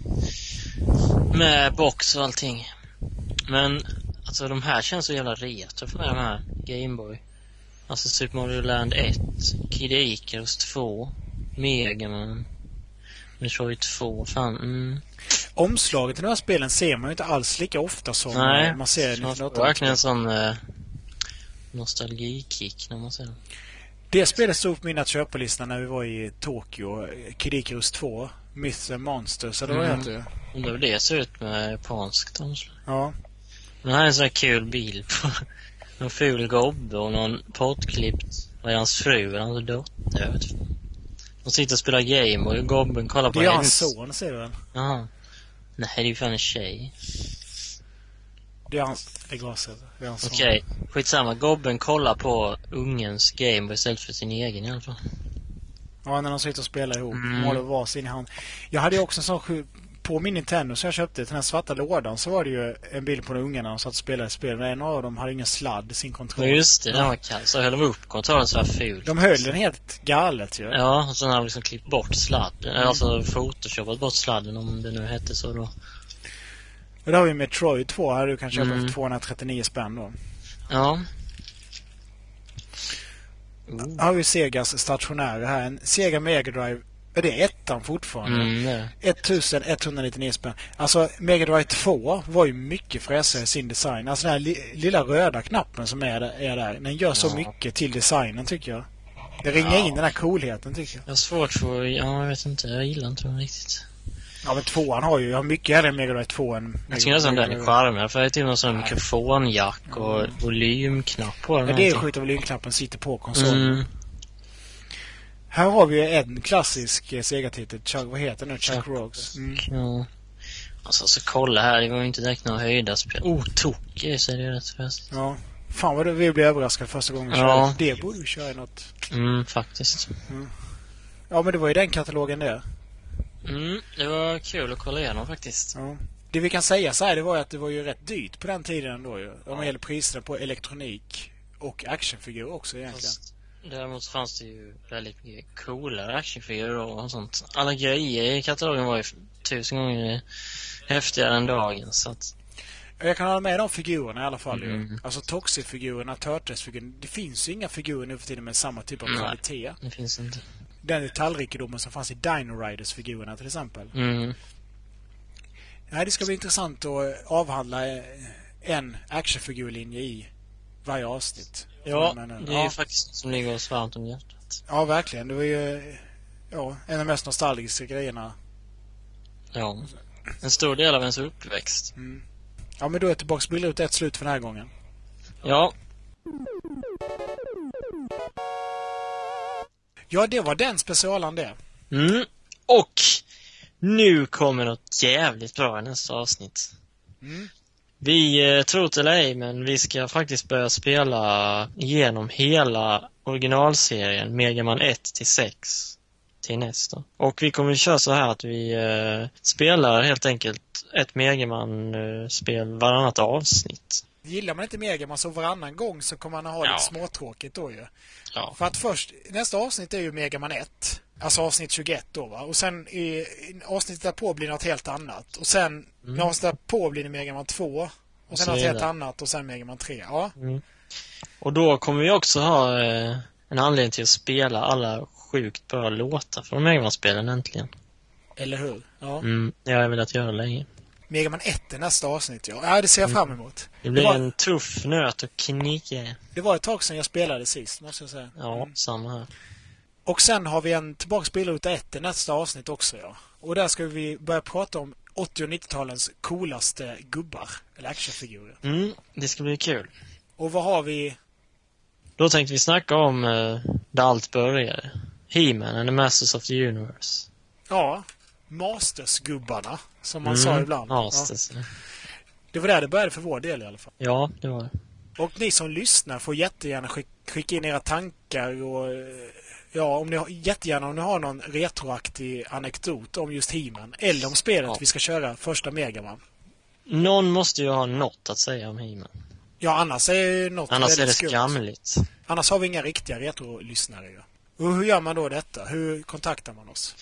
med box och allting. Men alltså de här känns så jävla retro för mig, de här Gameboy. Alltså Super Mario Land ett, Kid Icarus två, Mega Man, Metroid två, fan. Mm. Omslaget till de här spelen ser man ju inte alls lika ofta som Nej, man ser i det var Nintendo verkligen en åtta-bit. sån eh, nostalgikick när man ser den. Det spelet stod på mina köplistan när vi var i Tokyo. Kid Icarus två, Myths and Monsters, eller vad Mm. heter det? Undrar hur det ser ut med japanskt omslag. Ja. Den här är en sån här kul bild på någon ful gobbe och någon pottklippt. Vad är hans fru eller hans dotter? Jag vet inte. De sitter och spelar game och gobben kollar på Det är henne. hans son, ser du väl? Jaha. Nej, det är ju fan en tjej. Det är hans... Det går så. Det är hans son. Okej, skitsamma. Gobben kollar på ungens game istället för sin egen i alla fall. Ja, när de sitter och spelar ihop. Mm. De håller varsin hand. Jag hade ju också en sån sju- på min Nintendo så jag köpte till den här svarta lådan så var det ju en bild på de ungarna som satt och spelade spel. Men en av dem hade ingen sladd i sin kontroll. Ja, just det. Den var kall. Så höll de upp kontrollen så här fult. De höll den helt galet ju. Ja, och sen har de liksom klippt bort sladden. Mm. Alltså photoshopat bort sladden, om det nu hette så då. Och då har vi Metroid två. Här du kan köpa Mm. för tvåhundratrettionio spänn då. Ja. Här har vi Segas stationära här. En Sega Mega Drive. Är det ettan fortfarande? Mm, det. ettusenetthundranittionio spänn. Alltså Mega Drive två var ju mycket fräsare i sin design. Alltså den här li- lilla röda knappen som är där, är där. Den gör så Ja. mycket till designen tycker jag. Det ringer Ja. in den här coolheten tycker jag. Jag har svårt för, ja jag vet inte, jag gillar inte den riktigt. Ja men tvåan har ju, jag har mycket hellre Mega Drive två än Mega Jag tycker nästan den är Drive. charmigare, för det är till någon sån mikrofonjack och volymknapp på den. Ja, det är skit av volymknappen sitter på konsolen. Mm. Här har vi en klassisk eh, Sega-titel. Chuck, vad heter den nu? Chuck, Chuck Rogers. Mm. Ja. Alltså så kolla här, det var ju inte direkt några höjda spel. Oh, Tokyo så är det rätt fast. Ja. Fan vad det- vi blev överraskade första gången vi Ja. körde. Det borde vi köra i något. Mm, faktiskt. Ja men det var ju den katalogen där. Mm, det var kul att kolla igenom faktiskt. Ja. Det vi kan säga så här, det var ju att det var ju rätt dyrt på den tiden ändå ju. Om det gäller priserna på elektronik och actionfigurer också egentligen. Fast däremot fanns det ju väldigt mycket coolare actionfigurer och sånt. Alla grejer i katalogen var ju tusen gånger häftigare än dagen, så att... Jag kan hålla med de figurerna i alla fall. Mm. Ju. Alltså Toxic-figurerna, Turtles-figurerna. Det finns ju inga figurer nu för tiden med samma typ av Nej, kvalitet. det finns inte. Den detaljrikedomen som fanns i Dino Riders-figurerna till exempel. Mm. Nej, det ska bli intressant att avhandla en actionfigurlinje i varje avsnitt. Ja, Men, det är ju ja. faktiskt som ligger oss varmt om hjärtat. Ja, verkligen. Det var ju ja, en av de mest nostalgiska grejerna. Ja, en stor del av ens uppväxt. Mm. Ja, men då är jag tillbaka bilder ut ett slut för den här gången. Ja. Ja, det var den specialen det. Mm. Och nu kommer något jävligt bra i nästa avsnitt. Mm. Vi eh, tror det eller ej, men vi ska faktiskt börja spela igenom hela originalserien Mega Man ett till sex till nästa. Och vi kommer att köra så här att vi eh, spelar helt enkelt ett Mega Man-spel eh, varannat avsnitt. Gillar man inte Mega Man så varannan gång så kommer man att ha Ja. lite småtråkigt då ju. Ja. För att först, nästa avsnitt är ju Mega Man ett. Alltså avsnitt tjugoett då va. Och sen i, i avsnittet därpå blir något helt annat. Och sen mm. avsnittet därpå blir det Mega Man två. Och, och sen något helt annat och sen Mega Man tre. Ja. Mm. Och då kommer vi också ha eh, en anledning till att spela alla sjukt bra låtar från Mega Man-spelen äntligen. Eller hur? Ja. Mm, jag har velat göra länge. Mega Man ett är nästa avsnitt, ja. Ja, det ser jag fram emot. Det blir det var, en tuff nöt att knicka. Det var ett tag sedan jag spelade sist, måste jag säga. Ja, Mm. samma här. Och sen har vi en tillbaka spelruta ett i nästa avsnitt också, ja. Och där ska vi börja prata om åttio- och nittiotalens coolaste gubbar, eller actionfigurer. Mm, det ska bli kul. Och vad har vi? Då tänkte vi snacka om eh, där allt började. He-Man and the Masters of the Universe. Ja, Masters-gubbarna, som man Mm, sa ibland. Masters. Ja. Det var där det började för vår del i alla fall. Ja, det var det. Och ni som lyssnar får jättegärna skick, skicka in era tankar och ja, om ni har, jättegärna om ni har någon retroaktig anekdot om just He-Man eller om spelet Ja. vi ska köra första Mega Man. Någon måste ju ha något att säga om He-Man. Ja, annars är något Annars är det väldigt skumt. skamligt. Annars har vi inga riktiga retro-lyssnare. Ja. Och hur gör man då detta? Hur kontaktar man oss?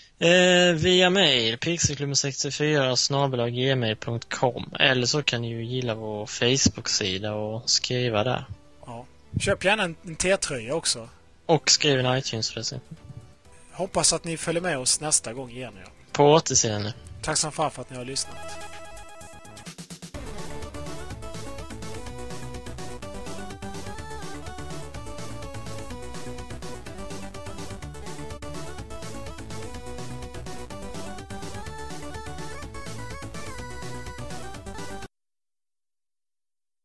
Eh, via mail, pixelklubben sextiofyra snabel-a gmail punkt com. Eller så kan ni ju gilla vår Facebook-sida och skriva där. Ja. Köp gärna en, en T-tröja också. Och skriv en iTunes förresten. Hoppas att ni följer med oss nästa gång igen. Ja. På återseende. Tack så fan för att ni har lyssnat.